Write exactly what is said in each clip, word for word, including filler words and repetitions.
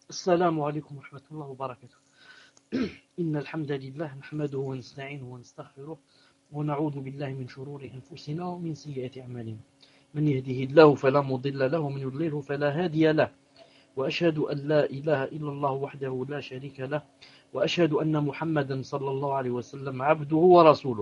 السلام عليكم ورحمة الله وبركاته. إن الحمد لله نحمده ونستعينه ونستغفره ونعوذ بالله من شرور أنفسنا ومن سيئات أعمالنا. من يهده الله فلا مضل له ومن يضلله فلا هادي له. وأشهد أن لا إله إلا الله وحده لا شريك له وأشهد أن محمدا صلى الله عليه وسلم عبده ورسوله.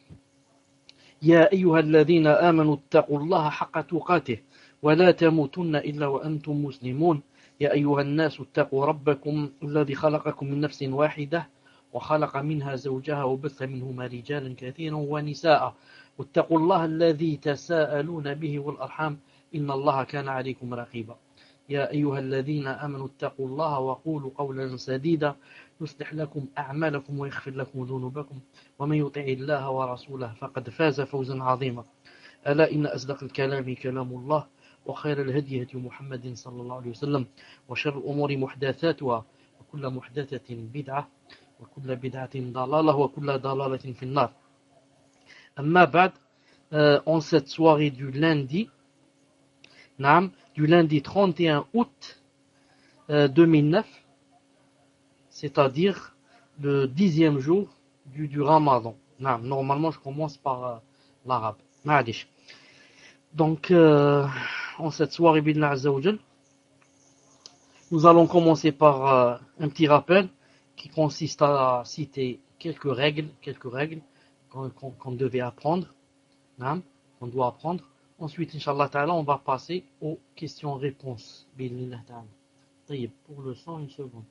يا أيها الذين آمنوا اتقوا الله حق تقاته ولا تموتن إلا وأنتم مسلمون. يا أيها الناس اتقوا ربكم الذي خلقكم من نفس واحدة وخلق منها زوجها وبث منهما رجالا كثيرا ونساء واتقوا الله الذي تساءلون به والأرحام إن الله كان عليكم رقيبا. يا أيها الذين آمنوا اتقوا الله وقولوا قولا سديدا يصلح لكم أعمالكم ويغفر لكم ذنوبكم ومن يطع الله ورسوله فقد فاز فوزا عظيما. ألا إن أصدق الكلام كلام الله وخير الهدي هدي محمد صلى الله عليه وسلم وشر الأمور محدثاتها وكل محدثة بدعة وكل بدعة ضلالة وكل ضلالة في النار. أما بعد, euh, en cette soirée du lundi, naam, du lundi trente et un août euh, deux mille neuf, c'est-à-dire le dixième jour du, du Ramadan. Naam, normalement, je commence par euh, l'arabe. Ma'adish. Donc, euh, en cette soirée, Billah Azza wa Jal, nous allons commencer par euh, un petit rappel qui consiste à citer quelques règles, quelques règles qu'on, qu'on, qu'on devait apprendre, hein, qu'on doit apprendre. Ensuite, Inch'Allah Ta'ala, on va passer aux questions-réponses. Billah Ta'ala. Pour le son, une seconde.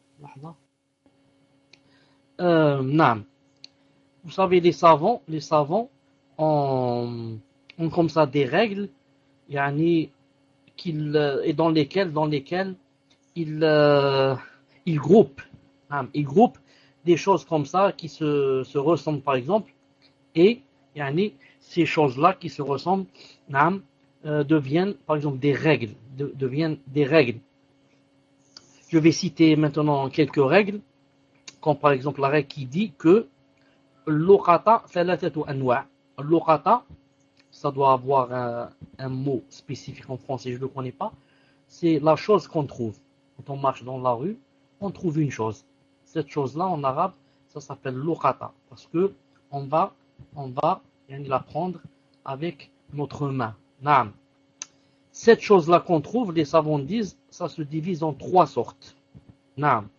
Euh, naam. Vous savez, les savants, les savants ont, ont comme ça des règles, yani, qu'il, et dans lesquelles, dans lesquelles ils, euh, ils groupent, hein, ils groupent des choses comme ça qui se, se ressemblent par exemple, et yani, ces choses-là qui se ressemblent hein, euh, deviennent par exemple des règles, de, deviennent des règles. Je vais citer maintenant quelques règles, comme par exemple la règle qui dit que l'uqata thalathatu anwa'. L'uqata, ça doit avoir un, un mot spécifique en français, je ne le connais pas. C'est la chose qu'on trouve. Quand on marche dans la rue, on trouve une chose. Cette chose-là, en arabe, ça s'appelle l'uqata. Parce que on va, on va la prendre avec notre main. Naam. Cette chose-là qu'on trouve, les savants disent, ça se divise en trois sortes. Naam.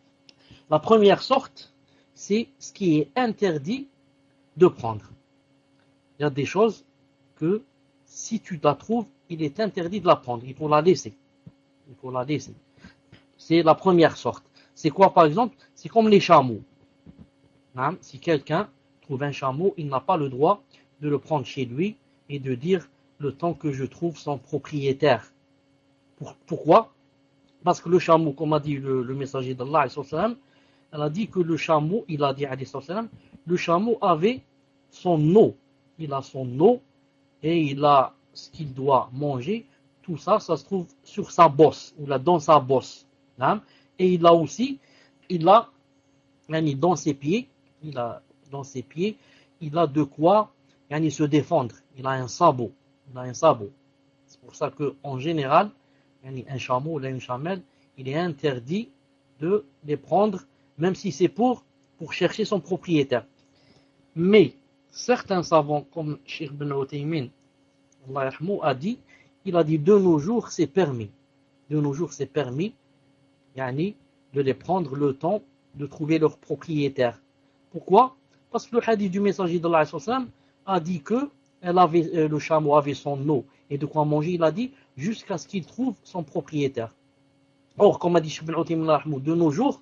La première sorte, c'est ce qui est interdit de prendre. Il y a des choses que si tu la trouves, il est interdit de la prendre. Il faut la laisser. Il faut la laisser. C'est la première sorte. C'est quoi par exemple? C'est comme les chameaux. Hein? Si quelqu'un trouve un chameau, il n'a pas le droit de le prendre chez lui et de dire le temps que je trouve son propriétaire. Pour, pourquoi? Parce que le chameau, comme a dit le, le messager d'Allah, elle a dit que le chameau, il a dit, le chameau avait son eau. Il a son eau et il a ce qu'il doit manger. Tout ça, ça se trouve sur sa bosse, ou là dans sa bosse. Hein? Et il a aussi, il a, dans ses pieds, il a dans ses pieds, il a de quoi se défendre. Il a un sabot. Il a un sabot. C'est pour ça qu'en général, un chameau ou une chamelle, il est interdit de les prendre, même si c'est pour, pour chercher son propriétaire. Mais certains savants, comme Cheikh Ibn Uthaymin, Allah a dit, il a dit de nos jours c'est permis. De nos jours c'est permis, yani, de les prendre le temps de trouver leur propriétaire. Pourquoi? Parce que le hadith du messager d'Allah a dit que elle avait, euh, le chameau avait son eau et de quoi manger, il a dit, jusqu'à ce qu'il trouve son propriétaire. Or, comme a dit Cheikh Ibn Uthaymin, de nos jours,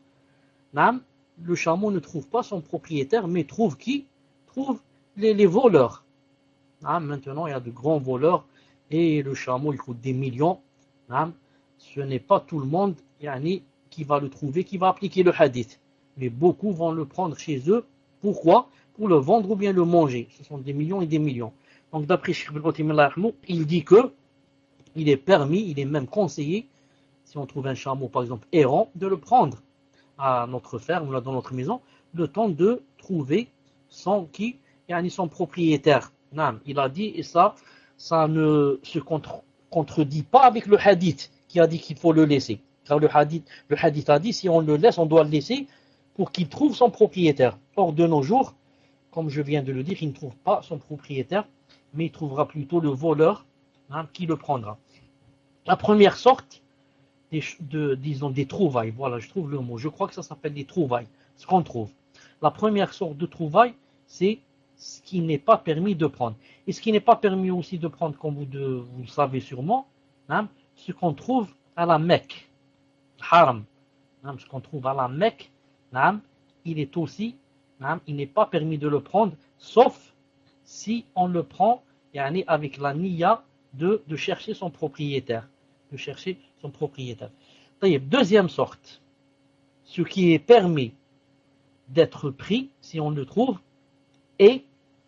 le chameau ne trouve pas son propriétaire, mais trouve qui? Trouve les, les voleurs. Ah, maintenant, il y a de grands voleurs et le chameau, il coûte des millions. Ah, ce n'est pas tout le monde yani, qui va le trouver, qui va appliquer le hadith. Mais beaucoup vont le prendre chez eux. Pourquoi? Pour le vendre ou bien le manger. Ce sont des millions et des millions. Donc, d'après Cheikh Ibn Uthaymin, il dit que il est permis, il est même conseillé, si on trouve un chameau, par exemple, errant, de le prendre à notre ferme ou dans notre maison, le temps de trouver son qui, yani son propriétaire. Non, il a dit, et ça, ça ne se contre, contredit pas avec le hadith qui a dit qu'il faut le laisser. Car le hadith, le hadith a dit, si on le laisse, on doit le laisser pour qu'il trouve son propriétaire. Or, de nos jours, comme je viens de le dire, il ne trouve pas son propriétaire, mais il trouvera plutôt le voleur, hein, qui le prendra. La première sorte, des, de, disons des trouvailles, voilà, je trouve le mot, je crois que ça s'appelle des trouvailles, ce qu'on trouve. La première sorte de trouvailles, c'est ce qui n'est pas permis de prendre. Et ce qui n'est pas permis aussi de prendre, comme vous, de, vous le savez sûrement, hein, ce qu'on trouve à la Mecque, haram, hein, ce qu'on trouve à la Mecque, hein, il est aussi, hein, il n'est pas permis de le prendre, sauf si on le prend, yani, avec la niya de, de chercher son propriétaire, de chercher son propriétaire. Deuxième sorte, ce qui est permis d'être pris, si on le trouve, et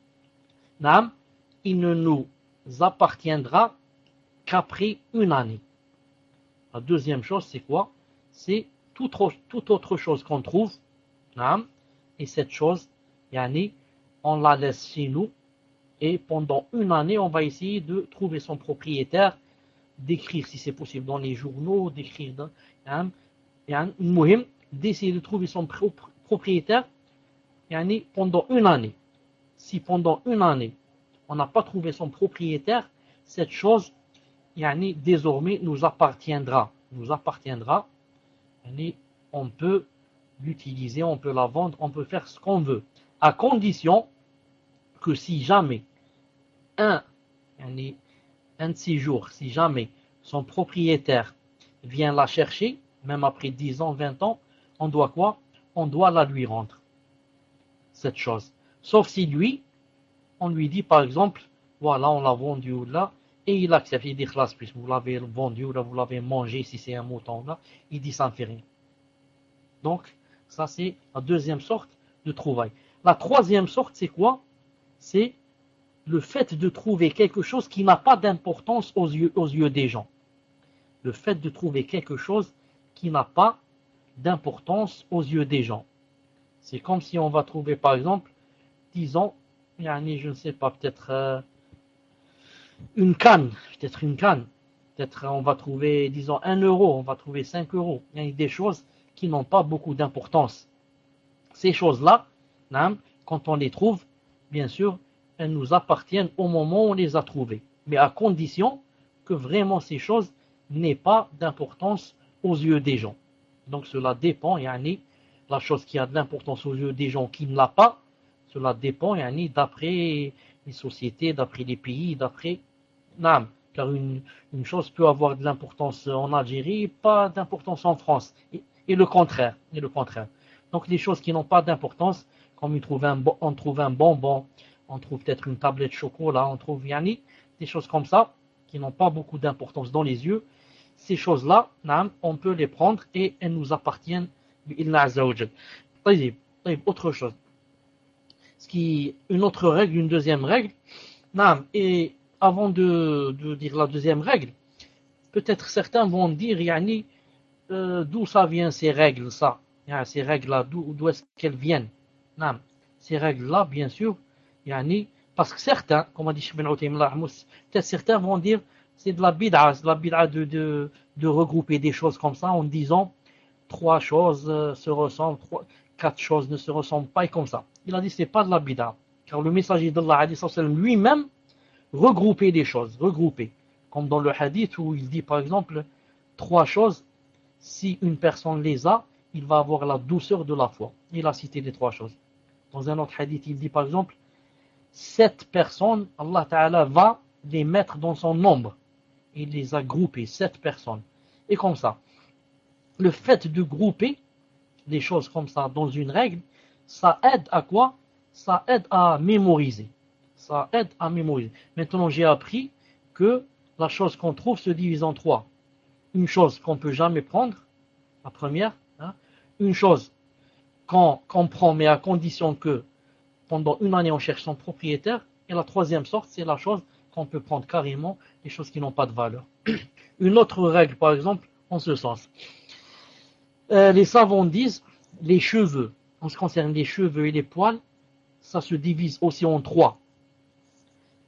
nam, il ne nous appartiendra qu'après une année. La deuxième chose, c'est quoi? C'est toute, toute autre chose qu'on trouve, nam, et cette chose, yani, on la laisse chez nous, et pendant une année, on va essayer de trouver son propriétaire, d'écrire si c'est possible dans les journaux, d'écrire dans, hein, hein, d'essayer de trouver son propriétaire, yani, pendant une année. Si pendant une année, on n'a pas trouvé son propriétaire, cette chose, yani, désormais, nous appartiendra. Nous appartiendra. Yani, on peut l'utiliser, on peut la vendre, on peut faire ce qu'on veut. À condition que si jamais un, yani, un de ces jours, si jamais son propriétaire vient la chercher, même après dix ans, vingt ans, on doit quoi? On doit la lui rendre, cette chose. Sauf si lui, on lui dit par exemple, voilà, on l'a vendu là, et il accepte, il dit, puisque vous l'avez vendu ou là, vous l'avez mangé, si c'est un mouton là, il dit, ça ne fait rien. Donc, ça c'est la deuxième sorte de trouvaille. La troisième sorte, c'est quoi? C'est le fait de trouver quelque chose qui n'a pas d'importance aux yeux, aux yeux des gens. Le fait de trouver quelque chose qui n'a pas d'importance aux yeux des gens. C'est comme si on va trouver, par exemple, disons, je ne sais pas, peut-être euh, une canne, peut-être une canne, peut-être on va trouver, disons, un euro, on va trouver cinq euros. Il y a des choses qui n'ont pas beaucoup d'importance. Ces choses-là, quand on les trouve, bien sûr, elles nous appartiennent au moment où on les a trouvées. Mais à condition que vraiment ces choses n'aient pas d'importance aux yeux des gens. Donc cela dépend, yani, la chose qui a de l'importance aux yeux des gens qui ne l'a pas, cela dépend, yani, d'après les sociétés, d'après les pays, d'après... Non, car une, une chose peut avoir de l'importance en Algérie, pas d'importance en France. Et, et le contraire, et le contraire. Donc les choses qui n'ont pas d'importance, comme on trouve un, on trouve un bonbon, on trouve peut-être une tablette de chocolat, on trouve, yani, des choses comme ça, qui n'ont pas beaucoup d'importance dans les yeux, ces choses-là, on peut les prendre et elles nous appartiennent. Autre chose. Ce qui, une autre règle, une deuxième règle. Et avant de, de dire la deuxième règle, peut-être certains vont dire, yani, euh, d'où ça vient ces règles, ça, ces règles-là, d'où, d'où est-ce qu'elles viennent? Ces règles-là, bien sûr, yani, parce que certains, comme a dit Cheikh Ben Outaïm, peut-être certains vont dire, c'est de la bid'a, c'est de la bid'a de, de, de regrouper des choses comme ça en disant trois choses euh, se ressemblent, trois, quatre choses ne se ressemblent pas et comme ça. Il a dit c'est pas de la bid'a, car le messager d'Allah lui-même regroupait des choses, regroupait. Comme dans le hadith où il dit par exemple trois choses, si une personne les a, il va avoir la douceur de la foi. Il a cité les trois choses. Dans un autre hadith, il dit par exemple sept personnes, Allah Ta'ala va les mettre dans son nombre. Il les a groupées, sept personnes. Et comme ça, le fait de grouper des choses comme ça dans une règle, ça aide à quoi? Ça aide à mémoriser. Ça aide à mémoriser. Maintenant, j'ai appris que la chose qu'on trouve se divise en trois. Une chose qu'on ne peut jamais prendre, la première. Hein, une chose qu'on, qu'on prend, mais à condition que pendant une année, on cherche son propriétaire. Et la troisième sorte, c'est la chose qu'on peut prendre carrément, les choses qui n'ont pas de valeur. Une autre règle, par exemple, en ce sens. Euh, les savants disent, les cheveux, en ce qui concerne les cheveux et les poils, ça se divise aussi en trois.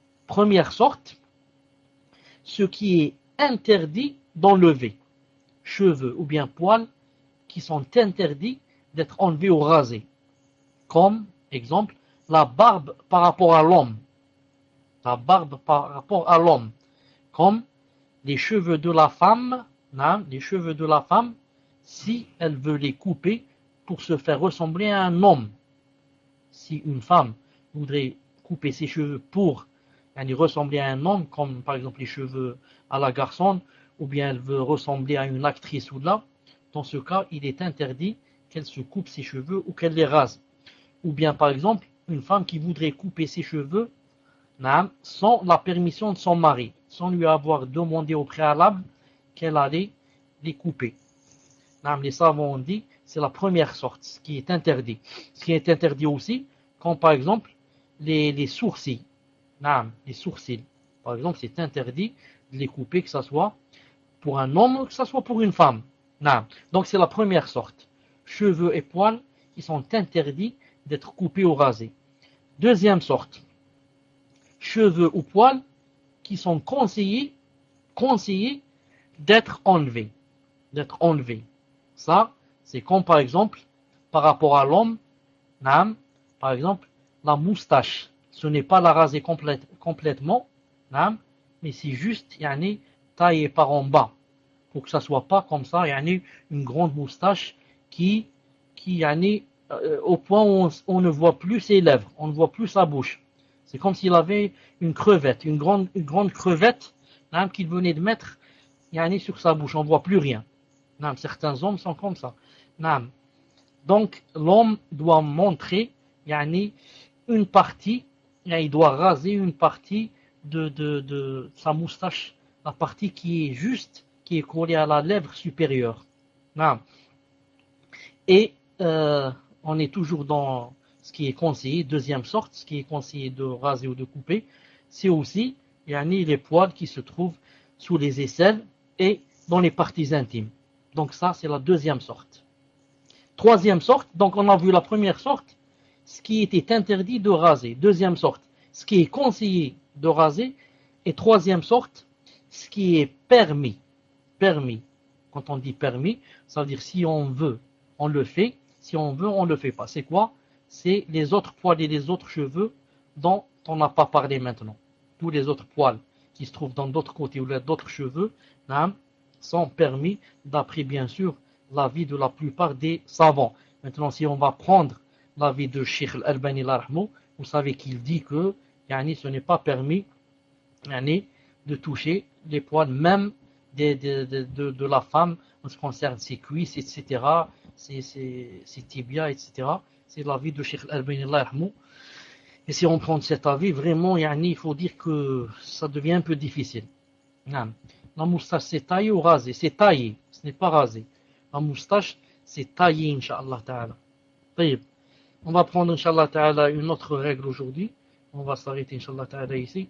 Première sorte, ce qui est interdit d'enlever. cheveux ou bien poils qui sont interdits d'être enlevés ou rasés. Comme, exemple, la barbe par rapport à l'homme. La barbe par rapport à l'homme. Comme les cheveux de la femme, hein, les cheveux de la femme, si elle veut les couper pour se faire ressembler à un homme. Si une femme voudrait couper ses cheveux pour yani, ressembler à un homme, comme par exemple les cheveux à la garçonne, ou bien elle veut ressembler à une actrice ou là, dans ce cas, il est interdit qu'elle se coupe ses cheveux ou qu'elle les rase. Ou bien par exemple, une femme qui voudrait couper ses cheveux sans la permission de son mari, sans lui avoir demandé au préalable qu'elle allait les couper. Les savants ont dit, c'est la première sorte, ce qui est interdit. Ce qui est interdit aussi, comme par exemple les, les sourcils. Les sourcils. Par exemple, c'est interdit de les couper, que ce soit pour un homme ou que ce soit pour une femme. Donc c'est la première sorte. Cheveux et poils qui sont interdits d'être coupés ou rasés. Deuxième sorte. Cheveux ou poils qui sont conseillés, conseillés d'être enlevés. D'être enlevés. Ça, c'est comme par exemple, par rapport à l'homme, par exemple, la moustache. Ce n'est pas la raser complète, complètement, mais c'est juste yani, taillé par en bas. Pour que ça ne soit pas comme ça, yani, une grande moustache qui, qui yani, euh, au point où on, on ne voit plus ses lèvres, on ne voit plus sa bouche. C'est comme s'il avait une crevette, une grande, une grande crevette hein, qu'il venait de mettre yani, sur sa bouche, on ne voit plus rien. Non, certains hommes sont comme ça. Non. Donc, l'homme doit montrer yani, une partie, il doit raser une partie de, de, de sa moustache, la partie qui est juste, qui est collée à la lèvre supérieure. Non. Et euh, on est toujours dans ce qui est conseillé, deuxième sorte, ce qui est conseillé de raser ou de couper, c'est aussi yani, les poils qui se trouvent sous les aisselles et dans les parties intimes. Donc ça, c'est la deuxième sorte. Troisième sorte, donc on a vu la première sorte, ce qui était interdit de raser. Deuxième sorte, ce qui est conseillé de raser. Et troisième sorte, ce qui est permis. Permis. Quand on dit permis, ça veut dire si on veut, on le fait. Si on veut, on ne le fait pas. C'est quoi? C'est les autres poils et les autres cheveux dont on n'a pas parlé maintenant. Tous les autres poils qui se trouvent dans d'autres côtés ou d'autres cheveux, sont permis d'après bien sûr l'avis de la plupart des savants. Maintenant, si on va prendre l'avis de Cheikh Al-Albani, vous savez qu'il dit que yani, ce n'est pas permis yani, de toucher les poils même de, de, de, de, de la femme en ce qui concerne ses cuisses, et cetera, ses, ses, ses tibias, et cetera. C'est l'avis de Cheikh Al-Albani. Et si on prend cet avis, vraiment, yani, il faut dire que ça devient un peu difficile. Non. La moustache, c'est taillé ou rasé? C'est taillé, ce n'est pas rasé. La moustache, c'est taillé, Inch'Allah Ta'ala. On va prendre, Inch'Allah Ta'ala, une autre règle aujourd'hui. On va s'arrêter, Inch'Allah Ta'ala, ici.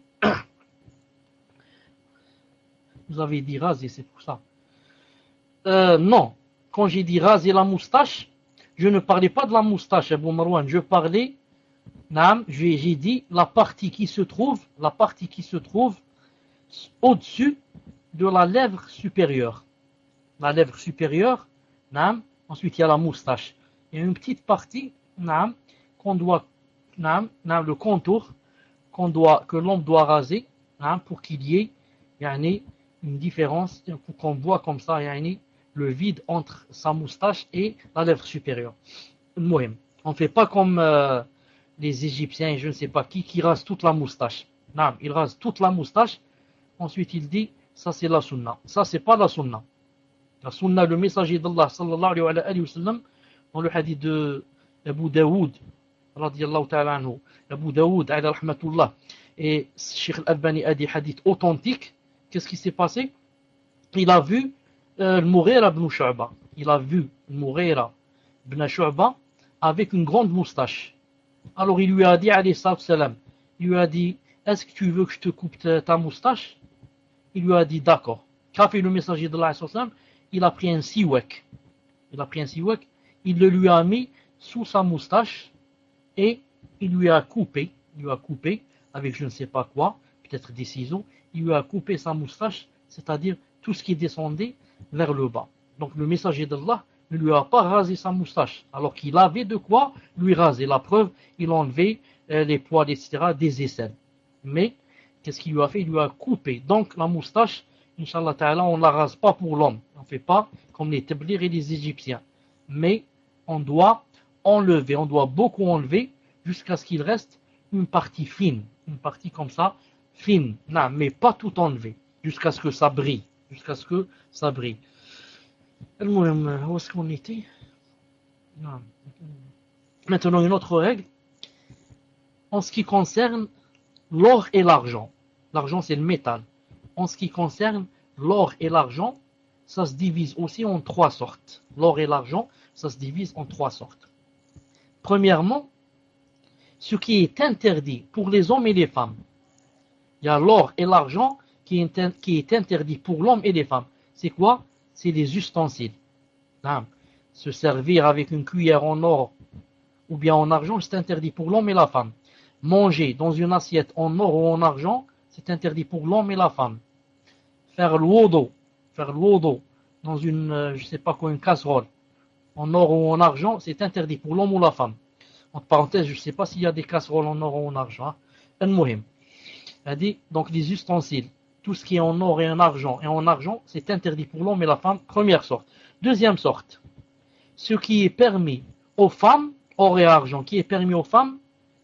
Vous avez dit rasé, c'est pour ça. Euh, non. Quand j'ai dit raser la moustache, je ne parlais pas de la moustache, Abou Marwan. Je parlais, naam, j'ai dit la partie qui se trouve, la partie qui se trouve au-dessus de la lèvre supérieure. La lèvre supérieure, naam, ensuite il y a la moustache. Il y a une petite partie, naam, qu'on doit, naam, naam, le contour, qu'on doit, que l'homme doit raser, naam, pour qu'il y ait, yani, une différence, pour qu'on voit comme ça, yani, le vide entre sa moustache et la lèvre supérieure. Mouhim. On ne fait pas comme euh, les Égyptiens, je ne sais pas qui, qui rasent toute la moustache. Naam, ils rasent toute la moustache. Ensuite, il dit, ça c'est la sunna. Ça, c'est pas la sunna. La sunna, le messager d'Allah, sallallahu alayhi wa sallam, dans le hadith de Abu Daoud, radiyallahu ta'ala anhu, Abu Daoud, alayhi rahmatullah, et Cheikh Al-Albani a des hadiths authentiques. Qu'est-ce qui s'est passé? Il a vu euh, le Mughira ibn Shu'ba. Il a vu le Mughira ibn Shu'ba avec une grande moustache. Alors il lui a dit, alayhi salam, il lui a dit, est-ce que tu veux que je te coupe ta, ta moustache? Il lui a dit d'accord. Qu'a fait le messager de Allah? Il a pris un siwak. Il a pris un siwak. Il le lui a mis sous sa moustache et il lui a coupé. Il lui a coupé avec je ne sais pas quoi, peut-être des ciseaux. Il lui a coupé sa moustache, c'est-à-dire tout ce qui descendait vers le bas. Donc le messager d'Allah ne lui a pas rasé sa moustache, alors qu'il avait de quoi lui raser. La preuve, il a enlevé euh, les poils, et cetera, des aisselles. Mais, qu'est-ce qu'il lui a fait? Il lui a coupé. Donc la moustache, Inch'Allah Ta'ala, on ne la rase pas pour l'homme. On ne fait pas comme les Tablirs et les Égyptiens. Mais on doit enlever, on doit beaucoup enlever jusqu'à ce qu'il reste une partie fine. Une partie comme ça, fine. Non, mais pas tout enlever. Jusqu'à ce que ça brille. Jusqu'à ce que ça brille. Où est-ce qu'on était? Non. Maintenant, une autre règle. En ce qui concerne l'or et l'argent. L'argent, c'est le métal. En ce qui concerne l'or et l'argent, ça se divise aussi en trois sortes. L'or et l'argent, ça se divise en trois sortes. Premièrement, ce qui est interdit pour les hommes et les femmes. Il y a l'or et l'argent qui est, qui est interdit pour l'homme et les femmes. C'est quoi? C'est les ustensiles. Là, se servir avec une cuillère en or ou bien en argent, c'est interdit pour l'homme et la femme. Manger dans une assiette en or ou en argent, c'est interdit pour l'homme et la femme. Faire le wudu, faire le wudu dans une, euh, je sais pas quoi, une casserole, en or ou en argent, c'est interdit pour l'homme ou la femme. Entre parenthèses, je ne sais pas s'il y a des casseroles en or ou en argent. Al-Muhim. Elle dit, donc les ustensiles, tout ce qui est en or et en argent, et en argent, c'est interdit pour l'homme et la femme, première sorte. Deuxième sorte, ce qui est permis aux femmes, or et argent, qui est permis aux femmes,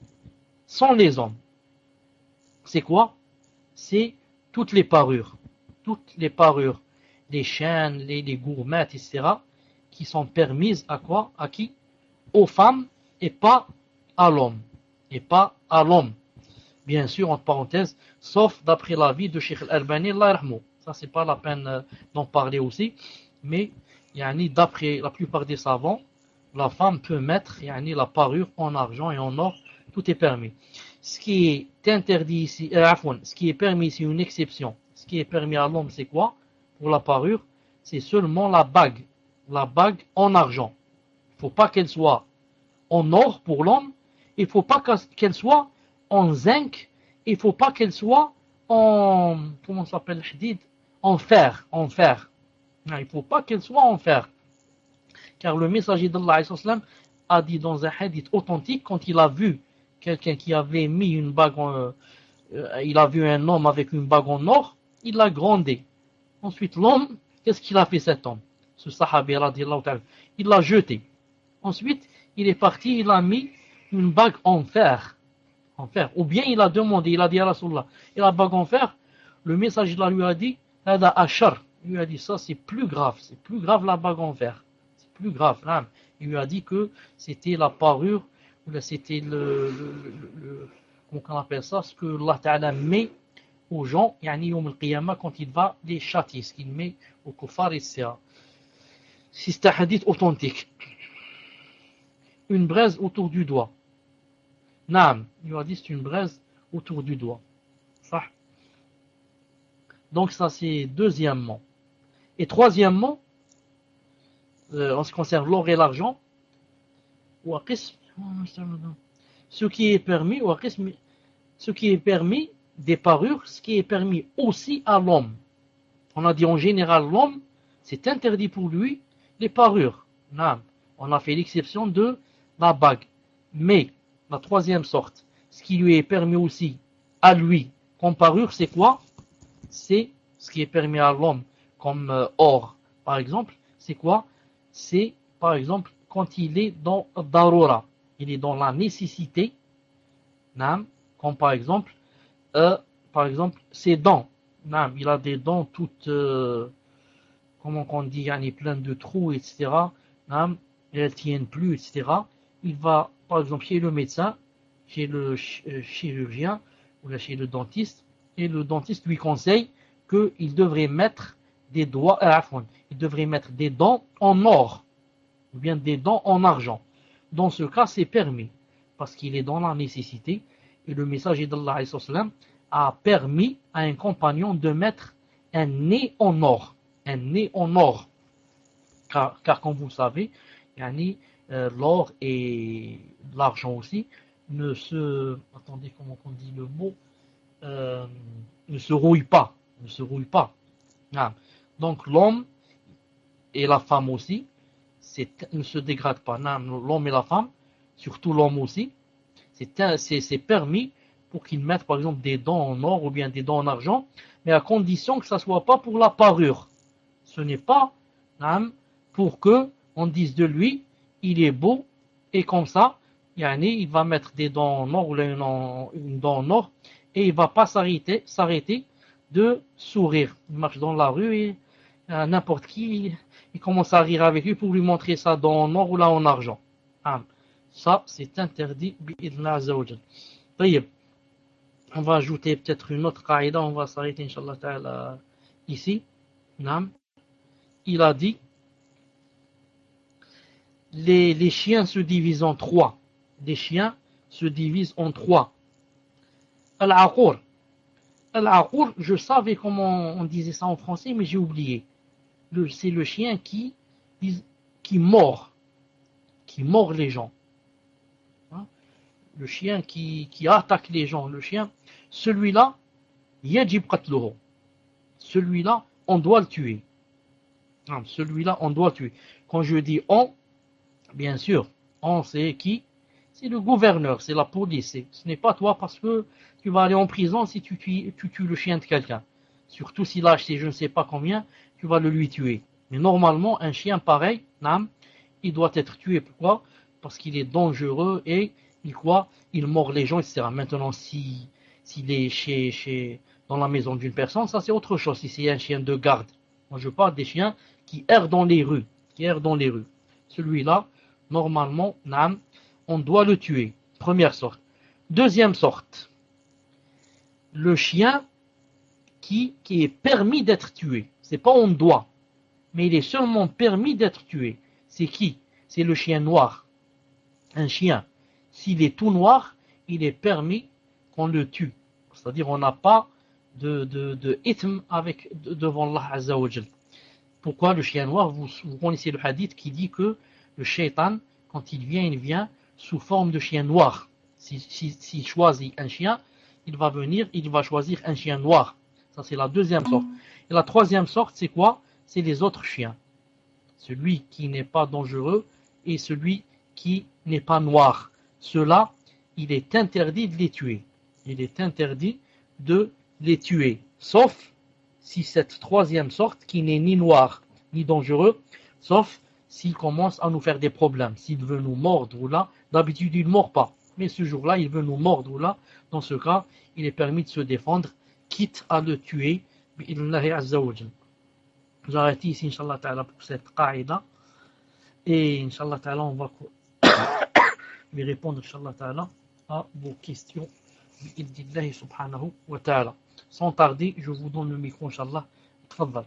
sont les hommes. C'est quoi? C'est toutes les parures. Toutes les parures, les chaînes, les, les gourmettes, et cetera, qui sont permises à quoi? À qui? Aux femmes et pas à l'homme. Et pas à l'homme. Bien sûr, entre parenthèses, sauf d'après l'avis de Cheikh Al-Albani, Allah yarhamou. Ça, c'est pas la peine d'en parler aussi. Mais, yani, d'après la plupart des savants, la femme peut mettre yani, la parure en argent et en or. Tout est permis. Ce qui est interdit ici, euh, ce qui est permis ici, une exception. Ce qui est permis à l'homme, c'est quoi? Pour la parure, c'est seulement la bague. La bague en argent. Il ne faut pas qu'elle soit en or pour l'homme. Il ne faut pas qu'elle soit en zinc. Il ne faut pas qu'elle soit en, comment ça s'appelle, en fer. En fer. Il ne faut pas qu'elle soit en fer. Car le messager d'Allah a dit dans un hadith authentique, quand il a vu quelqu'un qui avait mis une bague en, euh, il a vu un homme avec une bague en or, il l'a grondé. Ensuite, l'homme, qu'est-ce qu'il a fait cet homme? Ce sahabi, il l'a jeté. Ensuite, il est parti, il a mis une bague en fer. En fer. Ou bien il a demandé, il a dit à Rasulullah, il a une bague en fer. Le messager lui a dit, Hada ashar. Il lui a dit, ça c'est plus grave, c'est plus grave la bague en fer. C'est plus grave. Là. Il lui a dit que c'était la parure, c'était le, le, le, le, comment on appelle ça, ce que Allah Ta'ala met aux gens, yani Yom al-Qiyamah, quand il va les châtier, ce qu'il met aux kuffar, et cetera. Si c'est un hadith authentique. Une braise autour du doigt. Naam, il lui a dit c'est une braise autour du doigt. Ça. Donc ça c'est deuxièmement. Et troisièmement, euh, en ce qui concerne l'or et l'argent, ce qui est permis, ce qui est permis des parures, ce qui est permis aussi à l'homme. On a dit en général l'homme, c'est interdit pour lui les parures. Naam. On a fait l'exception de la bague. Mais la troisième sorte, ce qui lui est permis aussi à lui comme parure, c'est quoi? C'est ce qui est permis à l'homme comme euh, or, par exemple. C'est quoi? C'est, par exemple, quand il est dans darura, il est dans la nécessité, nam, comme par exemple, euh, par exemple, ses dents. Nam, il a des dents toutes, euh, comment on dit, yani, plein de trous, et cetera. Nam, et elles tiennent plus, et cetera. Il va, par exemple, chez le médecin, chez le chirurgien ou chez le dentiste, et le dentiste lui conseille qu'il devrait mettre des doigts, euh, il devrait mettre des dents en or, ou bien des dents en argent. Dans ce cas, c'est permis, parce qu'il est dans la nécessité, et le messager d'Allah a permis à un compagnon de mettre un nez en or, un nez en or, car, car comme vous le savez, yani, euh, l'or et l'argent aussi ne se, attendez comment on dit le mot, euh, ne se rouillent pas, ne se rouillent pas. Ah. Donc l'homme et la femme aussi, c'est, ne se dégrade pas. L'homme et la femme, surtout l'homme aussi, c'est, c'est, c'est permis pour qu'ils mettent par exemple des dents en or ou bien des dents en argent, mais à condition que ça ne soit pas pour la parure. Ce n'est pas pour que on dise de lui, il est beau, et comme ça, il va mettre des dents en or ou une, une dent en or, et il ne va pas s'arrêter, s'arrêter de sourire. Il marche dans la rue et euh, n'importe qui, il commence à rire avec lui pour lui montrer sa dent en or ou là en argent. Ah, ça, c'est interdit. On va ajouter peut-être une autre qaïda, on va s'arrêter, Inch'Allah ta'ala, ici. Il a dit, les, les chiens se divisent en trois. Les chiens se divisent en trois. Al-Aqur. Al-Aqur, je savais comment on disait ça en français, mais j'ai oublié. Le, c'est le chien qui, qui mord, qui mord les gens. Hein? Le chien qui, qui attaque les gens, le chien, celui-là, yajib qatluhu. Celui-là, on doit le tuer. Hein? Celui-là, on doit le tuer. Quand je dis on, bien sûr, on c'est qui? C'est le gouverneur, c'est la police. Ce n'est pas toi parce que tu vas aller en prison si tu tues, tu tues le chien de quelqu'un. Surtout s'il a acheté je ne sais pas combien, tu vas le lui tuer. Mais normalement, un chien pareil, il doit être tué. Pourquoi? Parce qu'il est dangereux et il quoi? Il mord les gens, et cetera. Maintenant, si, s'il est chez, chez, dans la maison d'une personne, ça c'est autre chose. Si c'est un chien de garde. Moi je parle des chiens qui errent dans les rues. Qui errent dans les rues. Celui-là, normalement, on doit le tuer. Première sorte. Deuxième sorte. Le chien qui, qui est permis d'être tué. C'est pas on doit. Mais il est seulement permis d'être tué. C'est qui? C'est le chien noir. Un chien. S'il est tout noir, il est permis qu'on le tue. C'est-à-dire on n'a pas de, de, de ithme avec, de, devant Allah Azza wa Jal. Pourquoi le chien noir? Vous, vous connaissez le hadith qui dit que le shaitan, quand il vient, il vient sous forme de chien noir. S'il si, si, si choisit un chien, il va venir, il va choisir un chien noir. Ça c'est la deuxième sorte. Et la troisième sorte, c'est quoi? C'est les autres chiens. Celui qui n'est pas dangereux et celui qui n'est pas noir. Ceux-là, il est interdit de les tuer. Il est interdit de les tuer. Sauf si cette troisième sorte, qui n'est ni noir ni dangereux, sauf s'il commence à nous faire des problèmes. S'il veut nous mordre ou là, d'habitude il ne mord pas. Mais ce jour-là, il veut nous mordre ou là, dans ce cas, il est permis de se défendre, quitte à le tuer. Bi'idhnillahi azza wa jal. J'arrête ici, Inch'Allah ta'ala, pour cette qaïda. Et Inch'Allah ta'ala, on va lui répondre, Inch'Allah ta'ala, à vos questions. Bi'idhnillahi subhanahu wa ta'ala. Sans tarder, je vous donne le micro, Inch'Allah. Tfaddal.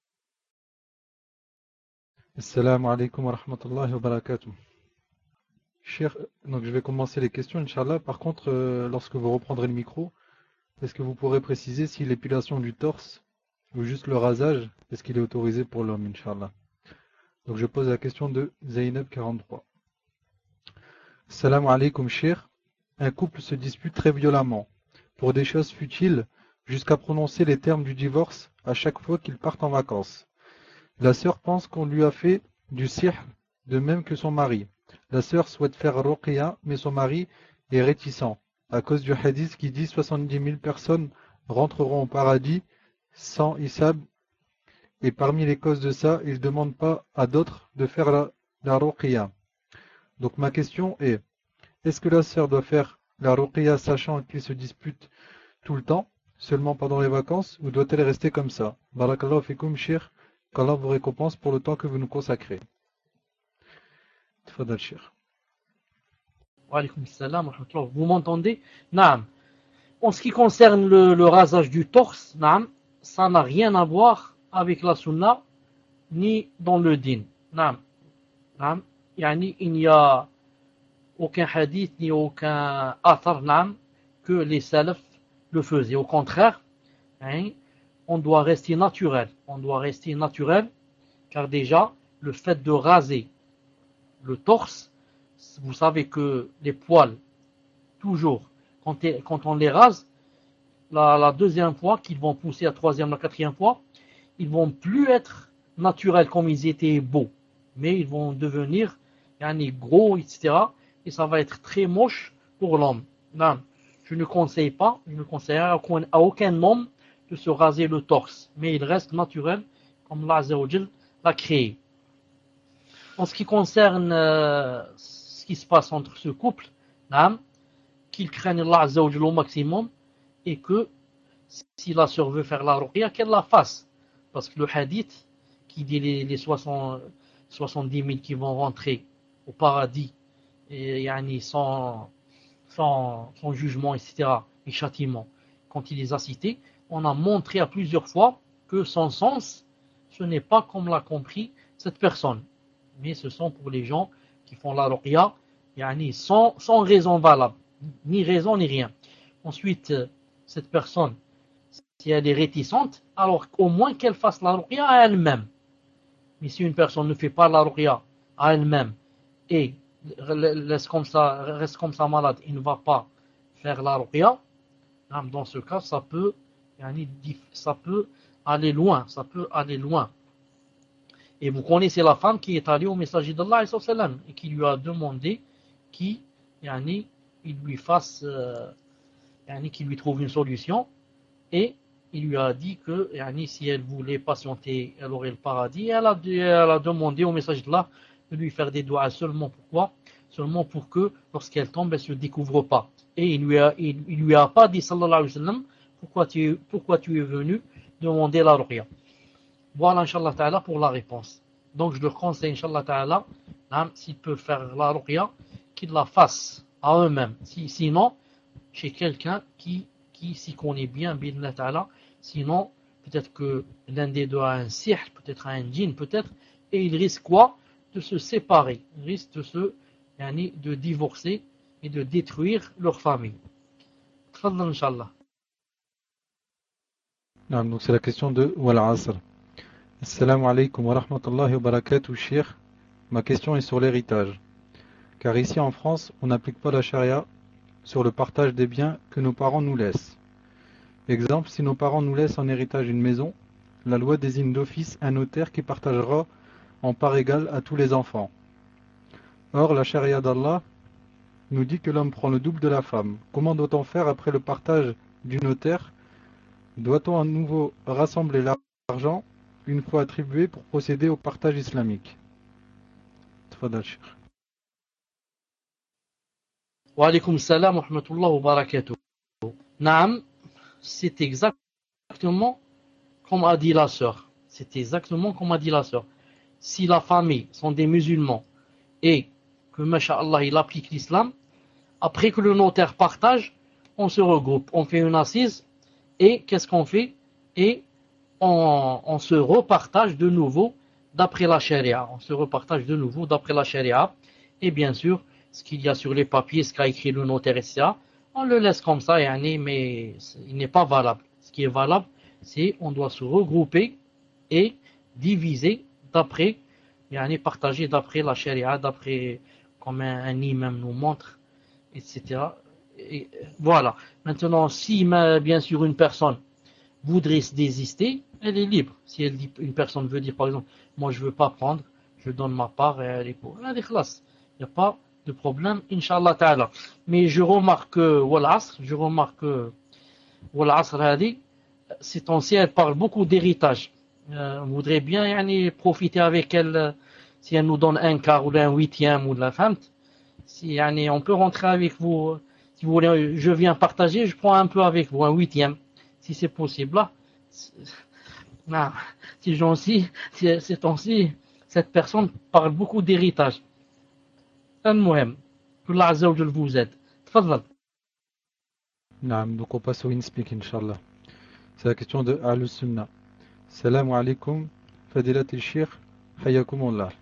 Assalamu alaikum wa rahmatullahi wa barakatuh. Cher, donc je vais commencer les questions, Inch'Allah. Par contre, euh, lorsque vous reprendrez le micro, est-ce que vous pourrez préciser si l'épilation du torse ou juste le rasage, est-ce qu'il est autorisé pour l'homme, Inch'Allah? Donc je pose la question de Zainab quarante-trois. Assalamu alaikum, cher. Un couple se dispute très violemment, pour des choses futiles, jusqu'à prononcer les termes du divorce à chaque fois qu'ils partent en vacances. La sœur pense qu'on lui a fait du sihr, de même que son mari. La sœur souhaite faire ruqya, mais son mari est réticent, à cause du hadith qui dit soixante-dix mille personnes rentreront au paradis sans hisab, et parmi les causes de ça, il ne demande pas à d'autres de faire la, la ruqya. Donc ma question est, est-ce que la sœur doit faire la ruqya sachant qu'ils se disputent tout le temps, seulement pendant les vacances, ou doit-elle rester comme ça? Barakallahu fikum, shir, qu'Allah vous récompense pour le temps que vous nous consacrez. Tfadal, shir. Wa alaykoum salam wa rahmatullah. Vous m'entendez? Naam. En ce qui concerne le, le rasage du torse, naam, ça n'a rien à voir avec la sunna, ni dans le din. Naam. Naam. Yani, il n'y a aucun hadith, ni aucun athar, naam, que les salafs le faisaient. Au contraire, hein, on doit rester naturel. On doit rester naturel, car déjà, le fait de raser le torse, vous savez que les poils, toujours, quand, quand on les rase, la, la deuxième fois qu'ils vont pousser, la troisième, la quatrième fois, ils vont plus être naturels comme ils étaient beaux, mais ils vont devenir yani, gros, et cetera. Et ça va être très moche pour l'homme. Non, je ne conseille pas, je ne conseille à aucun, à aucun homme de se raser le torse, mais il reste naturel comme Allah Azza wa Jal l'a créé. En ce qui concerne euh, ce qui se passe entre ce couple, non, qu'ils craignent Allah Azza wa Jal au maximum et que si la sœur veut faire la ruqya, qu'elle la fasse. Parce que le hadith qui dit les, les soixante, soixante-dix mille qui vont rentrer au paradis et, yani, sans, sans, sans jugement, et cetera, et châtiment, quand il les a cités, on a montré à plusieurs fois que son sens, ce n'est pas comme l'a compris cette personne. Mais ce sont pour les gens qui font la ruqya, yani, sans, sans raison valable, ni raison ni rien. Ensuite, cette personne, si elle est réticente, alors au moins qu'elle fasse la ruqya à elle-même. Mais si une personne ne fait pas la ruqya à elle-même et laisse comme ça, reste comme ça malade, il ne va pas faire la ruqya, dans ce cas, ça peut, ça peut aller loin, ça peut aller loin. Et vous connaissez la femme qui est allée au messager d'Allah et qui lui a demandé qu'il yani, il lui fasse, euh, yani, qu'il lui trouve une solution. Et il lui a dit que yani, si elle voulait patienter, elle aurait le paradis. Et elle a, elle a demandé au messager d'Allah de lui faire des doigts seulement. Pourquoi? Seulement pour que lorsqu'elle tombe, elle ne se découvre pas. Et il lui a, il, il lui a pas dit, sallallahu alayhi wa sallam, pourquoi tu, pourquoi tu es venu demander la ruqya. Voilà, Inch'Allah Ta'ala, pour la réponse. Donc, je leur conseille, Inch'Allah Ta'ala, hein, s'ils peuvent faire la ruqya, qu'ils la fassent à eux-mêmes. Si, sinon, chez quelqu'un qui, qui s'y connaît bien, bi'idhnillah Ta'ala, sinon, peut-être que l'un des deux a un sihr, peut-être un djinn, peut-être, et il risque quoi? De se séparer. Il risque de se, yani, de divorcer et de détruire leur famille. Tfadal, Inch'Allah. Non, donc c'est la question de Wal Asr. Assalamu alaikum wa rahmatullahi wa barakatuh, Cheikh. Ma question est sur l'héritage. Car ici en France, on n'applique pas la charia sur le partage des biens que nos parents nous laissent. Exemple, si nos parents nous laissent en héritage une maison, la loi désigne d'office un notaire qui partagera en part égale à tous les enfants. Or, la charia d'Allah nous dit que l'homme prend le double de la femme. Comment doit-on faire après le partage du notaire? Doit-on à nouveau rassembler l'argent une fois attribué pour procéder au partage islamique? Tfadal, Cheikh. Wa alaykum salam wa rahmatullahi wa barakatuh. Naam, c'est exactement comme a dit la sœur. C'est exactement comme a dit la sœur. Si la famille sont des musulmans et que, masha'Allah, il applique l'islam, après que le notaire partage, on se regroupe, on fait une assise et qu'est-ce qu'on fait? Et on, on se repartage de nouveau d'après la charia. On se repartage de nouveau d'après la charia. Et bien sûr, ce qu'il y a sur les papiers, ce qu'a écrit le notaire, et cetera, on le laisse comme ça, mais il n'est pas valable. Ce qui est valable, c'est on doit se regrouper et diviser d'après, partager d'après la charia, d'après comme un, un imam nous montre, et cetera. Et voilà. Maintenant, si bien sûr une personne voudrait se désister, elle est libre. Si elle dit, une personne veut dire par exemple, moi je veux pas prendre, je donne ma part et elle est pour. Elle est khlas. Il n'y a pas de problème, Inch'Allah Ta'ala. Mais je remarque que Wal Asr, je remarque que Wal Asr hadi, ces temps-ci, elle parle beaucoup d'héritage. Euh, on voudrait bien yani, profiter avec elle, euh, si elle nous donne un quart ou un huitième ou de la femme. Si yani, on peut rentrer avec vous, si vous voulez, je viens partager, je prends un peu avec vous, un huitième, si c'est possible. Là, non, si j'en-ci, si, ces temps-ci, cette personne parle beaucoup d'héritage. المهم كل عز وجل vous aide. تفضل. Naam, donc on passe au InSpeak, Inch'Allah. C'est la question de Ahlus Sunnah. Salam alaikum, Fadilat al-Sheikh, Hayakumullah.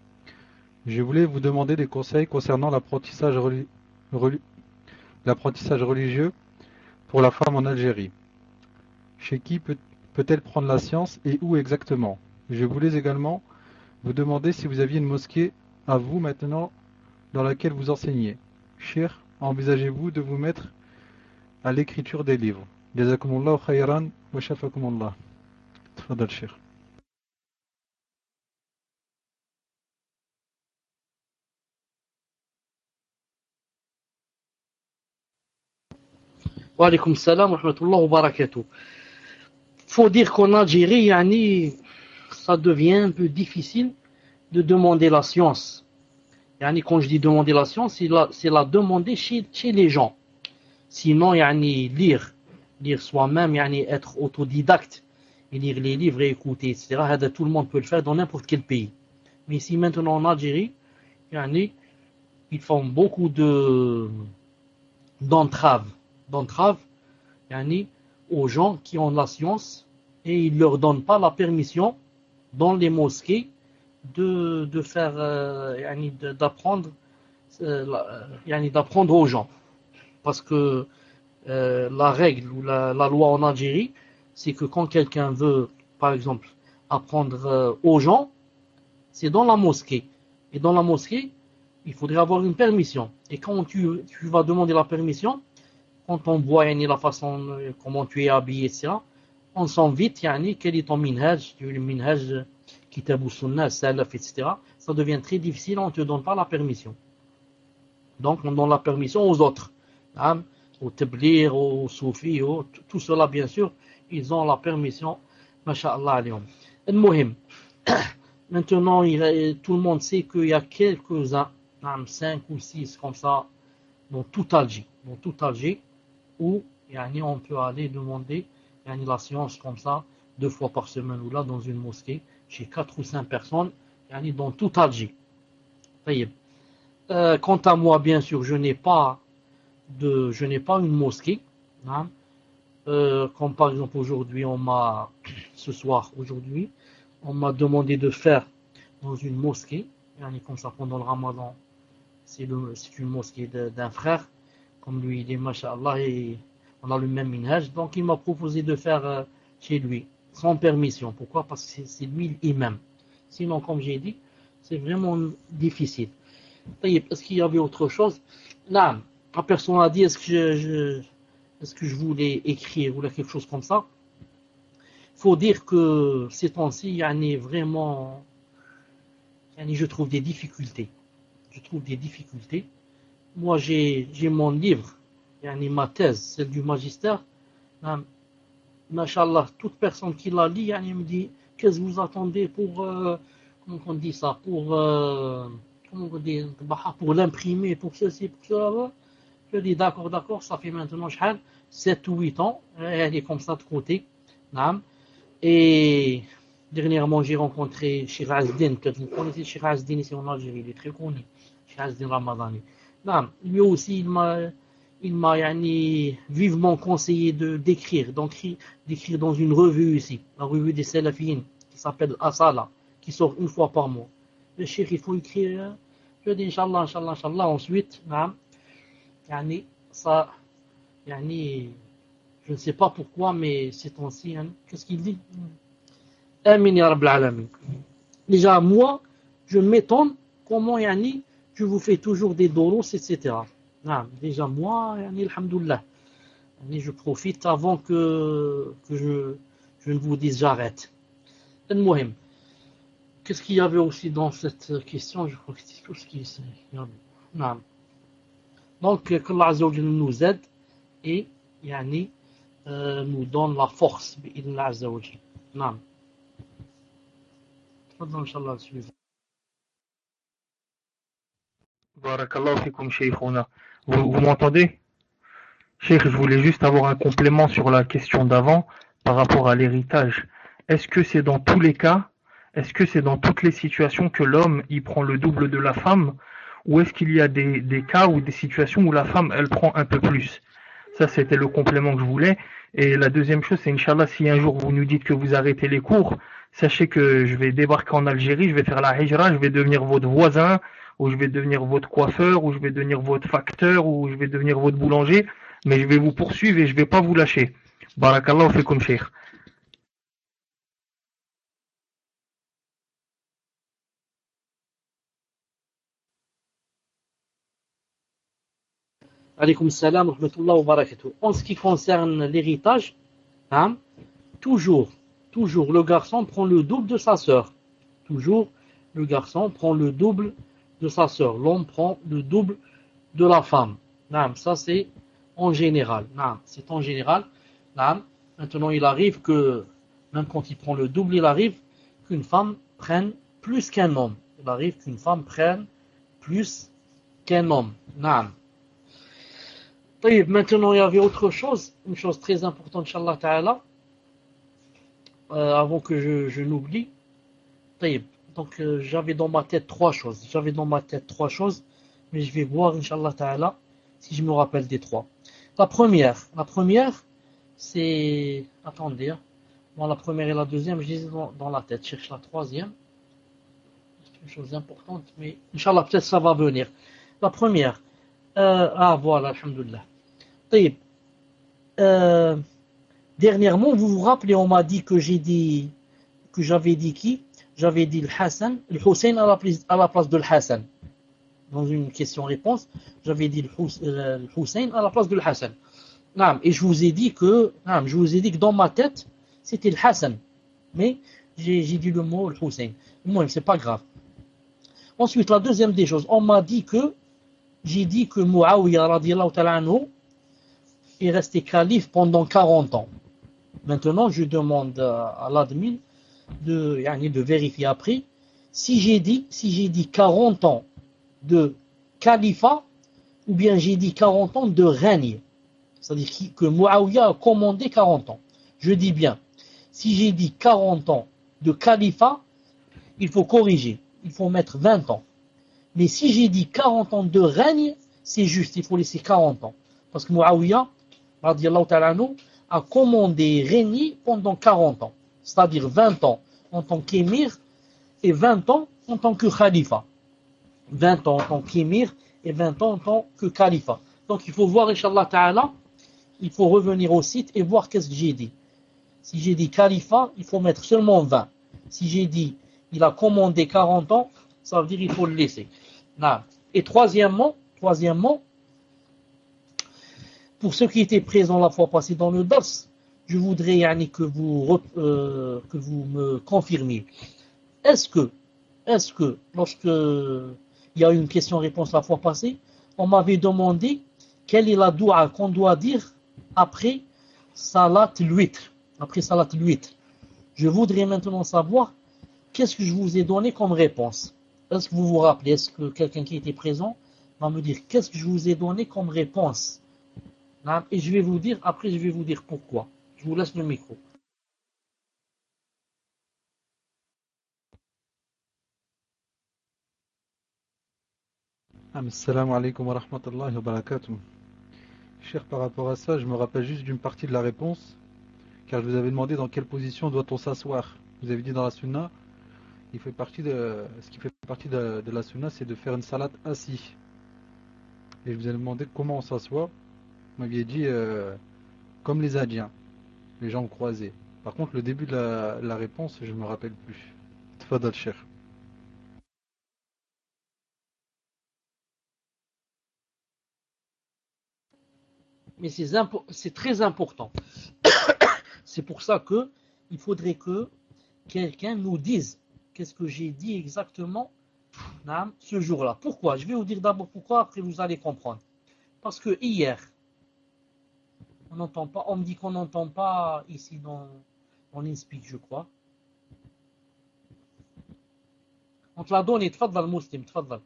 Je voulais vous demander des conseils concernant l'apprentissage reli- reli- l'apprentissage religieux pour la femme en Algérie. Chez qui peut- peut-elle prendre la science et où exactement? Je voulais également vous demander si vous aviez une mosquée à vous maintenant dans laquelle vous enseignez. Cheikh, envisagez-vous de vous mettre à l'écriture des livres? Jazakumullah khayran wa shafakumullah. Tfadal, Cheikh. Wa alaykoum salam wa rahmatullahi wa barakatuh. Faut dire qu'en Algérie, yani, ça devient un peu difficile de demander la science. Yani, quand je dis demander la science, c'est la, c'est la demander chez, chez les gens. Sinon, yani, lire, lire soi-même, yani, être autodidacte, et lire les livres et écouter, et cetera. Tout le monde peut le faire dans n'importe quel pays. Mais ici, maintenant, en Algérie, yani, ils font beaucoup de, d'entraves, d'entraves, yani, aux gens qui ont la science, et ils ne leur donnent pas la permission dans les mosquées de, de faire, euh, yani, d'apprendre, euh, yani, d'apprendre aux gens. Parce que euh, la règle ou la, la loi en Algérie, c'est que quand quelqu'un veut, par exemple, apprendre euh, aux gens, c'est dans la mosquée. Et dans la mosquée, il faudrait avoir une permission. Et quand tu, tu vas demander la permission, quand on voit yani, la façon, comment tu es habillé, et cetera, on sent vite yani, quel est ton minhaj, le minhaj, kitab ou sunnah, salaf, et cetera. Ça devient très difficile, on ne te donne pas la permission. Donc on donne la permission aux autres. Hein, aux tablir, aux soufis, aux, tout cela bien sûr, ils ont la permission. Masha'Allah alayhum. Al-Muhim. Maintenant, il, tout le monde sait qu'il y a quelques-uns, cinq ou six comme ça, dans tout Alger, dans tout Alger, où yani, on peut aller demander yani, la science comme ça, deux fois par semaine ou là, dans une mosquée, chez quatre ou cinq personnes, yani, dans tout Alger. Euh, quant à moi, bien sûr, je n'ai pas de, je n'ai pas une mosquée. Hein. Euh, comme par exemple aujourd'hui, on m'a, ce soir, aujourd'hui, on m'a demandé de faire dans une mosquée, yani, comme ça pendant le Ramadan. C'est, le, c'est une mosquée de, d'un frère, comme lui, il est masha'Allah, et on a le même minhaj. Donc il m'a proposé de faire euh, chez lui, sans permission. Pourquoi? Parce que c'est, c'est lui l'imam. Sinon, comme j'ai dit, c'est vraiment difficile. Est-ce qu'il y avait autre chose? Là, la personne a dit, est-ce que je, je, est-ce que je voulais écrire ou quelque chose comme ça? Il faut dire que ces temps-ci, il y en a vraiment, je trouve des difficultés. Je trouve des difficultés. Moi, j'ai, j'ai mon livre, ma thèse, celle du magistère. Masha'Allah, toute personne qui la lit, me dit, qu'est-ce que vous attendez pour, euh, comment on dit ça, pour, euh, comment on dit, pour l'imprimer, pour ceci, pour cela. Je dis, d'accord, d'accord, ça fait maintenant, sept ou huit ans, elle est comme ça de côté. Et dernièrement, j'ai rencontré Cheikh Azdin, peut-être vous connaissez Cheikh Azdin ici en Algérie, il est très connu, Cheikh Azdin Ramadani. Lui aussi, il m'a, il m'a yani, vivement conseillé de, d'écrire, d'écrire, d'écrire dans une revue ici, la revue des Salafines, qui s'appelle Asala, qui sort une fois par mois. Le Cheikh, il faut écrire, je dis Inch'Allah, Inch'Allah, Inch'Allah, ensuite, yani, ça, yani, je ne sais pas pourquoi, mais c'est ainsi, hein. Qu'est-ce qu'il dit? Amin ya Rabbil Alamin. Déjà, moi, je m'étonne comment, yani, je vous fais toujours des doros, et cetera. Non, déjà, moi, yani, alhamdoulilah, yani, je profite avant que, que je, je ne vous dise j'arrête. Al-Muhim. Qu'est-ce qu'il y avait aussi dans cette question? Je crois que c'est tout ce qui est. Non. Donc, qu'Allah Azza wa Jalla nous aide et, yani, euh, nous donne la force, bi'idhnillah Azza wa Jalla. Non. Inch'Allah, suivant. Barakallahu fikum, Cheikhouna. Vous, vous m'entendez? Cheikh, je voulais juste avoir un complément sur la question d'avant par rapport à l'héritage. Est-ce que c'est dans tous les cas, est-ce que c'est dans toutes les situations que l'homme il prend le double de la femme, ou est-ce qu'il y a des, des cas ou des situations où la femme elle prend un peu plus? Ça c'était le complément que je voulais. Et la deuxième chose c'est Inch'Allah, si un jour vous nous dites que vous arrêtez les cours, sachez que je vais débarquer en Algérie, je vais faire la hijra, je vais devenir votre voisin, ou je vais devenir votre coiffeur, ou je vais devenir votre facteur, ou je vais devenir votre boulanger, mais je vais vous poursuivre et je vais pas vous lâcher. Barakallahu fikum, Cheikh. Alaykoum salam wa rahmatullahi wa barakatuh. En ce qui concerne l'héritage, hein, toujours, toujours, le garçon prend le double de sa sœur. Toujours, le garçon prend le double de sa sœur. L'homme prend le double de la femme. Hein, ça, c'est en général. Non, c'est en général. Non. Maintenant, il arrive que, même quand il prend le double, il arrive qu'une femme prenne plus qu'un homme. Il arrive qu'une femme prenne plus qu'un homme. Non. Maintenant, il y avait autre chose, une chose très importante, Inch'Allah Ta'ala, euh, avant que je, je n'oublie. Donc, euh, j'avais dans ma tête trois choses. J'avais dans ma tête trois choses, mais je vais voir, Inch'Allah Ta'ala, si je me rappelle des trois. La première, la première, c'est... Attendez, hein. Bon, la première et la deuxième, je les ai dans, dans la tête. Je cherche la troisième. C'est une chose importante, mais Inch'Allah, peut-être ça va venir. La première, euh, ah voilà, alhamdoulilah. Euh, dernièrement, vous vous rappelez, on m'a dit que j'ai dit, que j'avais dit qui? J'avais dit le Hassan, le Hussein à la place, à la place de Hassan. Dans une question-réponse, j'avais dit le Hussein à la place de Hassan. Et je vous ai dit que, je vous ai dit que dans ma tête, c'était le Hassan. Mais j'ai, j'ai dit le mot le Hussein. Moi, c'est pas grave. Ensuite, la deuxième des choses, on m'a dit que, j'ai dit que Muawiyah radiyallahu ta'ala anhu est resté calife pendant quarante ans. Maintenant, je demande à l'admin de, de vérifier après si j'ai dit, si j'ai dit quarante ans de califat ou bien j'ai dit quarante ans de règne. C'est-à-dire que Muawiyah a commandé quarante ans. Je dis bien, si j'ai dit quarante ans de califat, il faut corriger. Il faut mettre vingt ans. Mais si j'ai dit quarante ans de règne, c'est juste, il faut laisser quarante ans. Parce que Muawiyah, radiyallahu ta'ala anhu, a commandé régner pendant quarante ans. C'est-à-dire vingt ans en tant qu'émir et vingt ans en tant que khalifa. vingt ans en tant qu'émir et vingt ans en tant que khalifa. Donc il faut voir, Inch'Allah ta'ala, il faut revenir au site et voir qu'est-ce que j'ai dit. Si j'ai dit khalifa, il faut mettre seulement vingt. Si j'ai dit il a commandé quarante ans, ça veut dire qu'il faut le laisser. Et troisièmement, troisièmement, pour ceux qui étaient présents la fois passée dans le dars, je voudrais yani, que, vous, euh, que vous me confirmiez. Est-ce que, est-ce que, lorsque il y a eu une question-réponse la fois passée, on m'avait demandé quelle est la doua qu'on doit dire après salat l'huître. Après salat l'huître. Je voudrais maintenant savoir qu'est-ce que je vous ai donné comme réponse. Est-ce que vous vous rappelez, est-ce que quelqu'un qui était présent va me dire qu'est-ce que je vous ai donné comme réponse? Et je vais vous dire, après je vais vous dire pourquoi. Je vous laisse le micro. Assalamu alaikum wa rahmatullahi wa barakatuh. Cher, par rapport à ça, je me rappelle juste d'une partie de la réponse, car je vous avais demandé dans quelle position doit-on s'asseoir. Vous avez dit dans la sunna, il fait partie de, ce qui fait partie de, de la sunna, c'est de faire une salat assis. Et je vous ai demandé comment on s'assoit. Vous m'aviez dit euh, comme les Indiens, les jambes croisées. Par contre, le début de la, la réponse, je ne me rappelle plus. Tfadal, cher. Mais c'est, impo- c'est très important. C'est pour ça que il faudrait que quelqu'un nous dise qu'est-ce que j'ai dit exactement ce jour-là. Pourquoi? Je vais vous dire d'abord pourquoi, après vous allez comprendre. Parce que hier, on n'entend pas, on me dit qu'on n'entend pas ici dans, dans l'InSpeak, je crois. On te l'a donné, tfadal muslim, tfadal.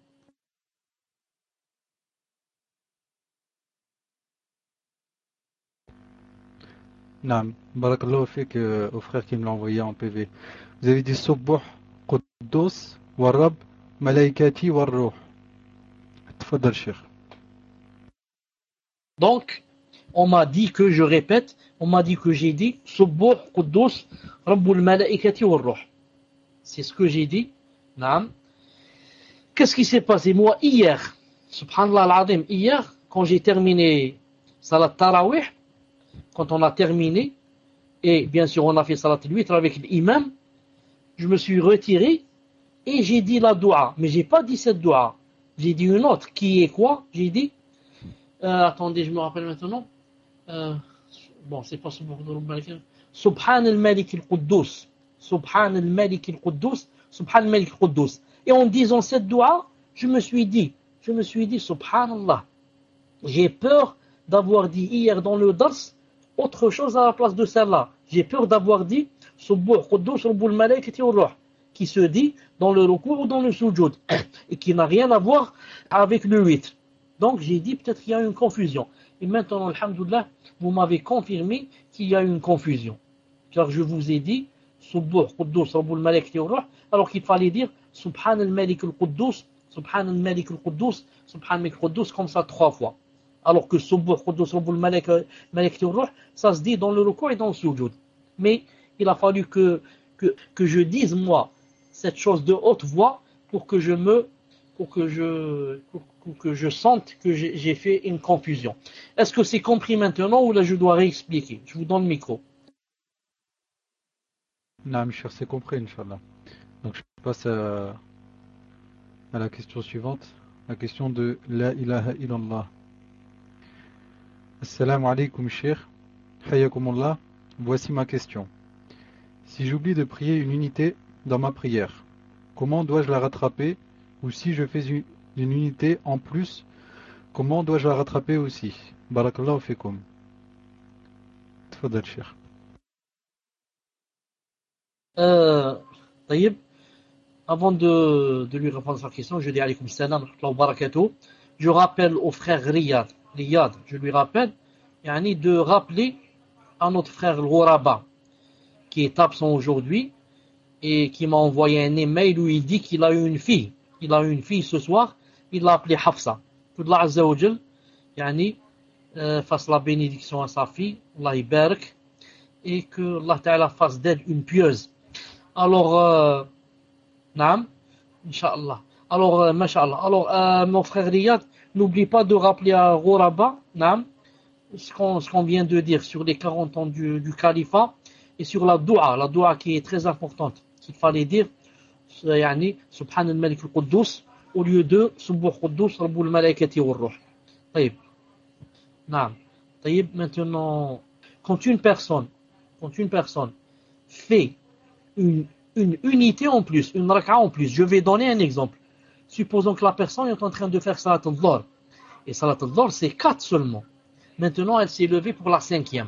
Naam, barakallahu fik au frère qui me l'a envoyé en P V. Vous avez dit Subbuh, Quddus, Warrab, Malaikati, Warruh. Tfadal, cher. Donc, on m'a dit que, je répète, on m'a dit que j'ai dit Subbuh, Quddus, Rabbul Malaikati, Warruh. C'est ce que j'ai dit. Naam. Qu'est-ce qui s'est passé? Moi, hier, subhanallah al-azim, hier, quand j'ai terminé Salat Tarawih, quand on a terminé, et bien sûr on a fait Salat al-Witr avec l'imam, je me suis retiré et j'ai dit la doua. Mais j'ai pas dit cette doua. J'ai dit une autre qui est quoi? J'ai dit, euh, attendez, je me rappelle maintenant. Euh, bon, c'est pas Subhan al-Malik al-Quddus. Subhan al-Malik al-Quddus. Subhan al-Malik al-Quddus. Et en disant cette doua, je me suis dit, je me suis dit, subhanallah, j'ai peur d'avoir dit hier dans le dars autre chose à la place de celle-là. J'ai peur d'avoir dit Subbuh Quddus Rabbul Malaikati wa Ruh, qui se dit dans le ruku' ou dans le sujoud, et qui n'a rien à voir avec le huit. Donc j'ai dit peut-être qu'il y a une confusion. Et maintenant, alhamdoulilah, vous m'avez confirmé qu'il y a une confusion. Car je vous ai dit Subbuh Quddus Rabbul Malaikati wa Ruh, alors qu'il fallait dire Subhan al-Malik al-Quddus, Subhan al-Malik al-Quddus, Subhan al-Malik al-Quddus, comme ça trois fois. Alors que Subbuh Quddus Rabbul Malaikati wa Ruh, ça se dit dans le ruku' et dans le sujoud. Mais il a fallu que, que, que je dise moi cette chose de haute voix pour que je me pour que je pour, pour que je sente que j'ai, j'ai fait une confusion. Est-ce que c'est compris maintenant ou là je dois réexpliquer? Je vous donne le micro. Non, monsieur, c'est compris, Inch'Allah. Donc je passe à, à la question suivante, la question de La ilaha illallah. Assalamu alaikum, cheikh. Hayakumullah. Voici ma question. Si j'oublie de prier une unité dans ma prière, comment dois-je la rattraper? Ou si je fais une, une unité en plus, comment dois-je la rattraper aussi? Barakallahu fikum. Tfadal, cheikh. Euh, طيب, avant de, de lui répondre à sa question, je dis alaykoum salam wa barakatuh. Je rappelle au frère Riyad, Riyad, je lui rappelle, yani de rappeler à notre frère Al-Ghuraba, qui est absent aujourd'hui, et qui m'a envoyé un email où il dit qu'il a eu une fille. Il a eu une fille ce soir, il l'a appelée Hafsa. Que Allah Azza wa Jal, yani, euh, fasse la bénédiction à sa fille, Allah Ibarak, et que Allah Ta'ala fasse d'elle une pieuse. Alors, euh, naam, Inch'Allah. Alors, euh, Masha'Allah. Alors, euh, mon frère Riyad, n'oublie pas de rappeler à Ghuraba, naam, ce qu'on, ce qu'on vient de dire sur les quarante ans du, du califat, et sur la doua, la doua qui est très importante, qu'il fallait dire, yani, Subhan al-Malik al-Quddus, au lieu de Subbuh Quddus Rabbul Malaikati wa Ruh. Taïb. Naam. Taïb, maintenant, quand une personne, quand une personne fait une, une unité en plus, une raka'a en plus, je vais donner un exemple. Supposons que la personne est en train de faire Salat al-Dhuhr. Et Salat al-Dhuhr, c'est quatre seulement. Maintenant, elle s'est levée pour la cinquième.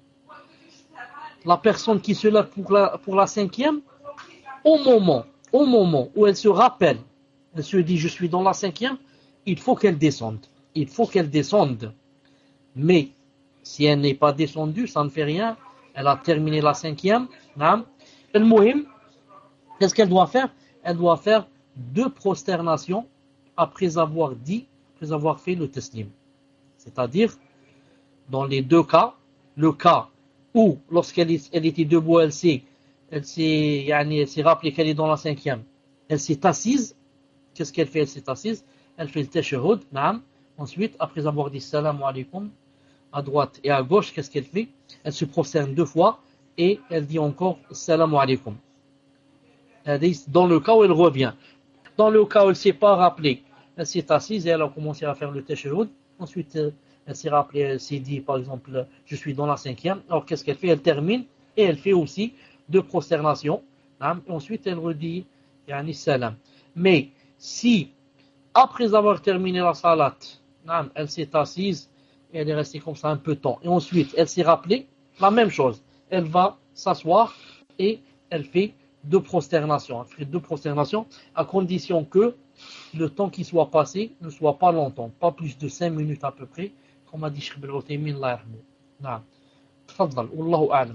La personne qui se lève pour la, pour la cinquième, au moment, au moment où elle se rappelle, elle se dit je suis dans la cinquième, il faut qu'elle descende. Il faut qu'elle descende. Mais si elle n'est pas descendue, ça ne fait rien. Elle a terminé la cinquième. El Mohim, qu'est-ce qu'elle doit faire? Elle doit faire deux prosternations après avoir dit, après avoir fait le taslim. C'est-à-dire, dans les deux cas, le cas où, lorsqu'elle est, elle était debout, elle s'est, elle s'est, yani, elle s'est rappelée qu'elle est dans la cinquième, elle s'est assise. Qu'est-ce qu'elle fait? Elle s'est assise. Elle fait le tashahhud, naam. Ensuite, après avoir dit salam alaykum, à droite et à gauche, qu'est-ce qu'elle fait? Elle se prosterne deux fois et elle dit encore salam alaykum. Elle dit dans le cas où elle revient. Dans le cas où elle ne s'est pas rappelée, elle s'est assise et elle a commencé à faire le tashahhud. Ensuite, elle s'est rappelée, elle s'est dit, par exemple, je suis dans la cinquième. Alors, qu'est-ce qu'elle fait? Elle termine et elle fait aussi deux prosternations. Et ensuite, elle redit, yani salam. Mais, si, après avoir terminé la salat, elle s'est assise et elle est restée comme ça un peu de temps. Et ensuite, elle s'est rappelée, la même chose. Elle va s'asseoir et elle fait deux prosternations. Elle fait deux prosternations à condition que le temps qui soit passé ne soit pas longtemps, pas plus de cinq minutes à peu près, comme a dit Cheikh Ibn Uthaymin, Allah yarhamou. Naam. Tfaddal, wallahu a'lam.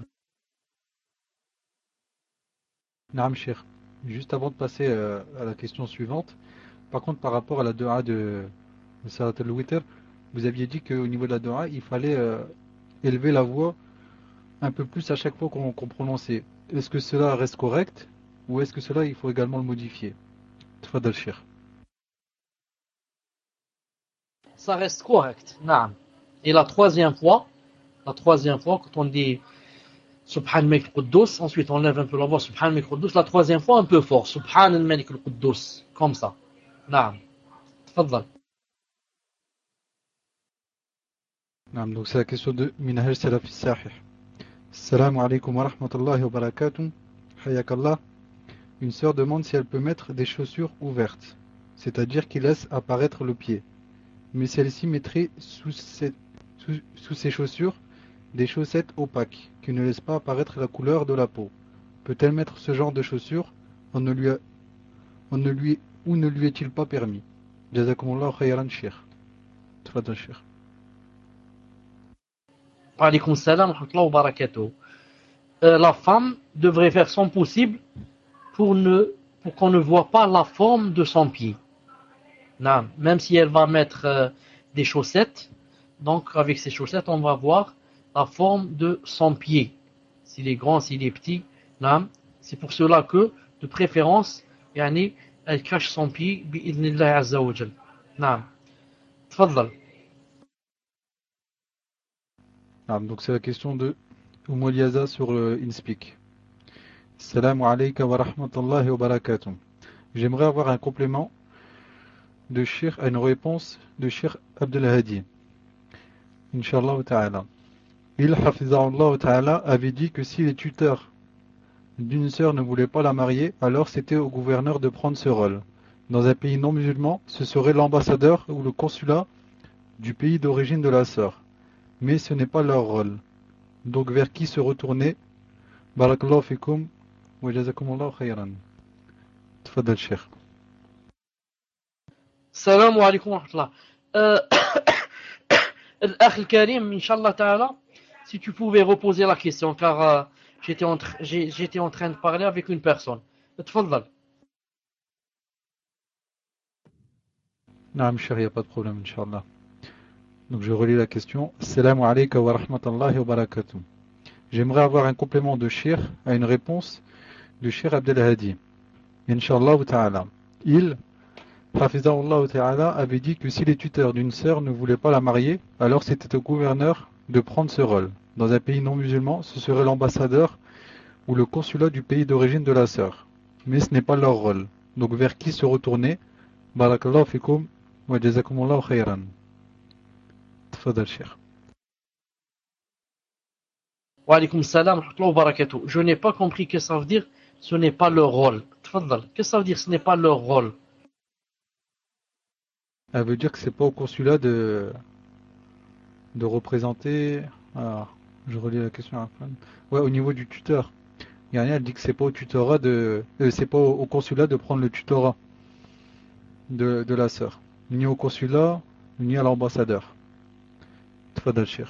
Naam, cheikh. Juste avant de passer euh, à la question suivante, par contre, par rapport à la doua de, de Salat al-Witr, vous aviez dit qu'au niveau de la doua, il fallait euh, élever la voix un peu plus à chaque fois qu'on, qu'on prononçait. Est-ce que cela reste correct ou est-ce que cela, il faut également le modifier? Tfadal, cheikh. Ça reste correct. Naam. Et la troisième fois, la troisième fois, quand on dit Subhan al-Malik al-Quddus, ensuite on lève un peu la voix Subhan al-Malik al-Quddus, la troisième fois un peu fort, Subhan al-Malik al-Quddus, comme ça. Naam. Tfaddal. Naam, donc c'est la question de Minhaj Salaf Sahih. Assalamu alaikum wa rahmatullahi wa barakatuh. Hayakallah. Une sœur demande si elle peut mettre des chaussures ouvertes, c'est-à-dire qui laissent apparaître le pied. Mais celle-ci mettrait sous, cette, sous, sous ses chaussures des chaussettes opaques qui ne laissent pas apparaître la couleur de la peau. Peut-elle mettre ce genre de chaussures? On ne lui a, on ne lui, ou ne lui est-il pas permis? Jazakumullah khayran Cheikh. Tfadal Cheikh. Wa alaykoum salam wa rahmatullahi wa barakatuh. Euh, la femme devrait faire son possible pour, ne, pour qu'on ne voit pas la forme de son pied. Non, même si elle va mettre euh, des chaussettes, donc avec ces chaussettes, on va voir la forme de son pied. S'il est grand, s'il est petit. Non, c'est pour cela que, de préférence, yani, elle cache son pied, bi'idhnillah azza wa jal. Non. Tfaddal. Ah, donc c'est la question de Oumou Eliaza sur le InSpeak. Salam alayka wa rahmatullahi wa barakatuh. J'aimerais avoir un complément de Cheikh à une réponse de Cheikh Abdelhadi. Inch'Allah ta'ala. Il, hafizahullah ta'ala, avait dit que si les tuteurs d'une sœur ne voulaient pas la marier, alors c'était au gouverneur de prendre ce rôle. Dans un pays non musulman, ce serait l'ambassadeur ou le consulat du pays d'origine de la sœur. Mais ce n'est pas leur rôle. Donc vers qui se retourner? Barakallahu fikum wa jazakumullahu khayran. Tfadal Cheikh. Salam alaykum wa rahmatullah. Euh, Al-Akh al-Karim, Inch'Allah ta'ala, si tu pouvais reposer la question, car euh, j'étais, en tra- j'ai- j'étais en train de parler avec une personne. Tfaddal. Naam Cheikh, il n'y a pas de problème, Inch'Allah. Donc je relis la question. Salam alayka wa rahmatullahi wa barakatuh. J'aimerais avoir un complément de Cheikh à une réponse de Cheikh Abdelhadi. Inch'Allah ta'ala. Il, hafizahullah ta'ala, avait dit que si les tuteurs d'une sœur ne voulaient pas la marier, alors c'était au gouverneur de prendre ce rôle. Dans un pays non musulman, ce serait l'ambassadeur ou le consulat du pays d'origine de la sœur. Mais ce n'est pas leur rôle. Donc vers qui se retourner? Barakallahu fikum wa jazakumullahu khayran. Tfadal Cheikh. Wa alaykum salam wa rahmatullahi wa barakatuh. Je n'ai pas compris ce que ça veut dire, ce n'est pas leur rôle. Tfaddal. Qu'est-ce que ça veut dire, ce n'est pas leur rôle? Elle veut dire que c'est pas au consulat de, de représenter. Alors, je relis la question après. Ouais, au niveau du tuteur. Il y a rien, elle dit que c'est pas au tutorat de. Euh, c'est pas au, au consulat de prendre le tutorat de, de la sœur. Ni au consulat, ni à l'ambassadeur. Tfadal Cheikh.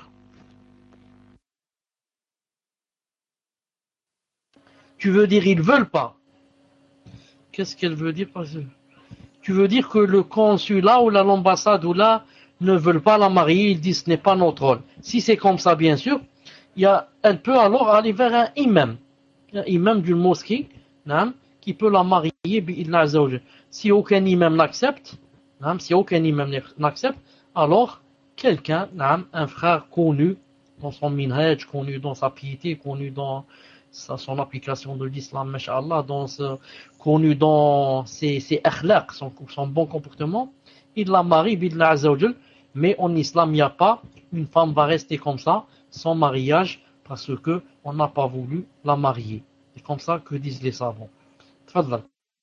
Tu veux dire ils veulent pas? Qu'est-ce qu'elle veut dire par ça? Tu veux dire que le consulat ou l'ambassade ou là ne veulent pas la marier, ils disent ce n'est pas notre rôle. Si c'est comme ça, bien sûr, il y a, elle peut alors aller vers un imam, un imam d'une mosquée, hein, qui peut la marier. Si aucun imam n'accepte, hein, si aucun imam n'accepte, alors quelqu'un, hein, un frère connu dans son minhaj, connu dans sa piété, connu dans sa, son application de l'islam, masha'Allah, dans ce, connu dans ses, ses akhlaq, son, son bon comportement, il la marie, billah azawajal, mais en islam, il n'y a pas, une femme va rester comme ça, sans mariage, parce que on n'a pas voulu la marier. C'est comme ça que disent les savants. Tfadal.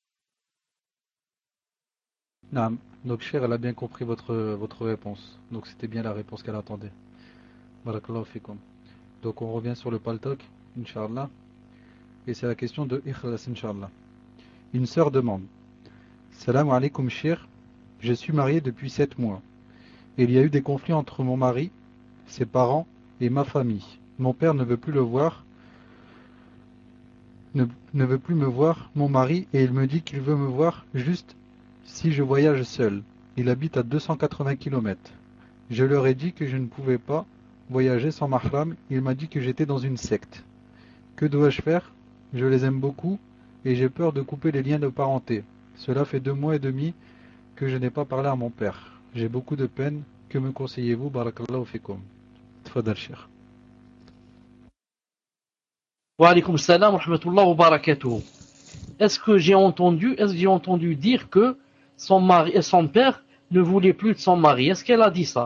Naam. Donc Cheikh, elle a bien compris votre, votre réponse. Donc c'était bien la réponse qu'elle attendait. Barakallahu fikum. Donc on revient sur le paltok, Inch'Allah. Et c'est la question de Ikhlas, Inch'Allah. Une sœur demande: Salam alaykoum Cheikh, je suis marié depuis sept mois. Il y a eu des conflits entre mon mari, ses parents et ma famille. Mon père ne veut plus le voir, ne, ne veut plus me voir, mon mari, et il me dit qu'il veut me voir juste si je voyage seul. Il habite à deux cent quatre-vingts kilomètres. Je leur ai dit que je ne pouvais pas voyager sans mahram. Il m'a dit que j'étais dans une secte. Que dois-je faire? Je les aime beaucoup et j'ai peur de couper les liens de parenté. Cela fait deux mois et demi que je n'ai pas parlé à mon père. J'ai beaucoup de peine. Que me conseillez-vous? Barakallahu fikum. Tfadal Cheikh. Wa alaykum salam wa rahmatullahi wa barakatuh. Est-ce que j'ai entendu, est-ce que j'ai entendu dire que son mari, son père ne voulait plus de son mari? Est-ce qu'elle a dit ça?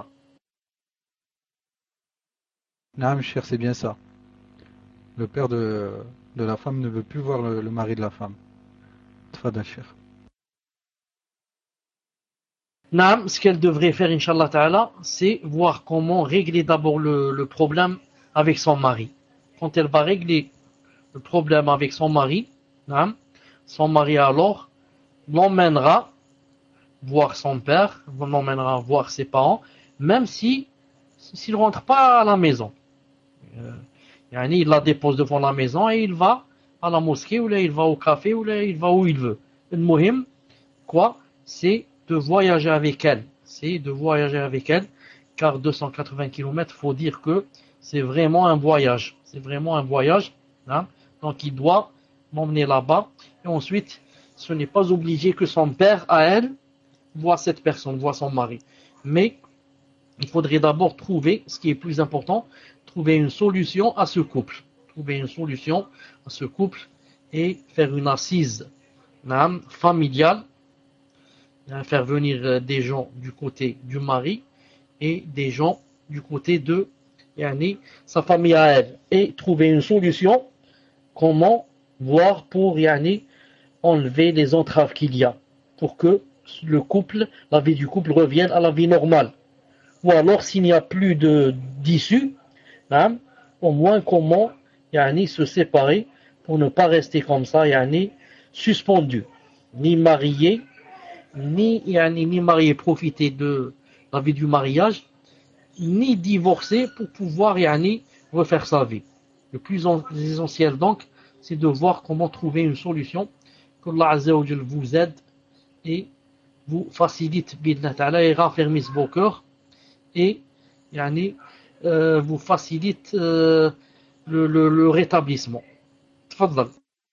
Naam Cheikh, c'est bien ça. Le père de, de la femme ne veut plus voir le, le mari de la femme. Tfadal Cheikh. Naam, ce qu'elle devrait faire, Inch'Allah Ta'ala, c'est voir comment régler d'abord le, le problème avec son mari. Quand elle va régler le problème avec son mari, naam, son mari alors l'emmènera voir son père, l'emmènera voir ses parents, même si s'il ne rentre pas à la maison. Euh, yani, il la dépose devant la maison et il va à la mosquée, ou là il va au café, ou là il va où il veut. Le muhim, quoi, c'est de voyager avec elle. C'est de voyager avec elle, car deux cent quatre-vingts kilomètres, faut dire que c'est vraiment un voyage. C'est vraiment un voyage. Hein. Donc il doit m'emmener là-bas. Et ensuite, ce n'est pas obligé que son père, à elle, voit cette personne, voit son mari. Mais il faudrait d'abord trouver, ce qui est plus important, trouver une solution à ce couple. Trouver une solution à ce couple et faire une assise hein, familiale, hein, faire venir des gens du côté du mari et des gens du côté de yani, sa famille à elle. Et trouver une solution, comment voir pour yani, enlever les entraves qu'il y a, pour que le couple, la vie du couple revienne à la vie normale. Ou alors s'il n'y a plus de d'issue, hein, au moins comment yani, se séparer pour ne pas rester comme ça, yani, suspendu, ni marié, ni, yani, ni marié profiter de la vie du mariage, ni divorcer pour pouvoir yani, refaire sa vie. Le plus essentiel donc, c'est de voir comment trouver une solution, que Allah Azza wa Jal vous aide et vous facilite bidna ta'ala et raffermisse vos cœurs et yani, euh, vous facilite euh, le, le, le rétablissement. Tfadal.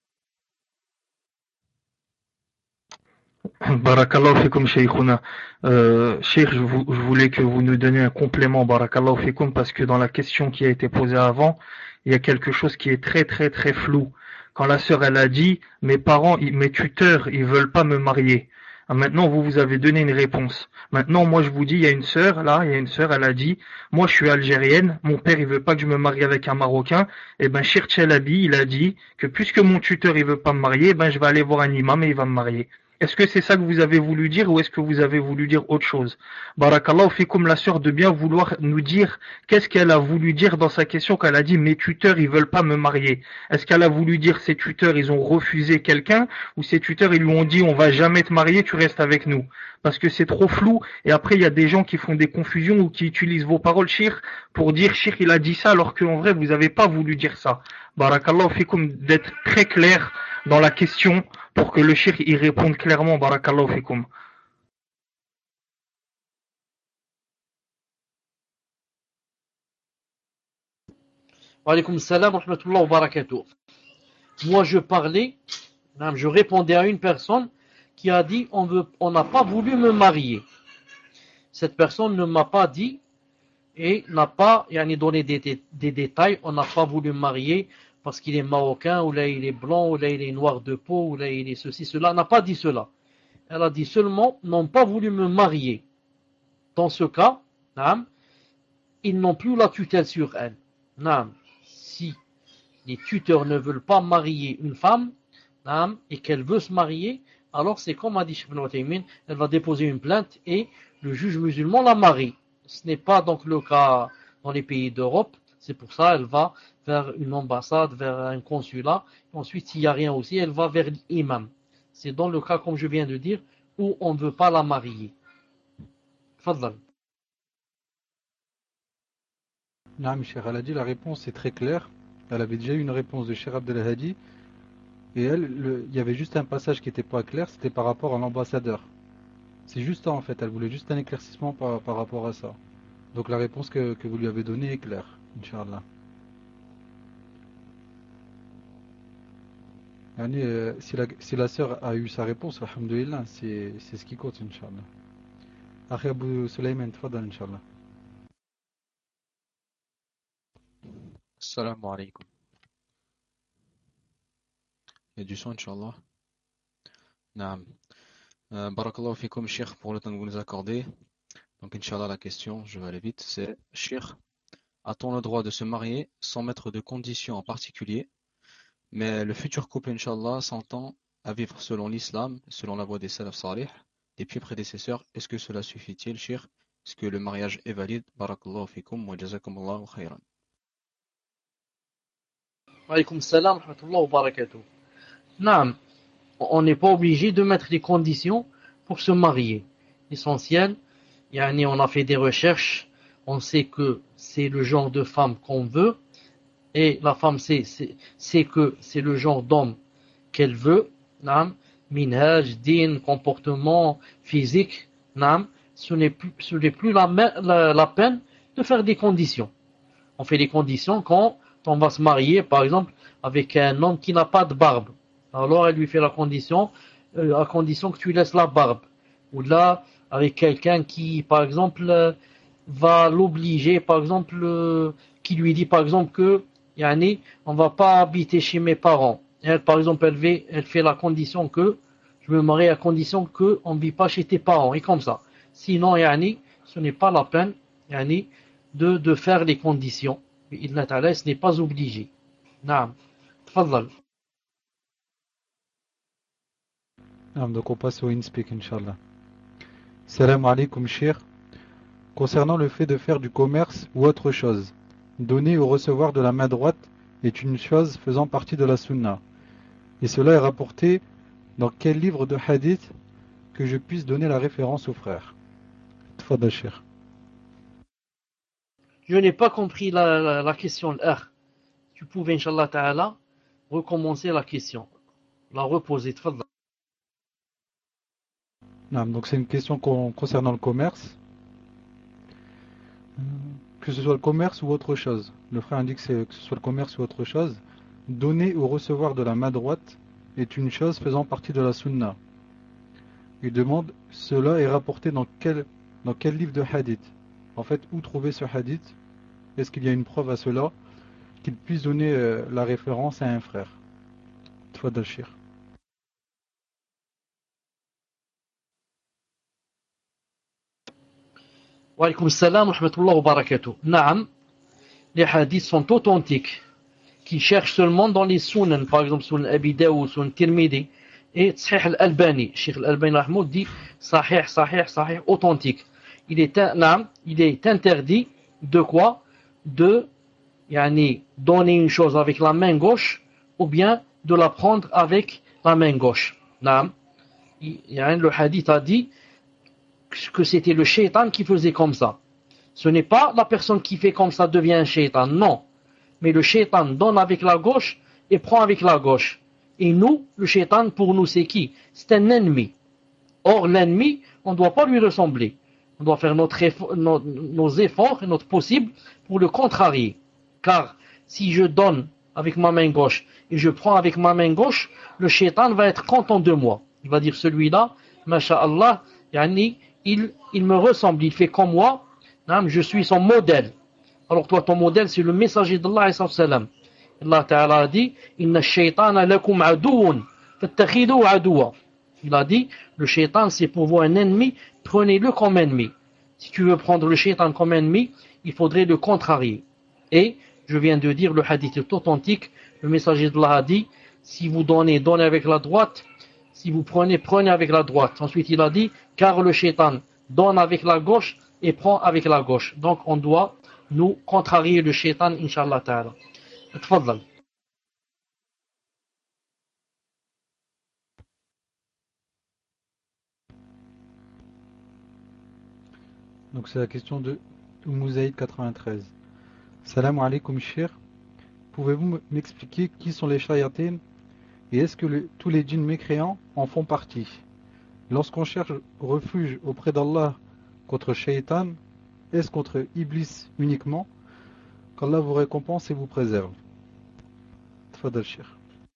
Barakallahu fikum, Sheikhouna. Euh, Cheikh, je, vou- je voulais que vous nous donniez un complément, Barakallahu fikum, parce que dans la question qui a été posée avant, il y a quelque chose qui est très très très flou. Quand la sœur, elle a dit, mes parents, ils- mes tuteurs, ils veulent pas me marier. Ah, maintenant, vous, vous avez donné une réponse. Maintenant, moi, je vous dis, il y a une sœur, là, il y a une sœur, elle a dit, moi, je suis algérienne, mon père, il veut pas que je me marie avec un Marocain. Et ben, Cheikh Chelabi, il a dit que puisque mon tuteur, il veut pas me marier, ben, je vais aller voir un imam et il va me marier. Est-ce que c'est ça que vous avez voulu dire ou est-ce que vous avez voulu dire autre chose? Barakallahu fikum, la sœur, de bien vouloir nous dire qu'est-ce qu'elle a voulu dire dans sa question quand elle a dit mes tuteurs ils veulent pas me marier. Est-ce qu'elle a voulu dire ses tuteurs ils ont refusé quelqu'un ou ses tuteurs ils lui ont dit on va jamais te marier, tu restes avec nous? Parce que c'est trop flou et après il y a des gens qui font des confusions ou qui utilisent vos paroles Shir pour dire Shir il a dit ça alors qu'en vrai vous avez pas voulu dire ça. Barakallahu fikum d'être très clair dans la question pour que le Cheikh y réponde clairement, barakallahu fikum. Wa alaykoum salam wa rahmatullahi wa barakatuh. Moi je parlais, je répondais à une personne qui a dit on veut, on n'a pas voulu me marier. Cette personne ne m'a pas dit et n'a pas yani, donné des, des, des détails. On n'a pas voulu me marier parce qu'il est marocain, ou là il est blanc, ou là il est noir de peau, ou là il est ceci, cela. Elle n'a pas dit cela. Elle a dit seulement n'ont pas voulu me marier. Dans ce cas, naam, ils n'ont plus la tutelle sur elle. Naam, si les tuteurs ne veulent pas marier une femme, naam, et qu'elle veut se marier, alors c'est comme a dit Cheikh Ibn Uthaymin, elle va déposer une plainte et le juge musulman la marie. Ce n'est pas donc le cas dans les pays d'Europe. C'est pour ça qu'elle va vers une ambassade, vers un consulat. Ensuite, s'il n'y a rien aussi, elle va vers l'imam. C'est dans le cas, comme je viens de dire, où on ne veut pas la marier. Fadlan. Non, mais Cheikh, elle a dit la réponse est très claire. Elle avait déjà eu une réponse de Cheikh Abdelhadi. Et elle, le- il y avait juste un passage qui n'était pas clair, c'était par rapport à l'ambassadeur. C'est juste ça en fait, elle voulait juste un éclaircissement par, par rapport à ça. Donc la réponse que, que vous lui avez donnée est claire, Inch'Allah. Yani, euh, si, la, si la sœur a eu sa réponse, alhamdoulilah, c'est c'est ce qui compte, Inch'Allah. Akhi Abu Sulayman, tfadal, Inch'Allah. Salam alaikum. Il y a du son, Inch'Allah. Naam. Euh, Barakallahu fikum, Cheikh, pour le temps que vous nous accordez. Donc, Inch'Allah, la question, je vais aller vite, c'est Cheikh, a-t-on le droit de se marier sans mettre de conditions en particulier, mais le futur couple, Inch'Allah, s'entend à vivre selon l'islam, selon la voie des salaf salih, des pieds prédécesseurs, est-ce que cela suffit-il, Cheikh? Est-ce que le mariage est valide? Barakallahu fikum wa jazakumullahu khayran. Wa alaykoum salam wa rahmatullahi wa barakatuh. Naam, on n'est pas obligé de mettre des conditions pour se marier. L'essentiel, yani on a fait des recherches, on sait que c'est le genre de femme qu'on veut, et la femme sait, sait, sait que c'est le genre d'homme qu'elle veut, naam, minhaj, din, comportement, physique, naam, ce n'est plus, ce n'est plus la, la, la peine de faire des conditions. On fait des conditions quand on va se marier, par exemple, avec un homme qui n'a pas de barbe. Alors elle lui fait la condition, euh, à condition que tu laisses la barbe. Ou là, avec quelqu'un qui, par exemple, euh, va l'obliger, par exemple, euh, qui lui dit, par exemple, que, yani, on va pas habiter chez mes parents. Elle, par exemple, elle fait, elle fait la condition que, je me marie à condition que on ne vit pas chez tes parents, et comme ça. Sinon, yani, ce n'est pas la peine, yani, de, de faire les conditions. Bi'idhnillah ta'ala, ce n'est pas obligé. Naam. Tfadlal. Ah, donc on passe au InSpeak, Inch'Allah. Salam alaikum, Cheikh. Concernant le fait de faire du commerce ou autre chose, donner ou recevoir de la main droite est une chose faisant partie de la sunna. Et cela est rapporté dans quel livre de hadith que je puisse donner la référence aux frères? Tfadal, Cheikh. Je n'ai pas compris la, la, la question R. Tu pouvais, Inch'Allah ta'ala, recommencer la question. La reposer. Tfadal. Non, donc c'est une question con- concernant le commerce. Que ce soit le commerce ou autre chose. Le frère indique que, c'est, que ce soit le commerce ou autre chose. Donner ou recevoir de la main droite est une chose faisant partie de la sunna. Il demande, cela est rapporté dans quel, dans quel livre de hadith? En fait, où trouver ce hadith? Est-ce qu'il y a une preuve à cela qu'il puisse donner euh, la référence à un frère? Tfadal, Cheikh. Wa alaykoum salam wa rahmatullahi wa barakatuh. Naam, les hadiths sont authentiques, qui cherchent seulement dans les sunan, par exemple sunan Abi Daoud, sunan Tirmidhi, et Sahih al-Albani. Cheikh al-Albani rahmoud dit Sahih, Sahih, Sahih, authentique. Il est, naam, il est interdit de quoi? De yani, donner une chose avec la main gauche ou bien de la prendre avec la main gauche. Naam. Yani, le hadith a dit que c'était le shaitan qui faisait comme ça. Ce n'est pas la personne qui fait comme ça devient un shaitan, non. Mais le shaitan donne avec la gauche et prend avec la gauche. Et nous, le shaitan, pour nous, c'est qui? C'est un ennemi. Or, l'ennemi, on ne doit pas lui ressembler. On doit faire notre effort, nos, nos efforts et notre possible pour le contrarier. Car si je donne avec ma main gauche et je prends avec ma main gauche, le shaitan va être content de moi. Il va dire celui-là, masha'Allah, yani, il, il me ressemble, il fait comme moi, je suis son modèle. Alors toi, ton modèle, c'est le messager d'Allah, Allah Ta'ala a dit, Inna shaytana lakum aduun, fattakhidou adoua. Il a dit, le shaitan, c'est pour vous un ennemi, prenez-le comme ennemi. Si tu veux prendre le shaitan comme ennemi, il faudrait le contrarier. Et, je viens de dire, le hadith est authentique, le messager d'Allah a dit, si vous donnez, donnez avec la droite, si vous prenez, prenez avec la droite. Ensuite, il a dit, car le shaitan donne avec la gauche et prend avec la gauche. Donc, on doit nous contrarier le shaitan, Inch'Allah Ta'ala. Tfadlal. Donc c'est la question de Mouzaïd quatre-vingt-treize. Salam alaikum, Cheikh. Pouvez-vous m'expliquer qui sont les shayatin et est-ce que le, tous les djinns mécréants en font partie? Lorsqu'on cherche refuge auprès d'Allah contre shaitan, est-ce contre Iblis uniquement? Qu'Allah vous récompense et vous préserve. Tfadal, Cheikh.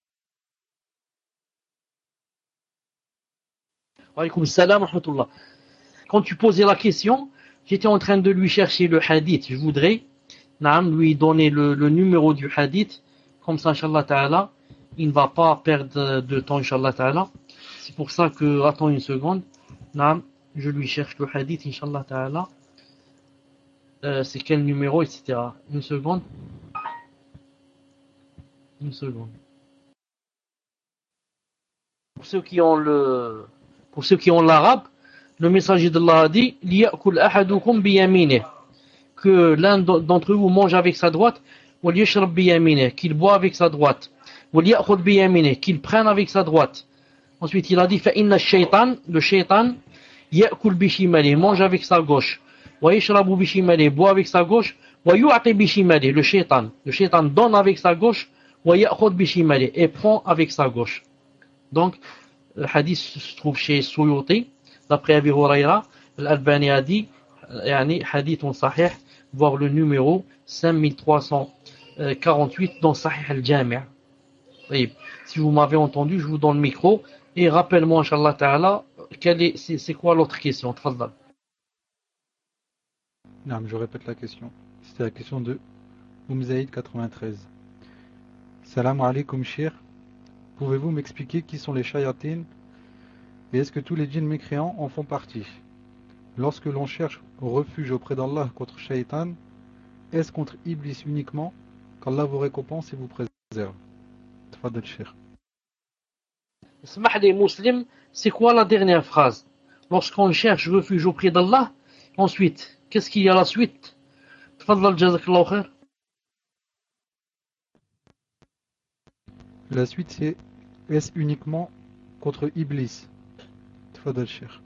Wa alaykoum salam wa rahmatullah. Quand tu posais la question, j'étais en train de lui chercher le hadith. Je voudrais naam, lui donner le, le numéro du hadith. Comme ça, Inch'Allah Ta'ala, il ne va pas perdre de temps, Inch'Allah Ta'ala. C'est pour ça que, attends une seconde. Naam, je lui cherche le hadith, Inch'Allah Ta'ala. Euh, c'est quel numéro, et cetera. Une seconde. Une seconde. Pour ceux qui ont le, pour ceux qui ont l'arabe, le messager d'Allah a dit لِيَأْكُلْ أَحَدُكُمْ بِيَمِينِهِ, que l'un d'entre vous mange avec sa droite, وَلْيَشْرَبْ بِيَمِينِهِ, qu'il boit avec sa droite, وَلْيَأْخُذْ بِيَمِينِهِ, qu'il prenne avec sa droite. Ensuite il a dit فَإِنَّ الشَّيْطَانَ, le shaitan, يَأْكُلْ بِشِمَالِهِ, mange avec sa gauche, وَيَشْرَبُ بِشِمَالِهِ, boit avec sa gauche, وَيُعْطِي بِشِمَالِهِ, le shaitan, le shaitan donne avec sa gauche, وَيَأْخُذْ بِشِمَالِهِ, et prend avec sa gauche. Donc le hadith se trouve chez Suyuti, d'après Abi Hurayra. Al-Albani a dit yani hadith sahih, voir le numéro cinq mille trois cent quarante-huit dans Sahih al-Jami'. Si vous m'avez entendu, je vous donne le micro et rappelle-moi inchallah ta'ala quelle est c'est, c'est quoi l'autre question. Tfadal. Non, je répète la question. C'était la question de Oumzaïd quatre-vingt-treize. Salam alaikum shir. Pouvez-vous m'expliquer qui sont les shayatines et est-ce que tous les djinns mécréants en font partie? Lorsque l'on cherche refuge auprès d'Allah contre shaytan, est-ce contre Iblis uniquement qu'Allah vous récompense et vous préserve? Tfadal shir. Smah les musulmans, c'est quoi la dernière phrase? Lorsqu'on cherche refuge auprès d'Allah, ensuite, qu'est-ce qu'il y a à la suite? Tfadal jazakallahu khair. La suite c'est est-ce uniquement contre Iblis? Tfadal shir.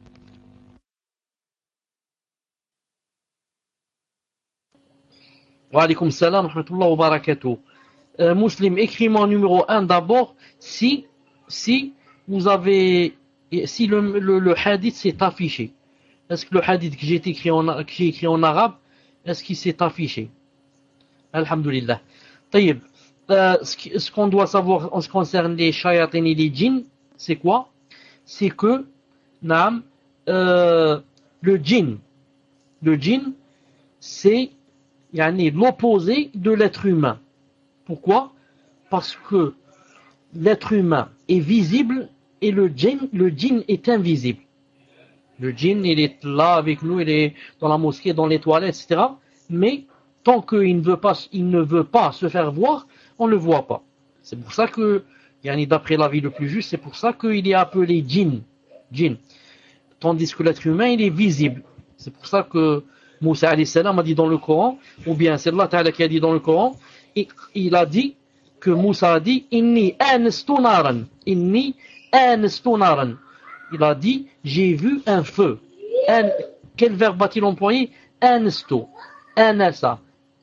Wa alaykoum salam wa rahmatullahi wa barakatuh. Euh, Muslim, écris-moi numéro un d'abord si, si vous avez, si le, le, le hadith s'est affiché. Est-ce que le hadith que j'ai écrit en, que j'ai écrit en arabe, est-ce qu'il s'est affiché? Alhamdulillah. Taïb. Euh, ce, ce qu'on doit savoir en ce qui concerne les shayatin et les djinns, c'est quoi? C'est que, naam, euh, le djinn, le djinn, c'est yani, l'opposé de l'être humain. Pourquoi? Parce que l'être humain est visible et le djinn, le djinn est invisible. Le djinn, il est là avec nous, il est dans la mosquée, dans les toilettes, et cetera. Mais tant qu'il ne veut pas, il ne veut pas se faire voir, on ne le voit pas. C'est pour ça que, yani, d'après l'avis le plus juste, c'est pour ça qu'il est appelé djinn. Djinn. Tandis que l'être humain, il est visible. C'est pour ça que Moussa alayhi salam a dit dans le Coran, ou bien c'est Allah Ta'ala qui a dit dans le Coran, et il a dit que Moussa a dit Inni anastu naran. Inni anastu naran. Il a dit j'ai vu un feu. An, quel verbe a-t-il employé? Anastu. Anasa.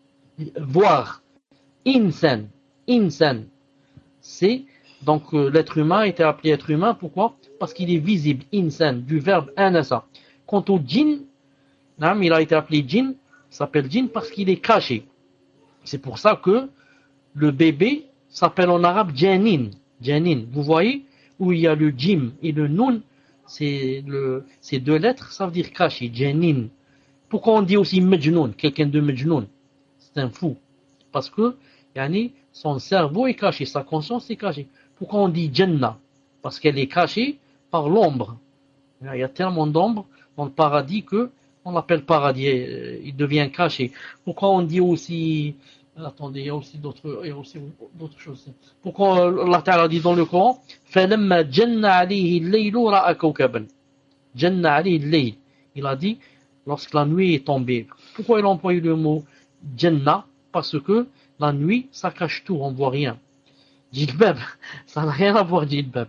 Voir. Insan. Insan. C'est donc euh, l'être humain a été appelé être humain. Pourquoi? Parce qu'il est visible. Insan. Du verbe anasa. Quant au djinn, il a été appelé djinn, il s'appelle djinn parce qu'il est caché. C'est pour ça que le bébé s'appelle en arabe janin. Janin. Vous voyez où il y a le jim et le nun, c'est le, ces deux lettres, ça veut dire caché, janin. Pourquoi on dit aussi majnoun, quelqu'un de majnoun? C'est un fou. Parce que yani, son cerveau est caché, sa conscience est cachée. Pourquoi on dit jannah? Parce qu'elle est cachée par l'ombre. Il y a tellement d'ombre dans le paradis que on l'appelle paradis, il devient caché. Pourquoi on dit aussi, attendez, il y a aussi d'autres, il y a aussi d'autres choses. Pourquoi Allah Ta'ala dit dans le Coran, فَلَمَّا جَنَّ عَلَيْهِ اللَّيْلُ رَأَى كَوْكَبًا. جَنَّ عَلَيْهِ اللَّيْلُ. Il a dit, lorsque la nuit est tombée. Pourquoi il a employé le mot Jannah? Parce que la nuit, ça cache tout, on ne voit rien. Jilbab, ça n'a rien à voir, Jilbab.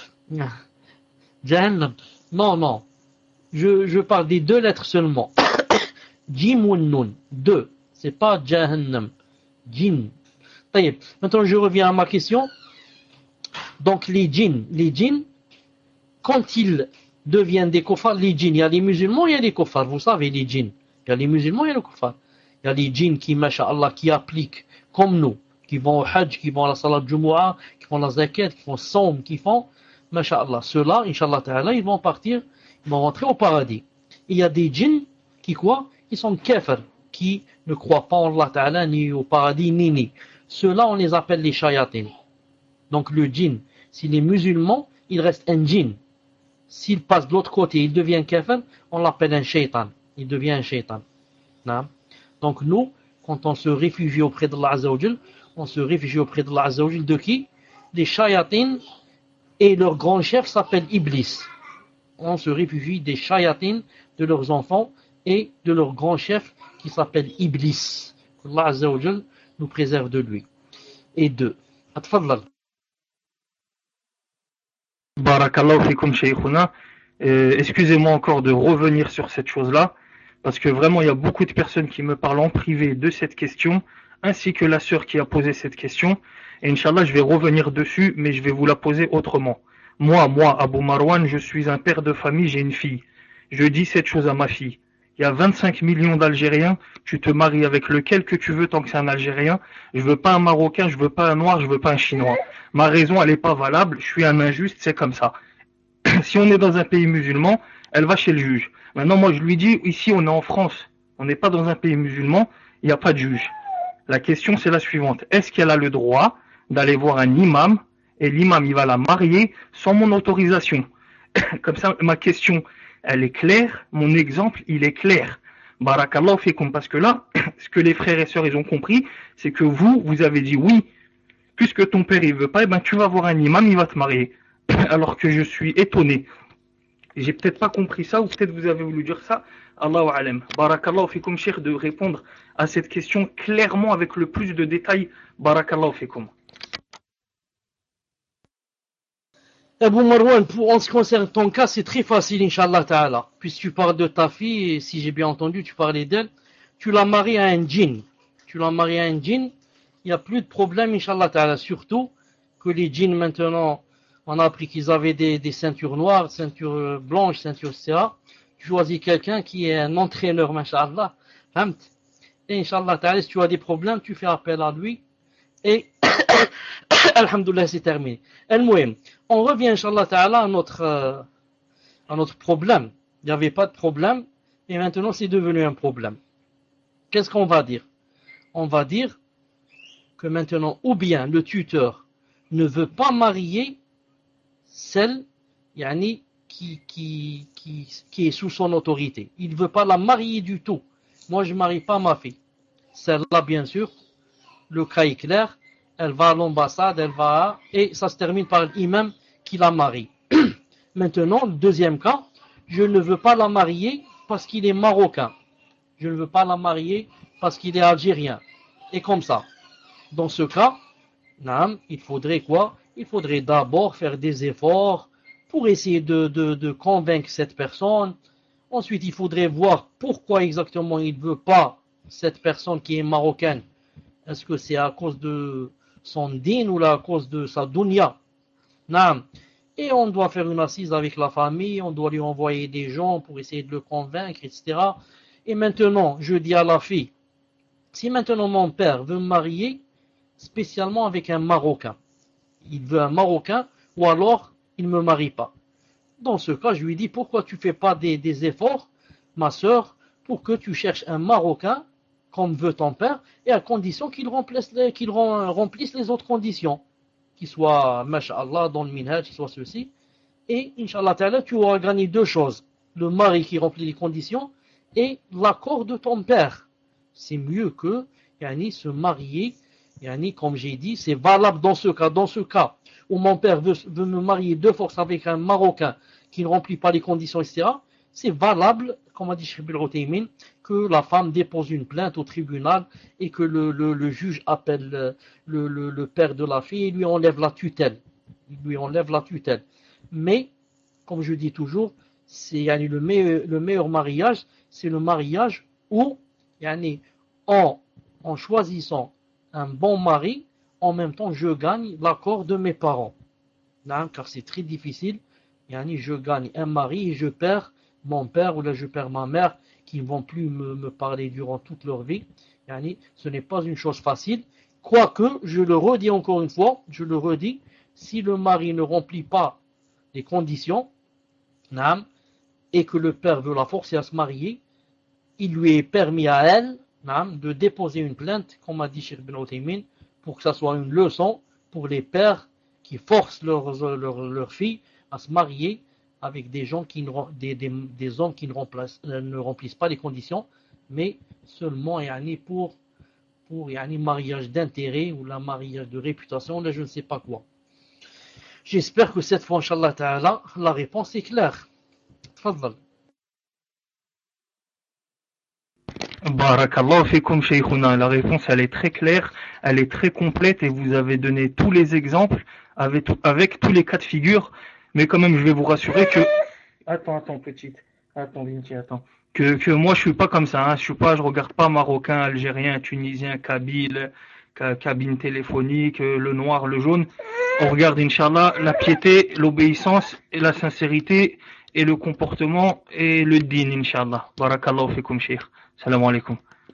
Jahannam. Non, non. Je, je parle des deux lettres seulement. Jim ou Nun. Deux. C'est pas Jahannam. Jinn. Maintenant, je reviens à ma question. Donc, les djinns, les djinns, quand ils deviennent des kuffars, les djinns, il y a les musulmans, il y a les kuffars. Vous savez, les djinns. Il y a les musulmans, il y a les kuffars. Il y a les djinns qui, masha'Allah, qui appliquent comme nous, qui vont au hajj, qui vont à la salat jumu'ah, qui font la zakat, qui font saum, qui font, masha'Allah. Ceux-là, inshallah ta'ala, ils vont partir, ils vont rentrer au paradis. Il y a des djinns qui quoi? Ils sont kafir, qui ne croient pas en Allah ta'ala, ni au paradis, ni ni. Ceux-là, on les appelle les shayatin. Donc le djinn, s'il est musulman, il reste un djinn. S'il passe de l'autre côté, il devient kafir, on l'appelle un shaitan. Il devient un shaitan. Non? Donc nous, quand on se réfugie auprès d'Allah Azza wa Jal, on se réfugie auprès d'Allah Azza wa Jal de qui? Les shayatin, et leur grand chef s'appelle Iblis. on se réfugie des shayatines de leurs enfants et de leur grand chef qui s'appelle Iblis. Allah Azza wa Jal nous préserve de lui. Et de. Atfadlal. Barakallahu fikum shaykhuna. Euh, excusez-moi encore de revenir sur cette chose-là, parce que vraiment il y a beaucoup de personnes qui me parlent en privé de cette question, ainsi que la sœur qui a posé cette question, et Inch'Allah je vais revenir dessus, mais je vais vous la poser autrement. Moi, moi, Abou Marwan, je suis un père de famille, j'ai une fille. Je dis cette chose à ma fille. Il y a vingt-cinq millions d'Algériens, tu te maries avec lequel que tu veux tant que c'est un Algérien. Je veux pas un Marocain, je veux pas un Noir, je veux pas un Chinois. Ma raison, elle est pas valable, je suis un injuste, c'est comme ça. Si on est dans un pays musulman, elle va chez le juge. Maintenant, moi, je lui dis, ici, on est en France, on n'est pas dans un pays musulman, il n'y a pas de juge. La question, c'est la suivante. Est-ce qu'elle a le droit d'aller voir un imam, et l'imam, il va la marier sans mon autorisation? Comme ça, ma question, elle est claire, mon exemple, il est clair. Barakallahu fikum, parce que là, ce que les frères et sœurs, ils ont compris, c'est que vous, vous avez dit oui, puisque ton père, il veut pas, eh ben, tu vas voir un imam, il va te marier. Alors que je suis étonné. J'ai peut-être pas compris ça, ou peut-être vous avez voulu dire ça. Allahu alam. Barakallahu fikum, cheikh, de répondre à cette question clairement avec le plus de détails. Barakallahu fikum. Abou Marwan, pour, en ce qui concerne ton cas, c'est très facile, Inch'Allah Ta'ala. Puisque tu parles de ta fille, et si j'ai bien entendu, tu parlais d'elle, tu l'as mariée à un djinn. Tu l'as mariée à un djinn, il n'y a plus de problème, Inch'Allah Ta'ala. Surtout que les djinns maintenant, on a appris qu'ils avaient des, des ceintures noires, ceintures blanches, ceintures et cetera. Tu choisis quelqu'un qui est un entraîneur, Masha'Allah. Et Inch'Allah Ta'ala, si tu as des problèmes, tu fais appel à lui. Et Alhamdoulilah, c'est terminé. El-Mouhem. On revient, Inch'Allah Ta'ala, à notre, euh, à notre problème. Il n'y avait pas de problème, et maintenant c'est devenu un problème. Qu'est-ce qu'on va dire? On va dire que maintenant, ou bien le tuteur ne veut pas marier celle yani, qui, qui, qui, qui est sous son autorité. Il ne veut pas la marier du tout. Moi, je ne marie pas ma fille. Celle-là, bien sûr, le cas est clair. Elle va à l'ambassade, elle va à... Et ça se termine par l'imam qui la marie. Maintenant, le deuxième cas, je ne veux pas la marier parce qu'il est marocain. Je ne veux pas la marier parce qu'il est algérien. Et comme ça. Dans ce cas, il faudrait quoi? Il faudrait d'abord faire des efforts pour essayer de, de, de convaincre cette personne. Ensuite, il faudrait voir pourquoi exactement il ne veut pas cette personne qui est marocaine. Est-ce que c'est à cause de son din ou à cause de sa dunya? Et on doit faire une assise avec la famille, on doit lui envoyer des gens pour essayer de le convaincre, et cetera. Et maintenant, je dis à la fille, si maintenant mon père veut me marier spécialement avec un Marocain, il veut un Marocain, ou alors il ne me marie pas. Dans ce cas, je lui dis, pourquoi tu ne fais pas des, des efforts, ma sœur, pour que tu cherches un Marocain, comme veut ton père, et à condition qu'il remplisse les, qu'il remplisse les autres conditions, qu'il soit, masha'Allah, dans le minhaj, qu'il soit ceci, et, Inch'Allah ta'ala, tu auras gagné deux choses, le mari qui remplit les conditions, et l'accord de ton père. C'est mieux que, yani, se marier, yani, comme j'ai dit, c'est valable dans ce cas, dans ce cas, où mon père veut, veut me marier de force avec un Marocain qui ne remplit pas les conditions, et cetera, c'est valable, comme a dit Cheikh Al-Uthaymin, que la femme dépose une plainte au tribunal et que le, le, le juge appelle le, le, le père de la fille et lui enlève la tutelle. Il lui enlève la tutelle. Mais, comme je dis toujours, c'est yani, le, meilleur, le meilleur mariage, c'est le mariage où, yani, en, en choisissant un bon mari, en même temps, je gagne l'accord de mes parents. Non, car c'est très difficile. Yani, je gagne un mari et je perds mon père ou là je perds ma mère qui ne vont plus me, me parler durant toute leur vie. Yani, ce n'est pas une chose facile. Quoique, je le redis encore une fois, je le redis, si le mari ne remplit pas les conditions, non, et que le père veut la forcer à se marier, il lui est permis à elle non, de déposer une plainte, comme a dit Cheikh Ibn Uthaymin, pour que ça soit une leçon pour les pères qui forcent leurs leur, leur filles à se marier avec des gens qui ne, des, des, des hommes qui ne, remplacent, ne remplissent pas les conditions, mais seulement yani, pour, pour yani, mariage d'intérêt ou la mariage de réputation, là je ne sais pas quoi. J'espère que cette fois, Inch'Allah Ta'ala, la réponse est claire. تفضل. Barakallahu fikum Shaykhuna. La réponse, elle est très claire, elle est très complète et vous avez donné tous les exemples avec, avec tous les cas de figure. Mais quand même, je vais vous rassurer que... Attends, attends, petite. Attends, Vinci, attends. Que, que moi, je suis pas comme ça. Hein. Je suis pas, je regarde pas marocain, algérien, tunisien, kabyle, cabine téléphonique, le noir, le jaune. On regarde, Inch'Allah, la piété, l'obéissance et la sincérité et le comportement et le din, Inch'Allah. Barakallahu fikum Shaykh. Salam alaikum.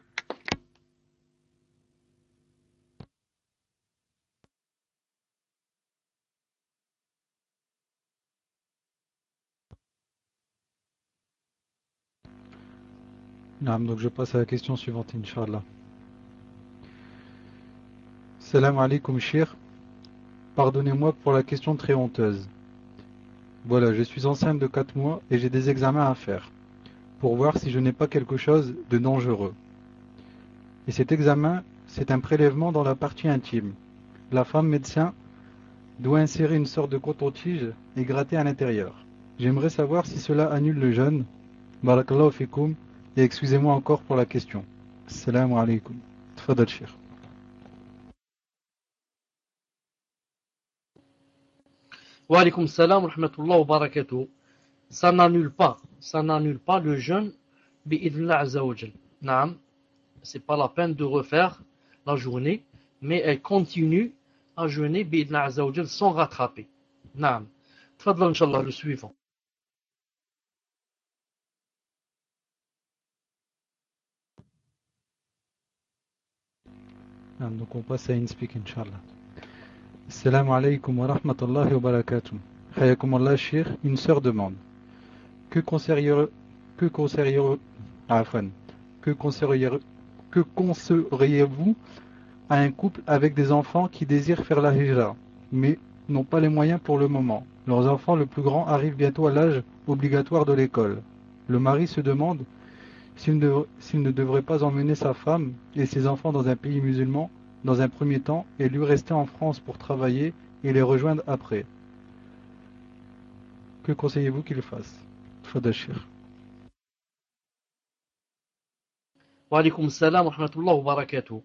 Naam, donc je passe à la question suivante, Inch'Allah. Salam alaikum, Cheikh. Pardonnez-moi pour la question très honteuse. Voilà, je suis enceinte de quatre mois et j'ai des examens à faire pour voir si je n'ai pas quelque chose de dangereux. Et cet examen, c'est un prélèvement dans la partie intime. La femme médecin doit insérer une sorte de coton-tige et gratter à l'intérieur. J'aimerais savoir si cela annule le jeûne. Barakallahu fikum. Et excusez-moi encore pour la question. Assalamu alaikum. Tfadal Cheikh. Wa alaykum salam wa rahmatullahi wa barakatuh. Ça n'annule pas, ça n'annule pas le jeûne bi'idhnillah azza wa jal. Naam, c'est pas la peine de refaire la journée, mais elle continue à jeûner bi'idhnillah azza wa jal sans rattraper. Naam. Tfadal inshallah le suivant. Donc on passe à InSpeak, Inch'Allah. Assalamu alaikum wa rahmatullahi wa barakatuh. Hayakum Allah, Cheikh. Une sœur demande que conseilleriez que conseilleriez afan que conseilleriez que conseilleriez-vous à un couple avec des enfants qui désirent faire la hijra mais n'ont pas les moyens pour le moment. Leurs enfants, le plus grand, arrivent bientôt à l'âge obligatoire de l'école. Le mari se demande s'il ne, s'il ne devrait pas emmener sa femme et ses enfants dans un pays musulman dans un premier temps et lui rester en France pour travailler et les rejoindre après. Que conseillez-vous qu'il fasse? Fadashir. Wa alaykum salam wa rahmatullahi wa barakatuh.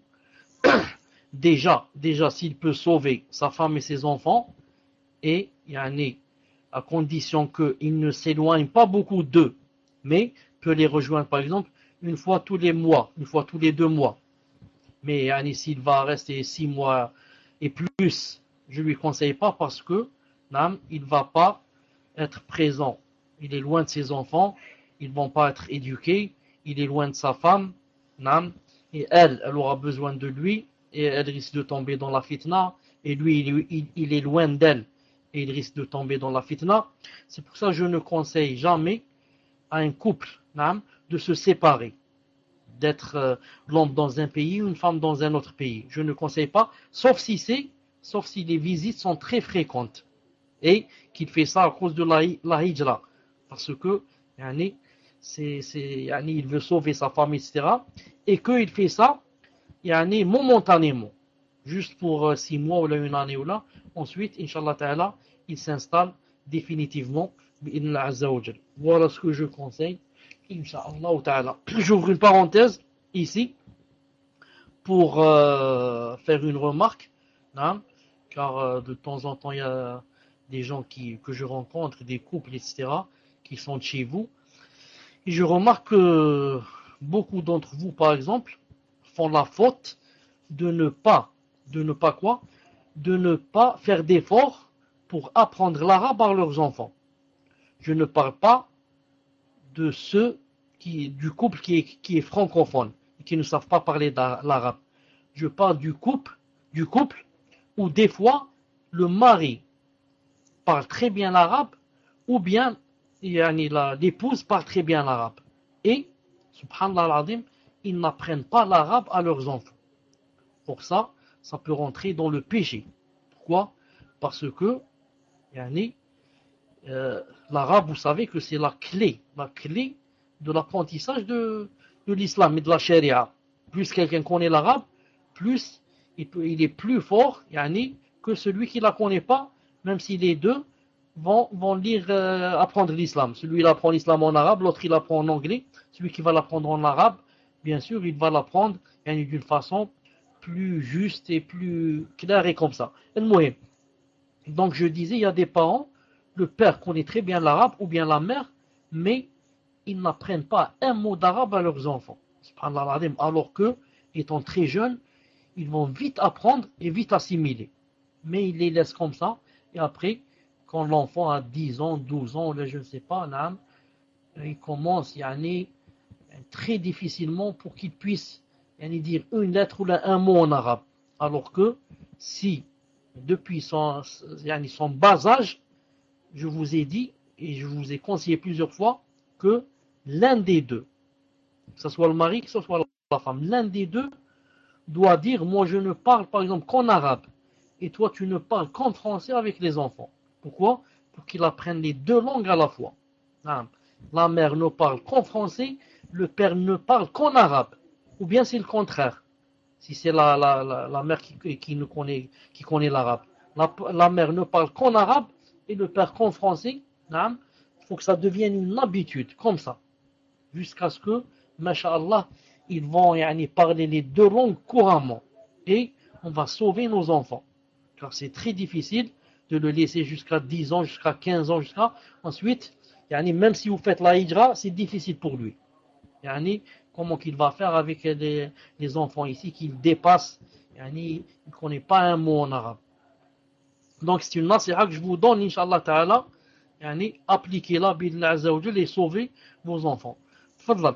Déjà, déjà, s'il peut sauver sa femme et ses enfants, et yani, à condition qu'il ne s'éloigne pas beaucoup d'eux, mais peut les rejoindre par exemple une fois tous les mois, une fois tous les deux mois. Mais yani, s'il va rester six mois et plus, je ne lui conseille pas parce que nam, il ne va pas être présent. Il est loin de ses enfants, ils ne vont pas être éduqués, il est loin de sa femme, nam, et elle, elle aura besoin de lui, et elle risque de tomber dans la fitna, et lui, il, il, il est loin d'elle, et il risque de tomber dans la fitna. C'est pour ça que je ne conseille jamais à un couple nam, de se séparer, d'être euh, l'homme dans un pays ou une femme dans un autre pays. Je ne conseille pas, sauf si c'est, sauf si les visites sont très fréquentes, et qu'il fait ça à cause de la, la hijra, parce que yani, c'est, c'est, yani, il veut sauver sa femme, et cetera, et qu'il fait ça yani, momentanément, juste pour euh, six mois ou là, une année ou là, ensuite, Inch'Allah Ta'ala, il s'installe définitivement, bi'idhnillah azza wa jal. Voilà ce que je conseille, Inch'Allah Ta'ala. J'ouvre une parenthèse ici pour euh, faire une remarque, hein, car euh, de temps en temps, il y a des gens qui, que je rencontre, des couples, et cetera, qui sont chez vous, et je remarque que beaucoup d'entre vous, par exemple, font la faute de ne pas, de ne pas quoi, de ne pas faire d'efforts pour apprendre l'arabe à leurs enfants. Je ne parle pas de ceux qui, du couple qui est, qui est francophone et qui ne savent pas parler l'arabe. Je parle du couple, du couple où des fois le mari parle très bien l'arabe ou bien l'épouse parle très bien l'arabe. Et, subhanallah al-azim, ils n'apprennent pas l'arabe à leurs enfants. Pour ça, ça peut rentrer dans le péché. Pourquoi? Parce que yani, euh, l'arabe, vous savez que c'est la clé, la clé de l'apprentissage de, de l'islam et de la charia. Plus quelqu'un connaît l'arabe, plus il, peut, il est plus fort yani, que celui qui ne la connaît pas, même si les deux vont, vont lire, euh, apprendre l'islam. Celui il apprend l'islam en arabe, l'autre il apprend en anglais. Celui qui va l'apprendre en arabe, bien sûr, il va l'apprendre d'une façon plus juste et plus claire et comme ça. Donc je disais, il y a des parents, le père connaît très bien l'arabe ou bien la mère, mais ils n'apprennent pas un mot d'arabe à leurs enfants. Alors que, étant très jeunes, ils vont vite apprendre et vite assimiler. Mais ils les laissent comme ça, et après, quand l'enfant a dix ans, douze ans, je ne sais pas, il commence yani, très difficilement pour qu'il puisse yani, dire une lettre ou un mot en arabe. Alors que si depuis son, yani, son bas âge, je vous ai dit et je vous ai conseillé plusieurs fois que l'un des deux, que ce soit le mari, que ce soit la femme, l'un des deux doit dire moi je ne parle par exemple qu'en arabe et toi tu ne parles qu'en français avec les enfants. Pourquoi? Pour qu'ils apprennent les deux langues à la fois. La mère ne parle qu'en français, le père ne parle qu'en arabe. Ou bien c'est le contraire. Si c'est la, la, la, la mère qui, qui, ne connaît, qui connaît l'arabe. La, la mère ne parle qu'en arabe et le père qu'en français. Il faut que ça devienne une habitude, comme ça. Jusqu'à ce que, masha'Allah, ils vont yani, parler les deux langues couramment. Et on va sauver nos enfants. Car c'est très difficile de le laisser jusqu'à dix ans, jusqu'à quinze ans, jusqu'à... Ensuite, yani, même si vous faites la hijra, c'est difficile pour lui. Yani, comment qu'il va faire avec les, les enfants ici qu'il dépasse, yani, il ne connaît pas un mot en arabe. Donc c'est une nasiha que je vous donne, Inch'Allah Ta'ala, yani, appliquez-la, bid'Allah Azza wa Jal, et sauvez vos enfants. Fadlal.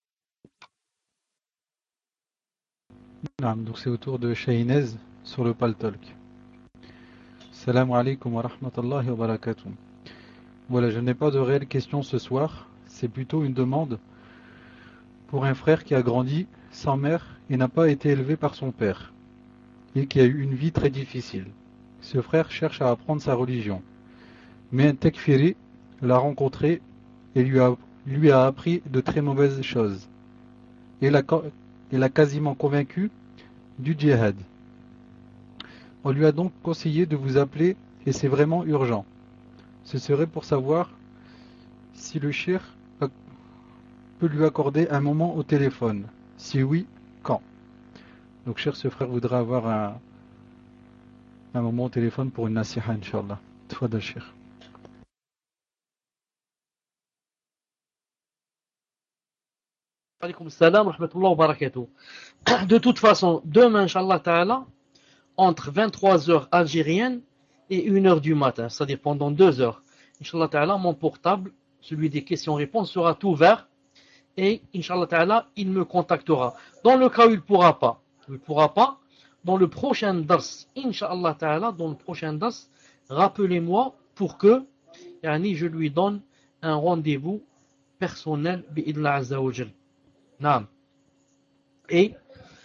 Donc c'est au tour de Shahinez sur le Paltalk. Salam alaikum wa rahmatullahi wa barakatuh. Voilà, je n'ai pas de réelle question ce soir, c'est plutôt une demande pour un frère qui a grandi sans mère et n'a pas été élevé par son père, et qui a eu une vie très difficile. Ce frère cherche à apprendre sa religion, mais un tekfiri l'a rencontré et lui a, lui a appris de très mauvaises choses, et l'a, et l'a quasiment convaincu du djihad. On lui a donc conseillé de vous appeler, et c'est vraiment urgent. Ce serait pour savoir si le cheikh peut lui accorder un moment au téléphone. Si oui, quand? Donc cher ce frère voudra avoir un, un moment au téléphone pour une nasiha, Inch'Allah. Tfadal cheikh. Alaykoum salam wa rahmatullahi wa barakatuh. De toute façon, demain, Inch'Allah Ta'ala, entre vingt-trois heures algériennes et une heure du matin, c'est-à-dire pendant deux heures, Inch'Allah Ta'ala, mon portable, celui des questions-réponses, sera ouvert et Inch'Allah Ta'ala, il me contactera. Dans le cas où il ne pourra pas, il ne pourra pas, dans le prochain dars, Inch'Allah Ta'ala, dans le prochain dars, rappelez-moi pour que yani, je lui donne un rendez-vous personnel bi'idla azza wa jal. Naam. Et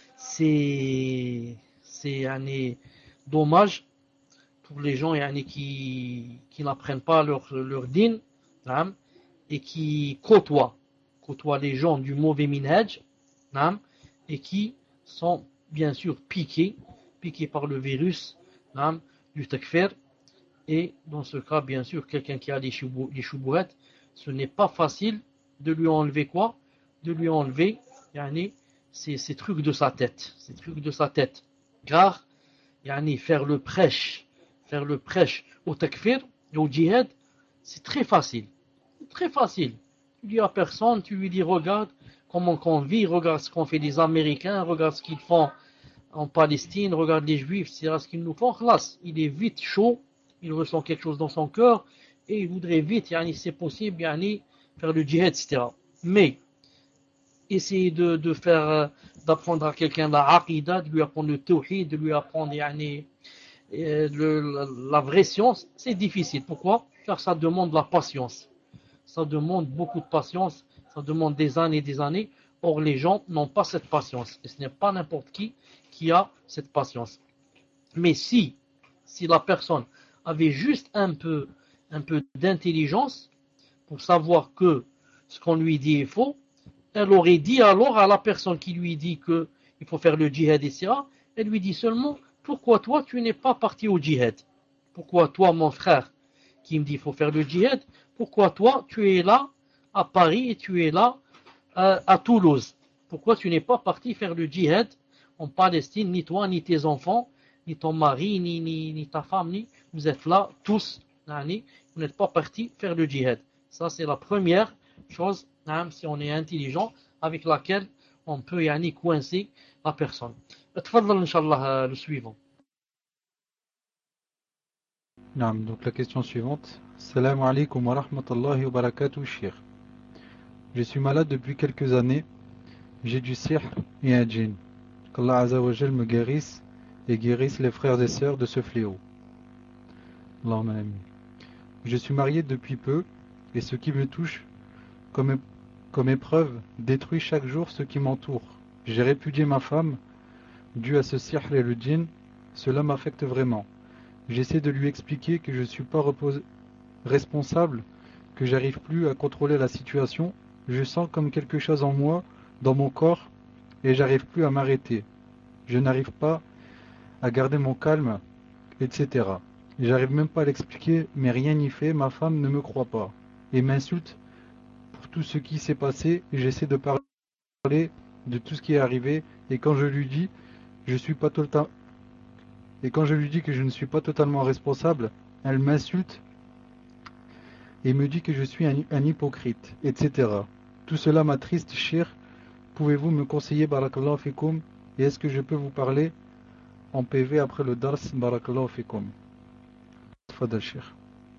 c'est c'est yani, dommage pour les gens yani, qui, qui n'apprennent pas leur, leur din naam, et qui côtoient côtoient les gens du mauvais minhaj naam, et qui sont bien sûr piqués piqués par le virus naam, du takfir. Et dans ce cas, bien sûr, quelqu'un qui a des choubouettes, ce n'est pas facile de lui enlever quoi? De lui enlever yani, ces, ces trucs de sa tête. Ces trucs de sa tête. Car yani, faire le prêche, faire le prêche au takfir et au djihad, c'est très facile. C'est très facile. Tu dis à personne, tu lui dis regarde comment on vit, regarde ce qu'ont fait les Américains, regarde ce qu'ils font en Palestine, regarde les Juifs, c'est ce qu'ils nous font. Khlas, il est vite chaud. Il ressent quelque chose dans son cœur et il voudrait vite, yani, c'est possible, yani, faire le djihad, et cetera. Mais essayer de, de faire, d'apprendre à quelqu'un la aqidah, de lui apprendre le tawhid, de lui apprendre yani, le, la, la vraie science, c'est difficile. Pourquoi? Car ça demande la patience. Ça demande beaucoup de patience, ça demande des années et des années. Or, les gens n'ont pas cette patience. Et ce n'est pas n'importe qui qui a cette patience. Mais si, si la personne avait juste un peu, un peu d'intelligence pour savoir que ce qu'on lui dit est faux, elle aurait dit alors à la personne qui lui dit qu'il faut faire le djihad, et cetera, elle lui dit seulement, pourquoi toi tu n'es pas parti au djihad? Pourquoi toi mon frère qui me dit qu'il faut faire le djihad, pourquoi toi, tu es là à Paris et tu es là euh, à Toulouse? Pourquoi tu n'es pas parti faire le djihad en Palestine, ni toi, ni tes enfants, ni ton mari, ni, ni, ni ta femme, ni vous êtes là tous, yani, vous n'êtes pas parti faire le djihad. Ça, c'est la première chose, hein, si on est intelligent, avec laquelle on peut yani, coincer la personne. Tfadal, Inch'Allah, le suivant. Naam, donc la question suivante. Salam alaikum wa rahmatullahi wa barakatuh, Cheikh. Je suis malade depuis quelques années. J'ai du sihr et un djinn. Qu'Allah Azza wa Jal me guérisse et guérisse les frères et sœurs de ce fléau. Allahumma amin. Je suis marié depuis peu et ce qui me touche comme, é- comme épreuve détruit chaque jour ce qui m'entoure. J'ai répudié ma femme dû à ce sihr et le djinn. Cela m'affecte vraiment. J'essaie de lui expliquer que je ne suis pas repos- responsable, que j'arrive plus à contrôler la situation. Je sens comme quelque chose en moi, dans mon corps, et j'arrive plus à m'arrêter. Je n'arrive pas à garder mon calme, et cetera. J'arrive même pas à l'expliquer, mais rien n'y fait, ma femme ne me croit pas, et m'insulte pour tout ce qui s'est passé, et j'essaie de parler de tout ce qui est arrivé, et quand je lui dis, je suis pas tout le temps... Et quand je lui dis que je ne suis pas totalement responsable, elle m'insulte et me dit que je suis un, un hypocrite, et cetera. Tout cela m'attriste, cher. Pouvez-vous me conseiller, barakallahu fikoum, et est-ce que je peux vous parler en P V après le dars, barakallahu fikoum. Tfadal, cher.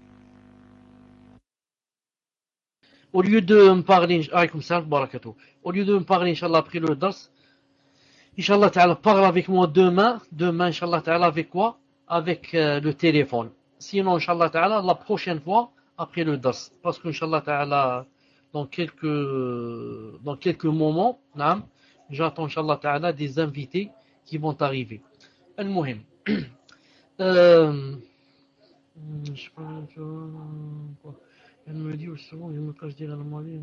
Au lieu de me parler, alaykoum salam, barakatuh. Au lieu de me parler, Inch'Allah, après le dars, Inch'Allah ta'ala, parle avec moi demain. Demain, Inch'Allah ta'ala, avec quoi? Avec euh, le téléphone. Sinon, Inch'Allah ta'ala, la prochaine fois, après le dars. Parce que, Inch'Allah ta'ala, dans quelques, dans quelques moments, naam, j'attends, Inch'Allah ta'ala, des invités qui vont arriver. Al-Muhim. Euh, je sais pas, je- quoi. Elle me dit, c'est bon, je me cache derrière le mari.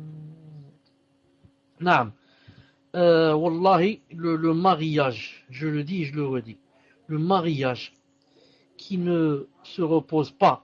Naam. Euh, wallahi, le, le mariage, je le dis et je le redis, le mariage qui ne se repose pas,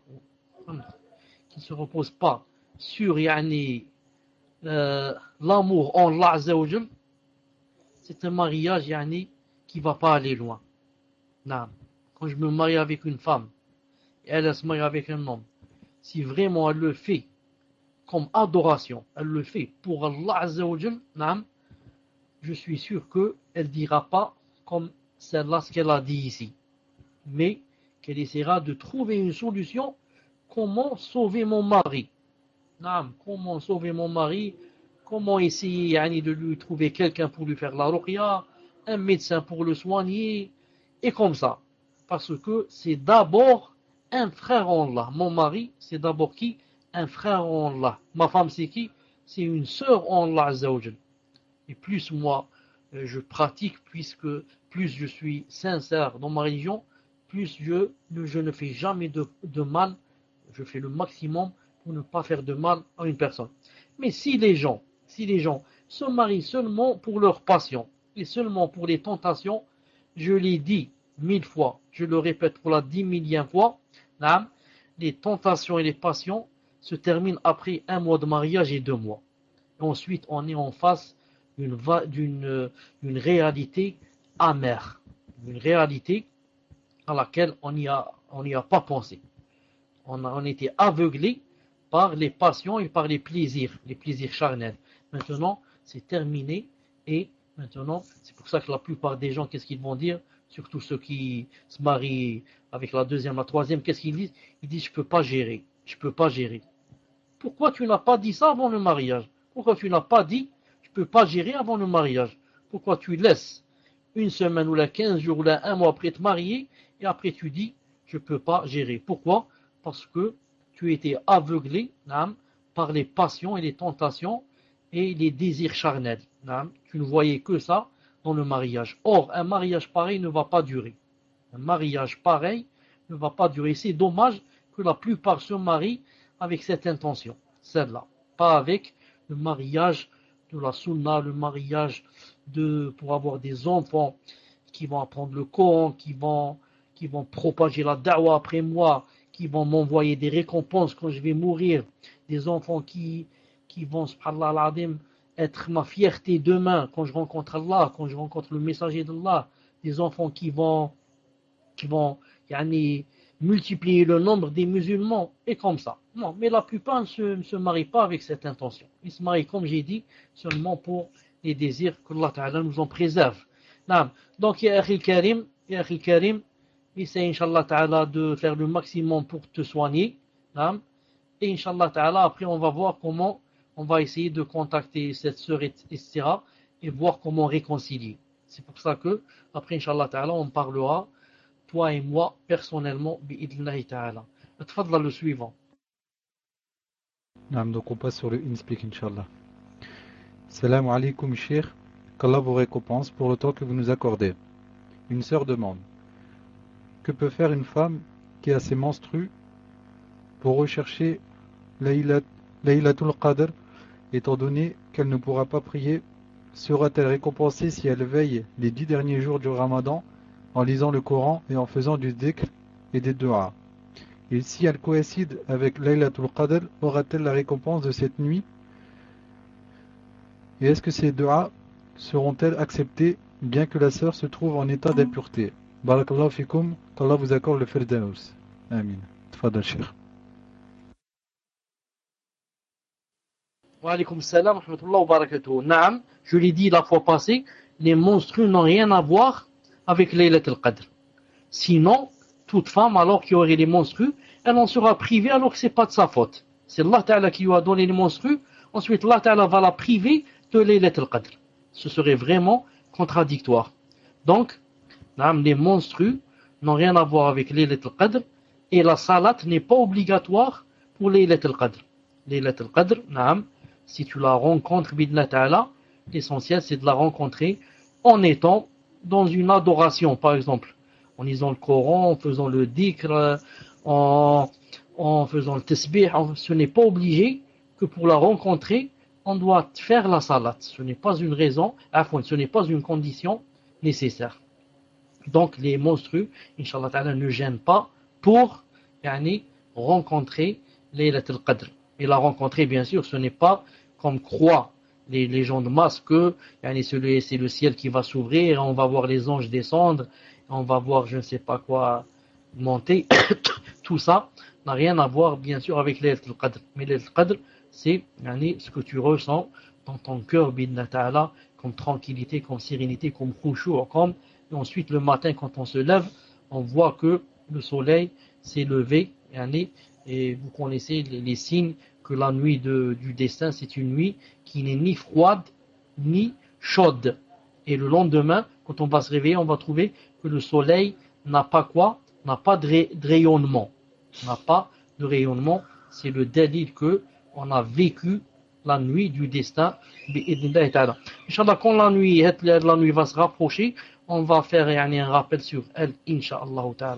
qui ne se repose pas sur yani, euh, l'amour en Allah Azza wa Jal, c'est un mariage yani, qui ne va pas aller loin. Non. Quand je me marie avec une femme, et elle, elle se marie avec un homme, si vraiment elle le fait comme adoration, elle le fait pour Allah Azza wa Jal, non, je suis sûr qu'elle ne dira pas comme celle-là ce qu'elle a dit ici, mais qu'elle essaiera de trouver une solution. Comment sauver mon mari? Non, comment sauver mon mari? Comment essayer yani, de lui trouver quelqu'un pour lui faire la ruqya, un médecin pour le soigner, et comme ça. Parce que c'est d'abord un frère en Allah. Mon mari, c'est d'abord qui? Un frère en Allah. Ma femme, c'est qui? C'est une sœur en Allah Azza wa Jal. Et plus moi je pratique, puisque plus je suis sincère dans ma religion, plus je, je ne fais jamais de, de mal, je fais le maximum pour ne pas faire de mal à une personne. Mais si les gens, si les gens se marient seulement pour leur passion et seulement pour les tentations, je l'ai dit mille fois, je le répète pour la dix millième fois, les tentations et les passions se terminent après un mois de mariage et deux mois. Et ensuite, on est en face d'une, d'une, d'une réalité amère, une réalité à laquelle on n'y a, on n'y a pas pensé. On a on été aveuglé par les passions et par les plaisirs, les plaisirs charnels. Maintenant, c'est terminé et maintenant, c'est pour ça que la plupart des gens, qu'est-ce qu'ils vont dire? Surtout ceux qui se marient avec la deuxième, la troisième, qu'est-ce qu'ils disent? Ils disent, je ne peux pas gérer, je ne peux pas gérer. Pourquoi tu n'as pas dit ça avant le mariage? Pourquoi tu n'as pas dit, je ne peux pas gérer avant le mariage? Pourquoi tu laisses une semaine ou là quinze jours ou là un mois après te marier et après tu dis, je ne peux pas gérer? Pourquoi? Parce que tu étais aveuglé nam, par les passions et les tentations et les désirs charnels. Nam. Tu ne voyais que ça dans le mariage. Or, un mariage pareil ne va pas durer. Un mariage pareil ne va pas durer. C'est dommage que la plupart se marient avec cette intention, celle-là. Pas avec le mariage de la sunna, le mariage de, pour avoir des enfants qui vont apprendre le Coran, qui vont, qui vont propager la da'wa après moi, qui vont m'envoyer des récompenses quand je vais mourir, des enfants qui, qui vont, subhanallah al-azim, être ma fierté demain quand je rencontre Allah, quand je rencontre le messager d'Allah, des enfants qui vont, qui vont yani, multiplier le nombre des musulmans, et comme ça. Non, mais la plupart ne se, ne se marient pas avec cette intention. Ils se marient, comme j'ai dit, seulement pour les désirs qu'Allah Ta'ala nous en préserve. Non. Donc, ya Akhi Karim, ya Akhi Karim, essaie, Inch'Allah Ta'ala, de faire le maximum pour te soigner. Non. Et Inch'Allah Ta'ala, après, on va voir comment on va essayer de contacter cette sœur, et cetera, et voir comment réconcilier. C'est pour ça que, après, Inch'Allah Ta'ala, on parlera, toi et moi, personnellement, bi'idnillahi ta'ala. Tfadla le suivant. Donc on passe sur le InSpeak, Inch'Allah. Salam alaikum, Cheikh. Qu'Allah vous récompense pour le temps que vous nous accordez. Une sœur demande: que peut faire une femme qui a ses menstrues pour rechercher Laylatul Qadr, étant donné qu'elle ne pourra pas prier? Sera-t-elle récompensée si elle veille les dix derniers jours du Ramadan en lisant le Coran et en faisant du dhikr et des du'as? Et si elle coïncide avec Laylatul Qadr, aura-t-elle la récompense de cette nuit? Et est-ce que ces du'as seront-elles acceptées bien que la sœur se trouve en état d'impureté? Barakallahu fikum, qu'Allah vous accorde le firdaus. Amin. Tfadal Cheikh. Wa alaykum salam wa rahmatullahi wa barakatuh. Naam, je l'ai dit la fois passée, les menstrues n'ont rien à voir avec Laylatul Qadr. Sinon, toute femme, alors qui aurait les menstrues, elle en sera privée alors que ce n'est pas de sa faute. C'est Allah Ta'ala qui lui a donné les menstrues, ensuite Allah Ta'ala va la priver de Laylatul Qadr. Ce serait vraiment contradictoire. Donc, naam, les menstrues n'ont rien à voir avec Laylatul Qadr, et la salat n'est pas obligatoire pour Laylatul Qadr. Laylatul Qadr, naam, si tu la rencontres, bidna ta'ala, l'essentiel c'est de la rencontrer en étant dans une adoration, par exemple, en lisant le Coran, en faisant le dhikr, en, en faisant le tasbih. Ce n'est pas obligé que pour la rencontrer, on doit faire la salat. Ce n'est pas une raison, ce n'est pas une condition nécessaire. Donc les menstrues, Inch'Allah ta'ala, ne gênent pas pour yani, rencontrer Laylatul Qadr. Et la rencontrer, bien sûr, ce n'est pas comme croient les, les gens de masse que yani, c'est, le, c'est le ciel qui va s'ouvrir, on va voir les anges descendre, on va voir je ne sais pas quoi monter. Tout ça n'a rien à voir, bien sûr, avec Laylatul Qadr. Mais Laylatul Qadr, c'est yani, ce que tu ressens dans ton cœur, bidna ta'ala, comme tranquillité, comme sérénité, comme khushu', comme et ensuite le matin quand on se lève, on voit que le soleil s'est levé, yani, et vous connaissez les, les signes que la nuit de, du destin, c'est une nuit qui n'est ni froide ni chaude. Et le lendemain, quand on va se réveiller, on va trouver que le soleil n'a pas quoi? N'a pas de, ray, de rayonnement. N'a pas de rayonnement. C'est le dalil que on a vécu la nuit du destin. Inch'Allah, quand la nuit, la nuit va se rapprocher, on va faire yani, un rappel sur elle, Inch'Allah ta'ala.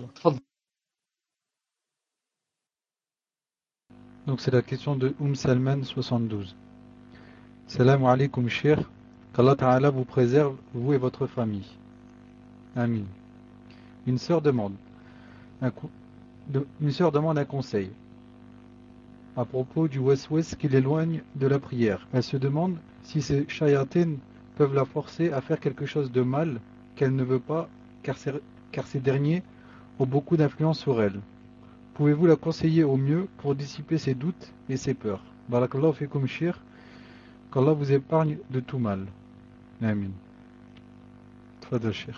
Donc c'est la question de Umm Salman soixante-douze. Salam alaikum Cheikh. Qu'Allah Ta'ala vous préserve, vous et votre famille. Amin. Une sœur demande un, de, une sœur demande un conseil à propos du waswas qui l'éloigne de la prière. Elle se demande si ces shayatines peuvent la forcer à faire quelque chose de mal qu'elle ne veut pas, car ces, car ces derniers ont beaucoup d'influence sur elle. Pouvez-vous la conseiller au mieux pour dissiper ses doutes et ses peurs? Barakallahu fikum Cheikh, qu'Allah vous épargne de tout mal. Amin. Tfadal Cheikh.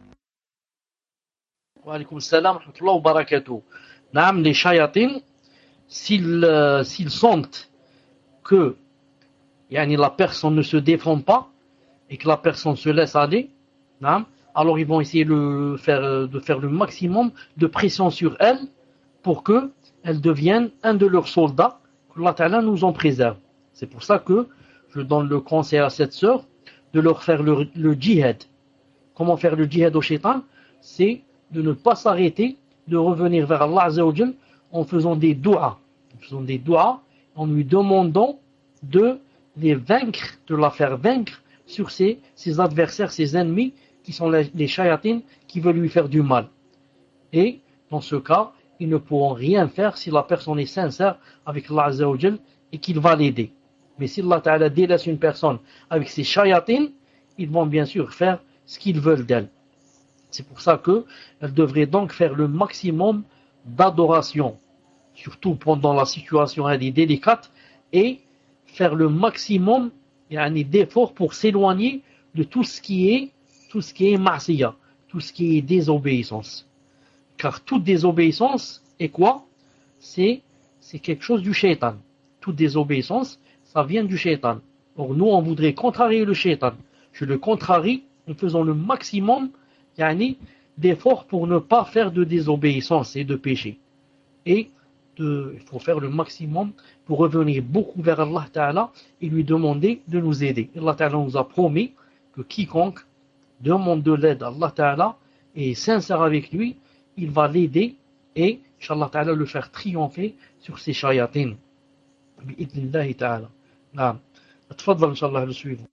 Wa alaykum salam wa rahmatullahi wa barakatuh. Naam, les shayatines, s'ils, euh, s'ils sentent que yani, la personne ne se défend pas et que la personne se laisse aller, naam, alors ils vont essayer de faire, de faire le maximum de pression sur elle pour qu'elle devienne un de leurs soldats, que Allah Ta'ala nous en préserve. C'est pour ça que je donne le conseil à cette sœur de leur faire le, le djihad. Comment faire le djihad au shaitan? C'est de ne pas s'arrêter, de revenir vers Allah Azza wa Jal en faisant des du'as. En faisant des du'as, en lui demandant de les vaincre, de la faire vaincre sur ses, ses adversaires, ses ennemis, qui sont les, les shayatines, qui veulent lui faire du mal. Et dans ce cas, ils ne pourront rien faire si la personne est sincère avec Allah Azza wa Jal et qu'il va l'aider. Mais si Allah Ta'ala délaisse une personne avec ses shayatines, ils vont bien sûr faire ce qu'ils veulent d'elle. C'est pour ça qu'elle devrait donc faire le maximum d'adoration, surtout pendant la situation elle est délicate, et faire le maximum d'efforts pour s'éloigner de tout ce qui est tout ce qui est ma'siya, tout ce qui est désobéissance. Car toute désobéissance est quoi? C'est c'est quelque chose du shaitan. Toute désobéissance, ça vient du shaitan. Or nous, on voudrait contrarier le shaitan. Je le contrarie en faisant le maximum yani, d'efforts pour ne pas faire de désobéissance et de péché. Et de, il faut faire le maximum pour revenir beaucoup vers Allah Ta'ala et lui demander de nous aider. Allah Ta'ala nous a promis que quiconque demande de l'aide à Allah Ta'ala et est sincère avec lui, il va l'aider et, Inch'Allah Ta'ala, le faire triompher sur ses shayatines. Bi'idnillahi Ta'ala. Naam. Tfadal, Inch'Allah, le suivant.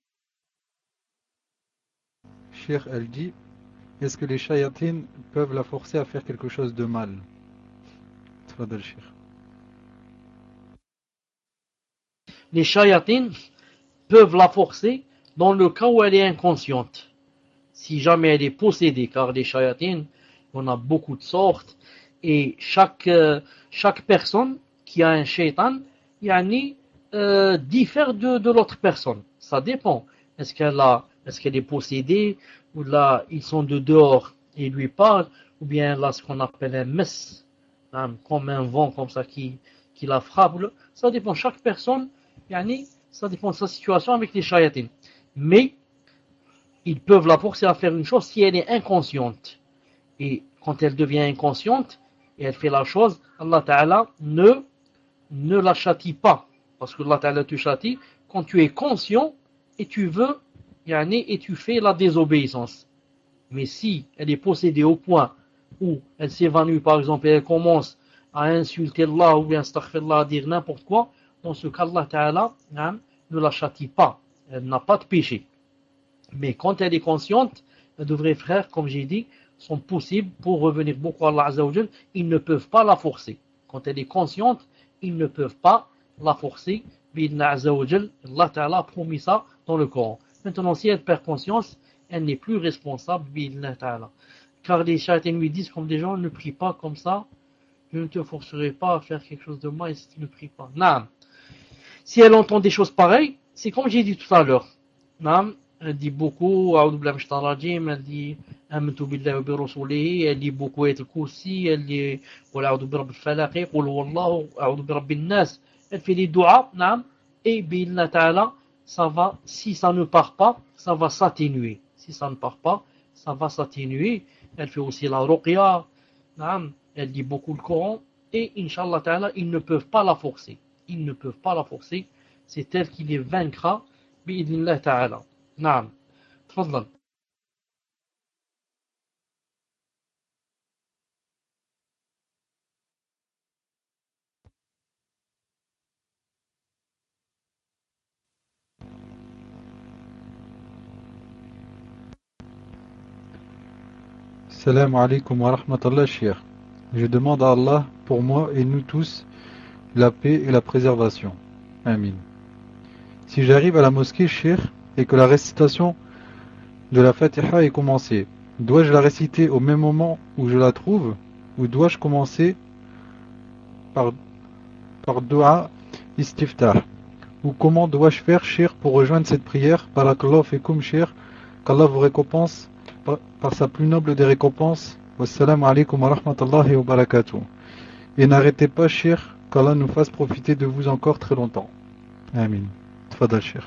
Cheikh, elle dit, est-ce que les shayatines peuvent la forcer à faire quelque chose de mal? Tfadal, Cheikh. Les shayatines peuvent la forcer dans le cas où elle est inconsciente. Si jamais elle est possédée, car les shayatines, on a beaucoup de sortes, et chaque, euh, chaque personne qui a un shaitan, yani, euh, diffère de, de l'autre personne. Ça dépend. Est-ce qu'elle a, est-ce qu'elle est possédée, ou là, ils sont de dehors et ils lui parlent, ou bien là, ce qu'on appelle un mess, hein, comme un vent comme ça qui, qui la frappe. Ça dépend. Chaque personne, yani, ça dépend de sa situation avec les shayatines. Mais, ils peuvent la forcer à faire une chose si elle est inconsciente. Et quand elle devient inconsciente, et elle fait la chose, Allah Ta'ala ne, ne la châtie pas. Parce que Allah Ta'ala te châtie quand tu es conscient et tu veux, yani, et tu fais la désobéissance. Mais si elle est possédée au point où elle s'évanouit, par exemple, et elle commence à insulter Allah ou bien astaghfirullah, à dire n'importe quoi, dans ce cas, Allah Ta'ala hein, ne la châtie pas. Elle n'a pas de péché. Mais quand elle est consciente, elle devrait faire, comme j'ai dit, sont possibles pour revenir beaucoup à Allah Azza wa Jal. Ils ne peuvent pas la forcer. Quand elle est consciente, ils ne peuvent pas la forcer. Bi'idna Azza wa Jal, Allah Ta'ala a promis ça dans le Coran. Maintenant, si elle perd conscience, elle n'est plus responsable. Bi'idna Ta'ala. Car les shaytans lui disent comme des gens, ne prie pas comme ça. Je ne te forcerai pas à faire quelque chose de mal si tu ne pries pas. Naam. Si elle entend des choses pareilles, c'est comme j'ai dit tout à l'heure. Naam. Elle dit beaucoup, elle dit Amantu billahi wa bi rasulihi, elle dit beaucoup Ayatul Kursi, elle dit Qul a'udhu bi rabbil falaq, Qul huwallahu, a'udhu bi rabbin nas. Elle fait des du'a, naam, et bi'idna ta'ala, ça va, si ça ne part pas, ça va s'atténuer. Si ça ne part pas, ça va s'atténuer. Elle fait aussi la ruqya, naam, elle dit beaucoup le Coran, et Inch'Allah ta'ala, ils ne peuvent pas la forcer. Ils ne peuvent pas la forcer. C'est elle qui les vaincra, bi'idnillah ta'ala. نعم تفضل Salam alaikum wa rahmatullah, Cheikh. Je demande à Allah pour moi et nous tous la paix et la préservation. Amin. Si j'arrive à la mosquée, Cheikh, et que la récitation de la Fatiha est commencée, dois-je la réciter au même moment où je la trouve, ou dois-je commencer par, par dua istiftah, ou comment dois-je faire, Cheikh, pour rejoindre cette prière? Barakallahu fikum, Cheikh, qu'Allah vous récompense par, par sa plus noble des récompenses. Wassalamu alaikum wa rahmatullahi wa barakatuh. Et n'arrêtez pas, Cheikh, qu'Allah nous fasse profiter de vous encore très longtemps. Amin. Tfadal, Cheikh.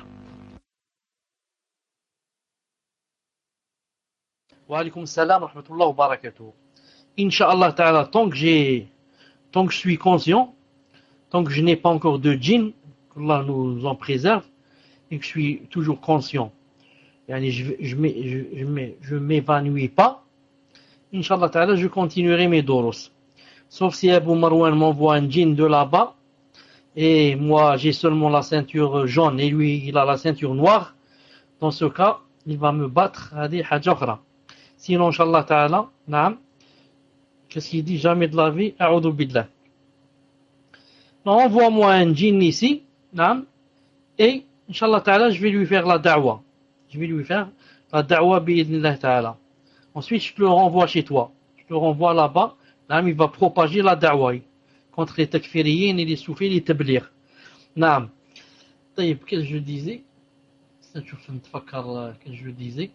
Wa alaykum salam wa rahmatullah wa barakatuh. Inch'Allah ta'ala, tant que j'ai, tant que je suis conscient, tant que je n'ai pas encore de djinn, qu'Allah nous en préserve, et que je suis toujours conscient, yani je, je, je, je, je m'évanouis pas, Inch'Allah ta'ala, je continuerai mes doros. Sauf si Abu Marwan m'envoie un djinn de là-bas, et moi j'ai seulement la ceinture jaune, et lui il a la ceinture noire, dans ce cas, il va me battre à des hajjahra. Sinon, Inch'Allah ta'ala, naam, Qu'est-ce qu'il dit? Jamais de la vie. A'udhu billah. Non, envoie-moi un djinn ici. Naam. Et, Inch'Allah ta'ala, je vais lui faire la da'wa. Je vais lui faire la da'wa bi'idnillah ta'ala. Ensuite, je te le renvoie chez toi. Je te le renvoie là-bas. Naam, il va propager la da'wa contre les takfiriyin et les soufis, les tablir. Naam. طيب, qu'est-ce que je disais? نشوف نتفكر qu'est-ce que je disais.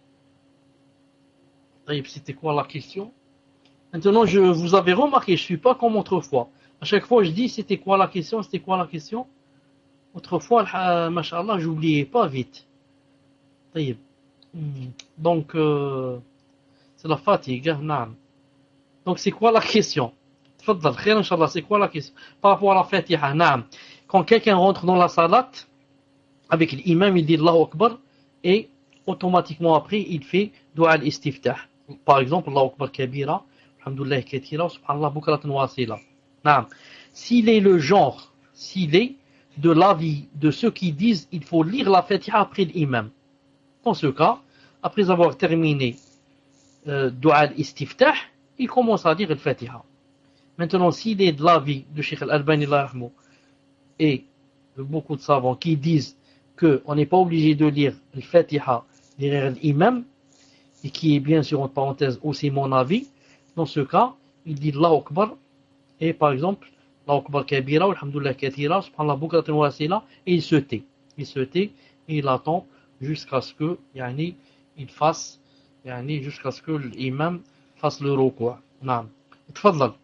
طيب, c'était quoi la question? Maintenant, je vous avais remarqué, je suis pas comme autrefois. À chaque fois, je dis c'était quoi la question, c'était quoi la question. Autrefois, euh, mashallah, j'oubliais pas vite. طيب. Donc, euh, c'est la fatigue. Hein, donc, c'est quoi la question? تفضل, خير إن شاء الله, c'est quoi la question? Par rapport à la Fatiha, نعم. Quand quelqu'un rentre dans la salat, avec l'imam, il dit Allahu Akbar, et automatiquement après, il fait dua al-istiftah. Par exemple, Allahu Akbar kabira, alhamdulillah kathira, subhanallah bukratan wa asila. نعم. S'il est le genre, s'il est de l'avis de ceux qui disent il faut lire la Fatiha après l'imam. Dans ce cas, après avoir terminé euh, dua al-istiftah, il commence à lire le Fatiha. Maintenant, s'il est de l'avis de Cheikh Al-Albani et de beaucoup de savants qui disent qu'on n'est pas obligé de lire le Fatiha derrière l'imam, et qui est bien sûr entre parenthèses aussi mon avis, dans ce cas, il dit Allahu Akbar, et par exemple, Allahu Akbar kabira, alhamdulillah kathira, subhanallah bukratan wa asila, et il se tait. Il se tait, et il attend jusqu'à ce que, yani, il fasse, yani, jusqu'à ce que l'imam fasse le ruku'. Naam. Tfadlal.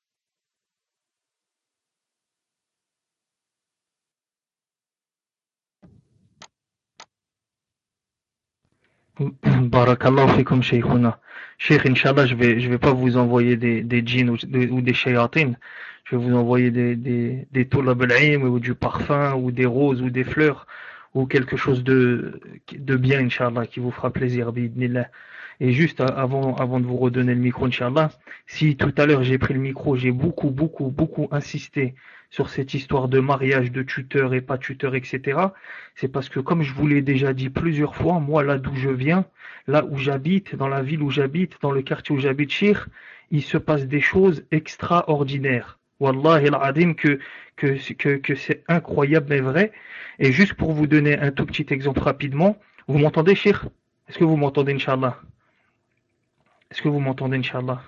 Barakallahu fikum Shaykhuna. Cheikh, Inch'Allah, je vais, je vais pas vous envoyer des, des djinns ou, des- ou des shayatines. Je vais vous envoyer des, des, des tulab al-ilm ou du parfum ou des roses ou des fleurs ou quelque chose de, de bien, Inch'Allah, qui vous fera plaisir, bi'idnillah. Et juste a- avant, avant de vous redonner le micro, Inch'Allah, si tout à l'heure j'ai pris le micro, j'ai beaucoup, beaucoup, beaucoup insisté sur cette histoire de mariage, de tuteur et pas tuteur, et cetera, c'est parce que, comme je vous l'ai déjà dit plusieurs fois, moi, là d'où je viens, là où j'habite, dans la ville où j'habite, dans le quartier où j'habite, Chir, il se passe des choses extraordinaires. Wallahi al-adim que, que, que, que c'est incroyable mais vrai. Et juste pour vous donner un tout petit exemple rapidement, vous m'entendez, Chir? Est-ce que vous m'entendez, Inch'Allah? Est-ce que vous m'entendez, Inch'Allah?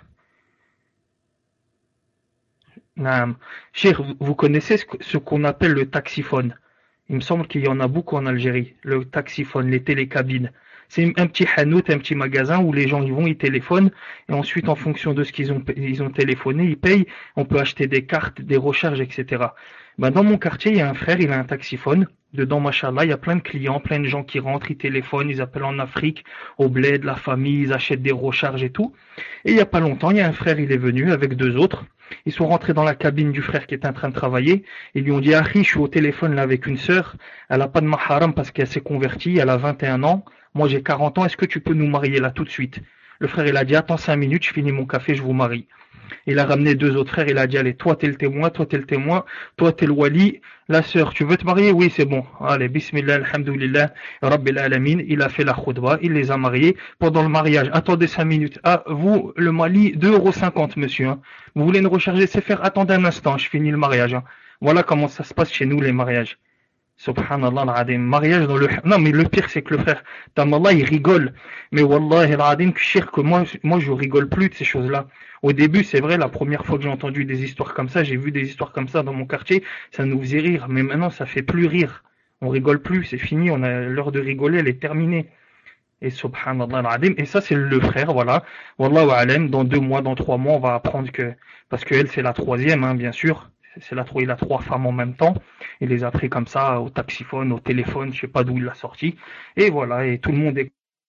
Naam. Chir, vous vous connaissez ce que- ce qu'on appelle le taxiphone? Il me semble qu'il y en a beaucoup en Algérie, le taxiphone, les télécabines. C'est un petit hanout, un petit magasin où les gens y vont, ils téléphonent, et ensuite, en fonction de ce qu'ils ont, ils ont téléphoné, ils payent, on peut acheter des cartes, des recharges, et cetera. Ben, dans mon quartier, il y a un frère, il a un taxiphone. Dedans, machallah, il y a plein de clients, plein de gens qui rentrent, ils téléphonent, ils appellent en Afrique, au bled, la famille, ils achètent des recharges et tout. Et il y a pas longtemps, il y a un frère, il est venu avec deux autres. Ils sont rentrés dans la cabine du frère qui est en train de travailler. Ils lui ont dit, Akhi, je suis au téléphone là avec une sœur. Elle a pas de maharam parce qu'elle s'est convertie. Elle a vingt et un ans. Moi, j'ai quarante ans. Est-ce que tu peux nous marier là tout de suite? Le frère, il a dit, attends cinq minutes, je finis mon café, je vous marie. Il a ramené deux autres frères, il a dit, allez, toi t'es le témoin, toi t'es le témoin, toi t'es le wali, la sœur, tu veux te marier? Oui, c'est bon. Allez, bismillah, alhamdoulilah, rabbil alamin, il a fait la khutba, il les a mariés. Pendant le mariage, attendez cinq minutes. Ah, vous, le Mali, deux euros cinquante, monsieur, hein. Vous voulez nous recharger, c'est faire, attendez un instant, je finis le mariage, hein. Voilà comment ça se passe chez nous, les mariages. Subhanallah al-Adim. Mariage dans le... Non, mais le pire, c'est que le frère Tamallah, il rigole. Mais Wallahi al-Adim, que moi, moi, je rigole plus de ces choses-là. Au début, c'est vrai, la première fois que j'ai entendu des histoires comme ça, j'ai vu des histoires comme ça dans mon quartier, ça nous faisait rire. Mais maintenant, ça fait plus rire. On rigole plus, c'est fini, on a l'heure de rigoler, elle est terminée. Et subhanallah al-Adim. Et ça, c'est le frère, voilà. Wallahu alam, dans deux mois, dans trois mois, on va apprendre que... Parce qu'elle, c'est la troisième, hein, bien sûr. C'est la, il a trois femmes en même temps. Il les a pris comme ça, au taxiphone, au téléphone, je sais pas d'où il l'a sorti. Et voilà, et tout le monde est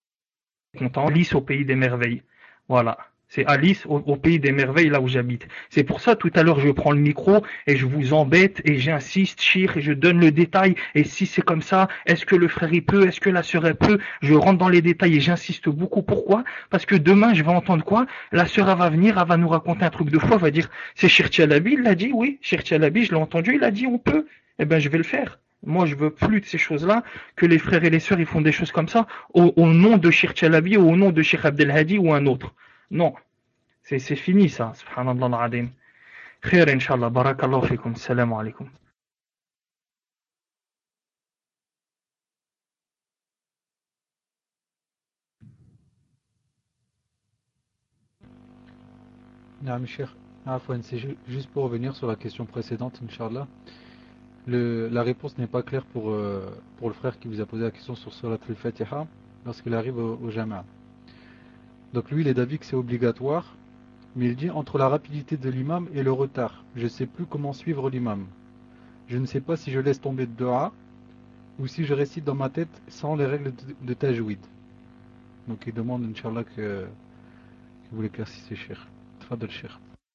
content. Alice au pays des merveilles. Voilà. C'est Alice au, au pays des merveilles, là où j'habite. C'est pour ça, tout à l'heure, je prends le micro et je vous embête et j'insiste, chire, et je donne le détail. Et si c'est comme ça, est-ce que le frère il peut, est-ce que la sœur elle peut? Je rentre dans les détails et j'insiste beaucoup. Pourquoi? Parce que demain, je vais entendre quoi? La sœur, elle va venir, elle va nous raconter un truc de foi, elle va dire, c'est Cheikh Tchalabi, il l'a dit, oui, Cheikh Tchalabi, je l'ai entendu, il a dit, on peut. Eh ben, je vais le faire. Moi, je veux plus de ces choses-là, que les frères et les sœurs, ils font des choses comme ça, au, au nom de Cheikh Tchalabi ou au nom de Cheikh Abdelhadi ou un autre. Non. C'est, c'est fini ça, subhanallah al-azim. Khair inshallah, barakallahu fikum, salam alaikum. Naam, Cheikh. Afwan, c'est ju- juste pour revenir sur la question précédente, Inch'Allah. Le, la réponse n'est pas claire pour, euh, pour le frère qui vous a posé la question sur Surat al-Fatiha lorsqu'il arrive au, au Jama'a. Donc lui, il est d'avis que c'est obligatoire, mais il dit entre la rapidité de l'imam et le retard. Je ne sais plus comment suivre l'imam. Je ne sais pas si je laisse tomber de dua ou si je récite dans ma tête sans les règles de, de tajwid. Donc il demande, Inch'Allah, que, que vous l'éclaircissez, Cheikh. Tfadal, Cheikh.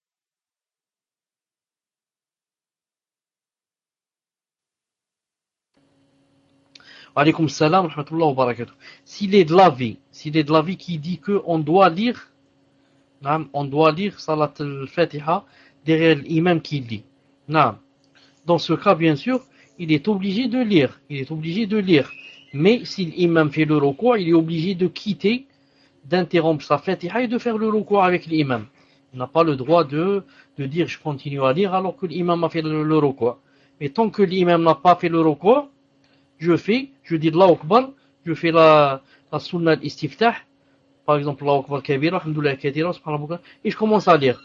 Alaykoum salam wa rahmatullahi wa barakatuh. S'il est de l'avis, s'il est de l'avis qui dit que on doit lire, naam, on doit lire Salat al-Fatiha derrière l'imam qui lit. Naam. Dans ce cas, bien sûr, il est obligé de lire. Il est obligé de lire. Mais si l'imam fait le recours, il est obligé de quitter, d'interrompre sa Fatiha et de faire le recours avec l'imam. Il n'a pas le droit de, de dire je continue à lire alors que l'imam a fait le, le recours. Mais tant que l'imam n'a pas fait le recours, je fais, je dis Allahu Akbar, je fais la, la sunna al-istiftah, par exemple Allahu Akbar kabira, alhamdoulilah katira, subhanallah, et je commence à lire.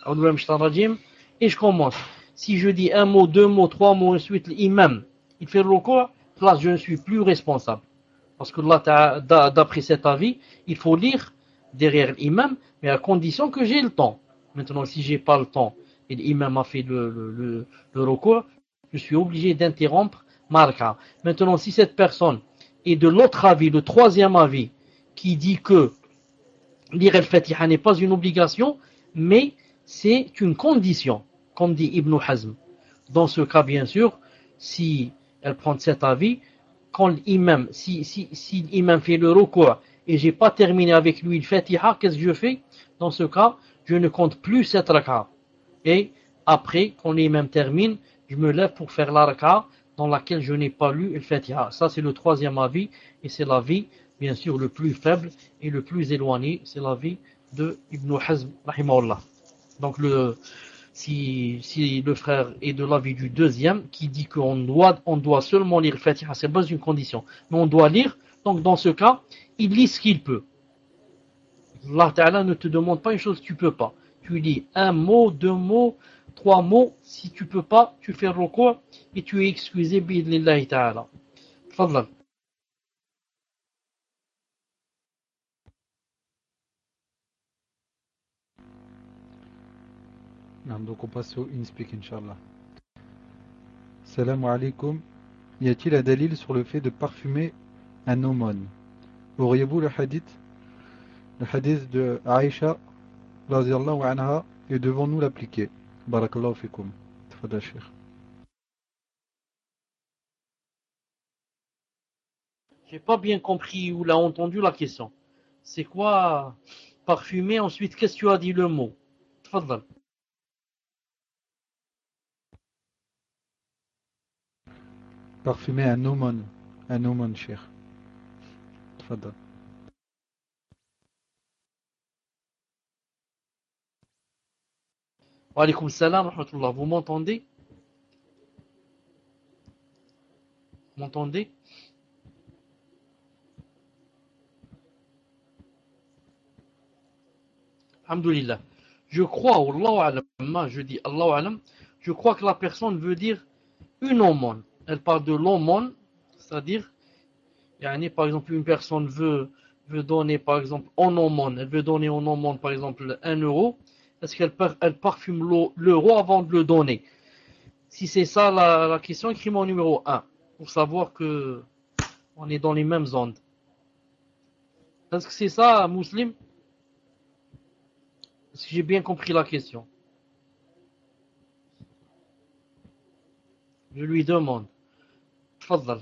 Et je commence. Si je dis un mot, deux mots, trois mots, ensuite l'imam, il fait le recours, là je ne suis plus responsable. Parce que là, d'après cet avis, il faut lire derrière l'imam, mais à condition que j'ai le temps. Maintenant, si j'ai pas le temps et l'imam a fait le, le, le, le recours, je suis obligé d'interrompre ma raka. Maintenant, si cette personne est de l'autre avis, le troisième avis, qui dit que lire al-Fatiha n'est pas une obligation, mais c'est une condition, comme dit Ibn Hazm. Dans ce cas, bien sûr, si elle prend cet avis, quand l'imam, si, si, si l'imam fait le recours et j'ai pas terminé avec lui le Fatiha, qu'est-ce que je fais? Dans ce cas, je ne compte plus cette raka. Et après, quand l'imam termine, je me lève pour faire la raka dans laquelle je n'ai pas lu le Fatiha. Ça, c'est le troisième avis, et c'est l'avis, bien sûr, le plus faible et le plus éloigné, c'est l'avis de Ibn Hazm, rahimahullah. Donc, le, si, si le frère est de l'avis du deuxième, qui dit qu'on doit, on doit seulement lire le Fatiha, c'est pas une condition, mais on doit lire, donc dans ce cas, il lit ce qu'il peut. Allah Ta'ala ne te demande pas une chose que tu peux pas. Tu lis un mot, deux mots, trois mots. Si tu peux pas, tu fais recours et tu es excusé bi'idhnillahi ta'ala. Fadlan. Donc on passe au in-speak, Inch'Allah. Salam alaikum. Y a-t-il un dalil sur le fait de parfumer un aumône? Auriez-vous le hadith Le hadith de Aïcha radhiyallahu anha, et devons-nous l'appliquer? Barakallahu fikum. Tfadal, Cheikh. J'ai pas bien compris ou l'a entendu la question. C'est quoi parfumer? Ensuite, qu'est-ce que tu as dit le mot? Tfadlan. Parfumer un aumône. Un aumône, Cheikh. Tfadal. Wa alaykoum salam wa rahmatullah. Vous m'entendez? Vous m'entendez? Alhamdulillah. Je crois, Wallahu alam, je dis Allahu alam, je crois que la personne veut dire une aumône. Elle parle de l'aumône, c'est-à-dire, yani, par exemple, une personne veut, veut donner, par exemple, en aumône, elle veut donner en aumône, par exemple, un euro, est-ce qu'elle elle parfume l'euro avant de le donner? Si c'est ça la, la question, écris-moi au numéro un, pour savoir que on est dans les mêmes ondes. Est-ce que c'est ça, Muslim? Est-ce que j'ai bien compris la question? Je lui demande. Tfadal.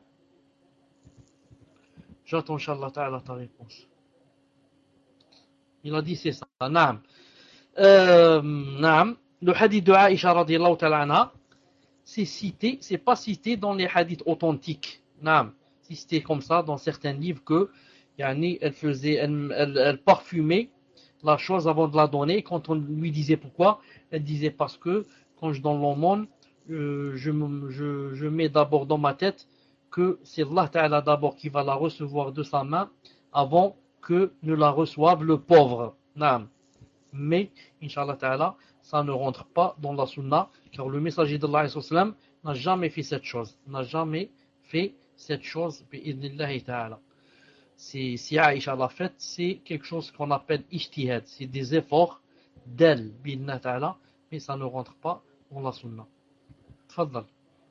J'attends, Inch'Allah Ta'ala, ta réponse. Il a dit c'est ça. Naam. Euh, naam. Le hadith de Aïcha radiyallahu ta'ala anha, c'est cité, c'est pas cité dans les hadiths authentiques. Naam. C'est cité comme ça dans certains livres que, yani, elle faisait, elle, elle, elle parfumait la chose avant de la donner. Quand on lui disait pourquoi, elle disait parce que quand je donne l'aumône, euh, je, je, je mets d'abord dans ma tête que c'est Allah Ta'ala d'abord qui va la recevoir de sa main avant que ne la reçoive le pauvre. Naam. Mais, Inch'Allah Ta'ala, ça ne rentre pas dans la sunna, car le messager d'Allah n'a jamais fait cette chose. N'a jamais fait cette chose, bi'idnillahi Ta'ala. Si, si Aïcha l'a fait, c'est quelque chose qu'on appelle ijtihad. C'est des efforts d'elle, bi'idnillahi Ta'ala, mais ça ne rentre pas dans la sunna. Tfaddal.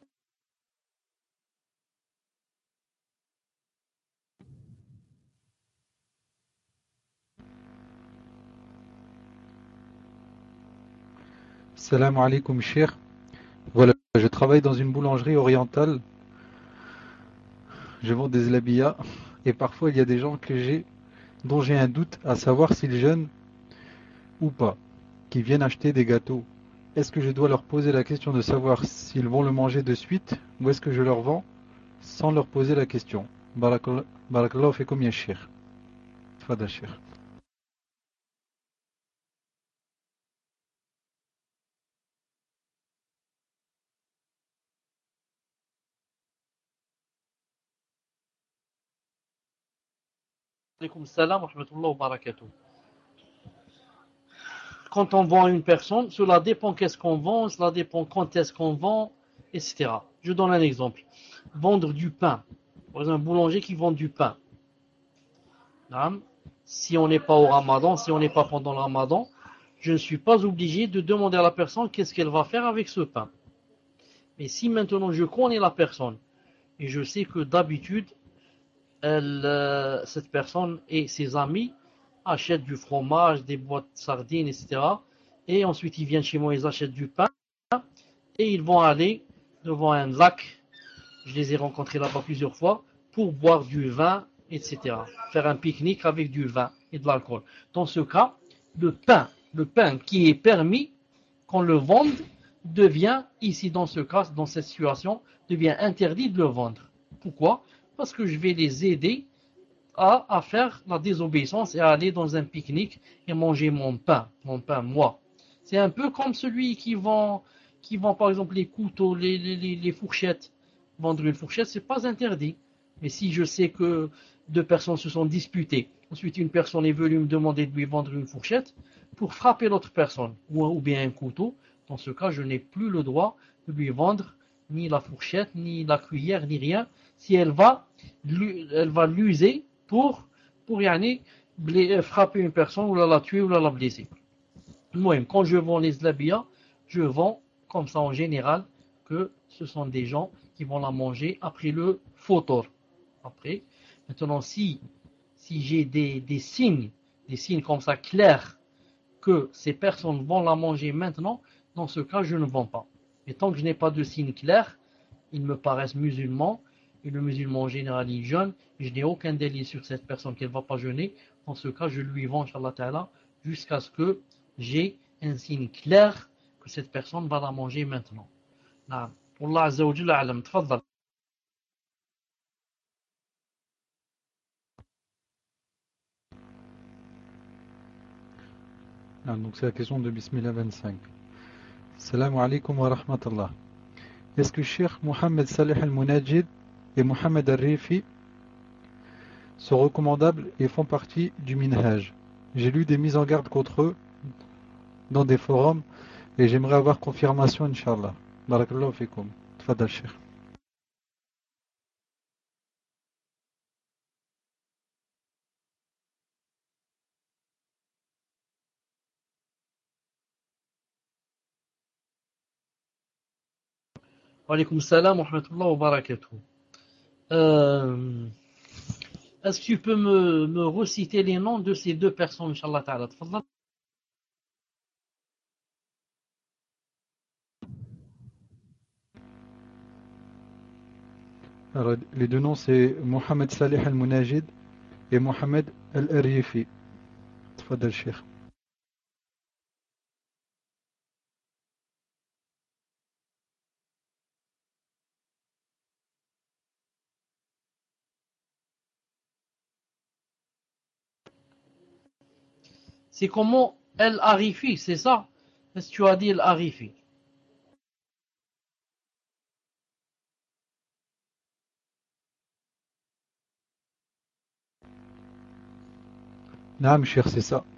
Salam alaikum, cheikh. Voilà, je travaille dans une boulangerie orientale. Je vends des labia et parfois il y a des gens que j'ai, dont j'ai un doute à savoir s'ils jeûnent ou pas, qui viennent acheter des gâteaux. Est-ce que je dois leur poser la question de savoir s'ils vont le manger de suite ou est-ce que je leur vends sans leur poser la question? Barakallah barakallahu fikum ya cheikh. Tfadal cheikh. Alaykoum salam wa rahmatullahi wa barakatuh. Quand on vend à une personne, cela dépend qu'est-ce qu'on vend, cela dépend quand est-ce qu'on vend, et cetera. Je donne un exemple. Vendre du pain. Par exemple, un boulanger qui vend du pain. Si on n'est pas au ramadan, si on n'est pas pendant le ramadan, je ne suis pas obligé de demander à la personne qu'est-ce qu'elle va faire avec ce pain. Mais si maintenant je connais la personne et je sais que d'habitude, elle, euh, cette personne et ses amis achètent du fromage, des boîtes de sardines, et cetera. Et ensuite ils viennent chez moi, ils achètent du pain et ils vont aller devant un lac. Je les ai rencontrés là-bas plusieurs fois pour boire du vin, et cetera. Faire un pique-nique avec du vin et de l'alcool. Dans ce cas, le pain, le pain qui est permis qu'on le vende devient, ici dans ce cas, dans cette situation, devient interdit de le vendre. Pourquoi? Parce que je vais les aider à, à faire la désobéissance et à aller dans un pique-nique et manger mon pain, mon pain moi. C'est un peu comme celui qui vend, qui vend par exemple les couteaux, les, les, les, les fourchettes. Vendre une fourchette, c'est pas interdit. Mais si je sais que deux personnes se sont disputées, ensuite une personne est venue me demander de lui vendre une fourchette pour frapper l'autre personne, ou, ou bien un couteau, dans ce cas, je n'ai plus le droit de lui vendre ni la fourchette, ni la cuillère, ni rien, si elle va, elle va l'user pour, pour yani, frapper une personne, ou la, la tuer, ou la, la blesser. Moi, quand je vends les labia, je vends comme ça en général que ce sont des gens qui vont la manger après le fautor. Après, maintenant, si, si j'ai des, des signes, des signes comme ça clairs que ces personnes vont la manger maintenant, dans ce cas, je ne vends pas. Mais tant que je n'ai pas de signes clairs, ils me paraissent musulmans, et le musulman en général il jeûne, je n'ai aucun délit sur cette personne qu'elle ne va pas jeûner. Dans ce cas, je lui vends, Inch'Allah Ta'ala, jusqu'à ce que j'ai un signe clair que cette personne va la manger maintenant. نعم. والله عز وجل أعلم. تفضل. Ah, donc c'est la question de Bismillah vingt-cinq. Salam alaikum wa rahmatullah. Est-ce que Cheikh Mohamed Saleh al-Munajid et Mohamed al-Rifi sont recommandables et font partie du minhaj? J'ai lu des mises en garde contre eux dans des forums et j'aimerais avoir confirmation, Inch'Allah. Barakallahu fikum. Tfadal Cheikh. Wa alaykoum salam wa rahmatullahi wa barakatuh. Euh, Est-ce que tu peux me, me reciter les noms de ces deux personnes, Inch'Allah Ta'ala? تفضل. Alors, les deux noms c'est Mohamed Saleh al-Munajid et Mohamed al-Rifi. Tfadal Cheikh. c'est comment El Harifi, c'est ça? Est-ce que tu as dit El Harifi? Naam, cher, c'est ça.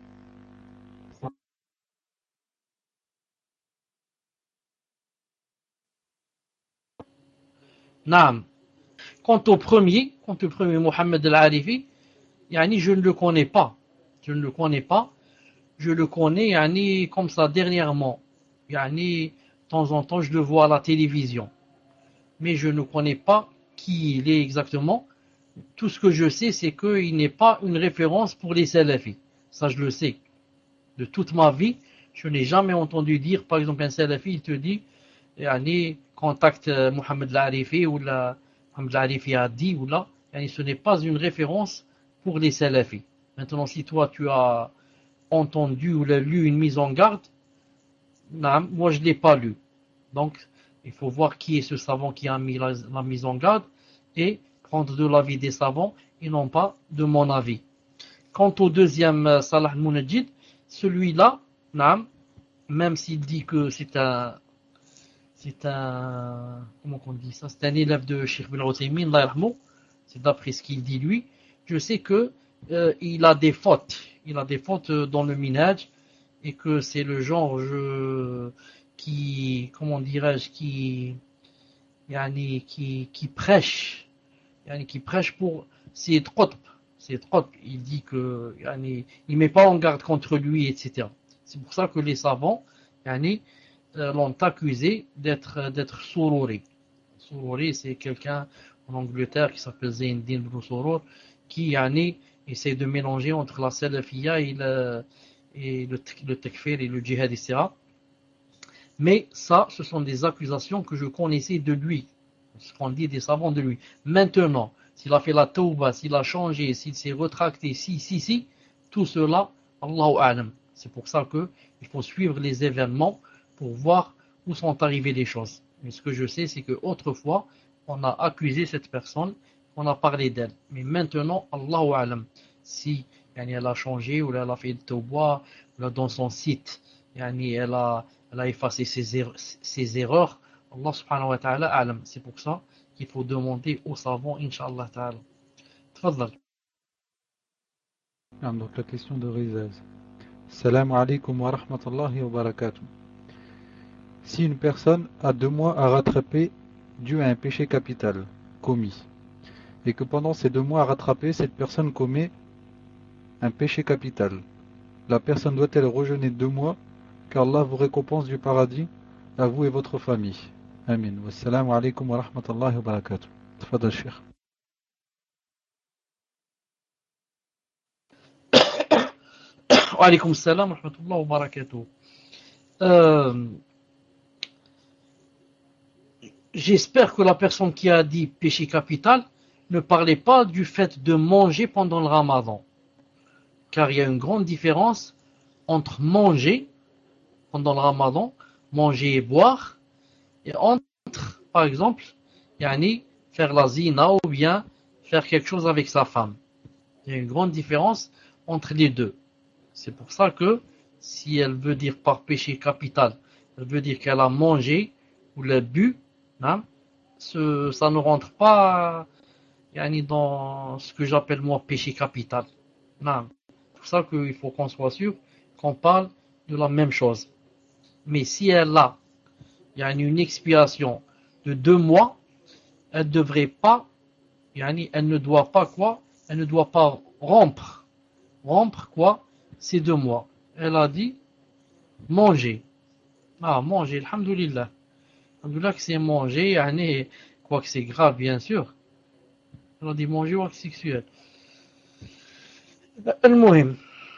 Naam. Quant au premier, quant au premier Mohamed El Harifi, yani je ne le connais pas. Je ne le connais pas. Je le connais yani comme ça dernièrement. Yani de temps en temps je le vois à la télévision. Mais je ne connais pas qui il est exactement. Tout ce que je sais, c'est qu'il n'est pas une référence pour les salafis. Ça, je le sais. De toute ma vie, je n'ai jamais entendu dire, par exemple, un salafi, il te dit, yani, contacte Mohamed Al-Harifi, ou la, Mohamed Al-Harifi a dit, ou là, yani, ce n'est pas une référence pour les salafis. Maintenant, si toi, tu as entendu ou lu une mise en garde, non, moi, je ne l'ai pas lu. Donc, il faut voir qui est ce savant qui a mis la, la mise en garde, et prendre de l'avis des savants et non pas de mon avis. Quant au deuxième Salah al-Munajjid, celui-là, même s'il dit que c'est un, c'est un, comment on dit ça, c'est un élève de Cheikh bin Uthaymin, c'est d'après ce qu'il dit lui, je sais que euh, il a des fautes, il a des fautes dans le minhaj et que c'est le genre je, qui, comment dirais-je, qui, yani, qui, qui prêche. Yani qui prêche pour ses qutb, ses qutb, il dit que yani, il met pas en garde contre lui, et cetera. C'est pour ça que les savants yani, euh, l'ont accusé d'être d'être Sururi. Sururi, c'est quelqu'un en Angleterre qui s'appelle Zainuddin ibn Surur, qui yani, essaie de mélanger entre la salafiyya et le, et le, le takfir et le djihad, et cetera. Mais ça, ce sont des accusations que je connaissais de lui. Ce qu'on dit des savants de lui. Maintenant, s'il a fait la tauba, s'il a changé, s'il s'est retracté, si, si, si, tout cela, Allahu A'lam. C'est pour ça que il faut suivre les événements pour voir où sont arrivées les choses. Mais ce que je sais, c'est qu'autrefois, on a accusé cette personne, on a parlé d'elle. Mais maintenant, Allahu A'lam. Si yani, elle a changé, ou elle a fait le tauba, ou là, dans son site, yani, elle, a, elle a effacé ses, er ses erreurs, Allah subhanahu wa ta'ala alam. C'est pour ça qu'il faut demander aux savants, Inch'Allah ta'ala. Tfadal. Donc la question de Rizaz. Salam alaikum wa rahmatullahi wa barakatuh. Si une personne a deux mois à rattraper dû à un péché capital commis, et que pendant ces deux mois à rattraper, cette personne commet un péché capital, la personne doit-elle rejeûner deux mois, car Allah vous récompense du paradis, à vous et votre famille. Amin. Wassalamu alaikum wa rahmatullahi wa barakatuh. Tfadal Cheikh. Wa alaikum salam wa rahmatullahi wa barakatuh. Euh, J'espère que la personne qui a dit péché capital ne parlait pas du fait de manger pendant le ramadan. Car il y a une grande différence entre manger pendant le ramadan, manger et boire, et entre, par exemple, yani, faire la zina ou bien faire quelque chose avec sa femme. Il y a une grande différence entre les deux. C'est pour ça que si elle veut dire par péché capital, elle veut dire qu'elle a mangé ou l'a bu, hein, ce, ça ne rentre pas yani, dans ce que j'appelle moi péché capital. Non. C'est pour ça qu'il faut qu'on soit sûr qu'on parle de la même chose. Mais si elle a yani, une expiation de deux mois, elle ne devrait pas, yani, elle ne doit pas quoi? Elle ne doit pas rompre. Rompre quoi? Ces deux mois. Elle a dit manger. Ah, manger, alhamdoulilah. Alhamdoulilah que c'est manger, yani, quoi que c'est grave, bien sûr. Elle a dit manger ou acte sexuel. المهم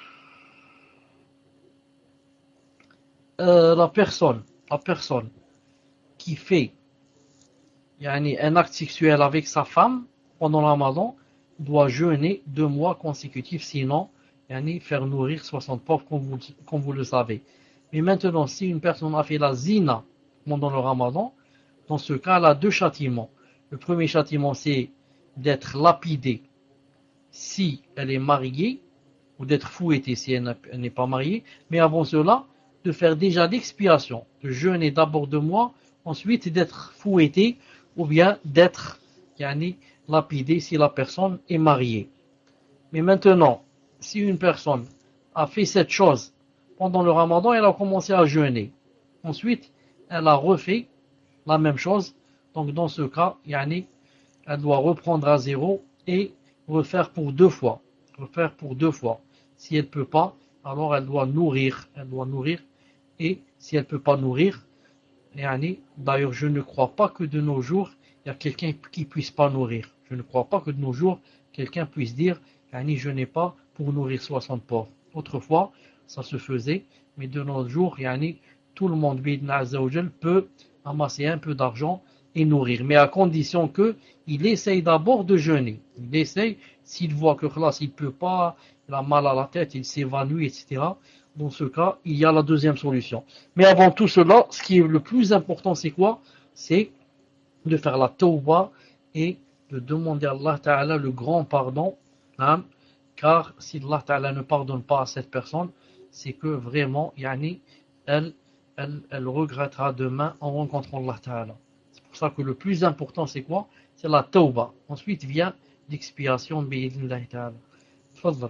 euh, la personne la personne qui fait yani, un acte sexuel avec sa femme pendant le ramadan doit jeûner deux mois consécutifs, sinon yani, faire nourrir soixante pauvres comme vous, comme vous le savez. Mais maintenant, si une personne a fait la zina pendant le ramadan, dans ce cas, elle a deux châtiments. Le premier châtiment, c'est d'être lapidée si elle est mariée, ou d'être fouettée si elle n'est pas mariée, mais avant cela, de faire déjà l'expiation, de jeûner d'abord deux mois, ensuite d'être fouettée ou bien d'être yani, lapidée si la personne est mariée. Mais maintenant, si une personne a fait cette chose pendant le ramadan, elle a commencé à jeûner. Ensuite, elle a refait la même chose. Donc dans ce cas, yani, elle doit reprendre à zéro et refaire pour deux fois. Refaire pour deux fois. Si elle ne peut pas, alors elle doit nourrir. Elle doit nourrir. Et si elle ne peut pas nourrir, yani, d'ailleurs je ne crois pas que de nos jours, il y a quelqu'un qui ne puisse pas nourrir. Je ne crois pas que de nos jours, quelqu'un puisse dire, yani, je n'ai pas pour nourrir soixante pauvres. Autrefois, ça se faisait, mais de nos jours, yani, tout le monde peut amasser un peu d'argent et nourrir, mais à condition que il essaye d'abord de jeûner. Il essaye, s'il voit que là, s'il ne peut pas, il a mal à la tête, il s'évanouit, et cetera. Dans ce cas, il y a la deuxième solution. Mais avant tout cela, ce qui est le plus important, c'est quoi? C'est de faire la tawbah et de demander à Allah Ta'ala le grand pardon, hein, car si Allah Ta'ala ne pardonne pas à cette personne, c'est que vraiment, yani, elle, elle, elle regrettera demain en rencontrant Allah Ta'ala. C'est pour ça que le plus important, c'est quoi? C'est la tawbah. Ensuite vient l'expiation, bi'idhnillahi Ta'ala. Tfaddal.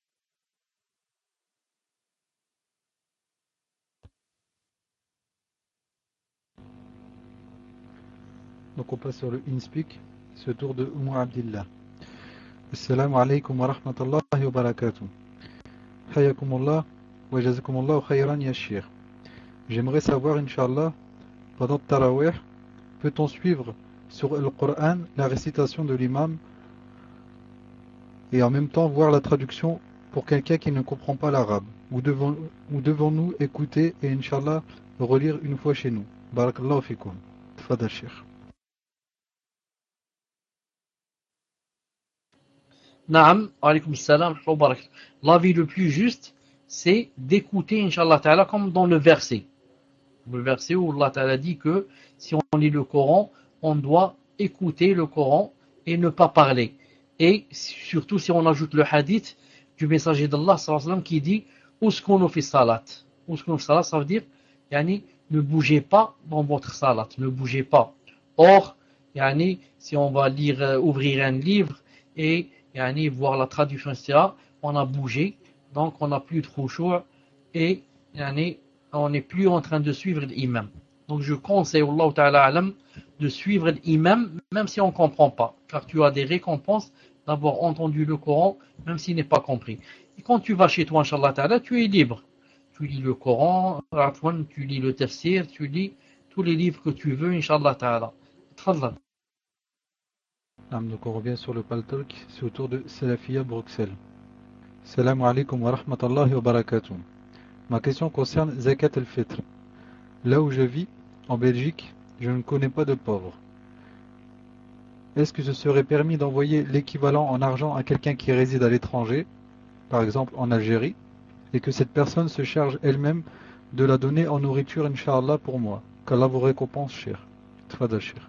Donc on passe sur le InSpeak, ce tour de Oumou Abdillah. Assalamu alaikum wa rahmatullahi wa barakatuh. Hayakumullah wa jazakumullah khayran ya Sheikh. J'aimerais savoir, Inch'Allah, pendant Tarawih, peut-on suivre sur le Coran la récitation de l'imam et en même temps voir la traduction pour quelqu'un qui ne comprend pas l'arabe? Ou devons, ou devons-nous écouter et Inch'Allah relire une fois chez nous? Barakallahu fikum. Tfadal Sheikh. Naam, alaykoum salam, wa barakatuh. L'avis le plus juste, c'est d'écouter, Inch'Allah Ta'ala, comme dans le verset. Le verset où Allah Ta'ala dit que si on lit le Coran, on doit écouter le Coran et ne pas parler. Et surtout si on ajoute le hadith du messager d'Allah sallallahu alayhi wa sallam qui dit Uskunu fi salat. Uskunu fi salat, ça veut dire yani, ne bougez pas dans votre salat, ne bougez pas. Or, yani, si on va lire, euh, ouvrir un livre et yani, voir la traduction, et cetera, on a bougé, donc on n'a plus de khushu' et yani, on n'est plus en train de suivre l'imam. Donc je conseille, Allah Ta'ala alam, de suivre l'imam, même si on ne comprend pas, car tu as des récompenses d'avoir entendu le Coran, même s'il n'est pas compris. Et quand tu vas chez toi, Inch'Allah Ta'ala, tu es libre. Tu lis le Coran, tu lis le tafsir, tu lis tous les livres que tu veux, Inch'Allah Ta'ala. Tfadal. Donc on revient sur le Paltalk, c'est autour de Salafia Bruxelles. Salam alaikum wa rahmatullahi wa barakatuh. Ma question concerne Zakat al-Fitr. Là où je vis, en Belgique, je ne connais pas de pauvres. Est-ce que ce serait permis d'envoyer l'équivalent en argent à quelqu'un qui réside à l'étranger, par exemple en Algérie, et que cette personne se charge elle-même de la donner en nourriture, Inch'Allah, pour moi? Qu'Allah vous récompense, cher. Tfadal, cher.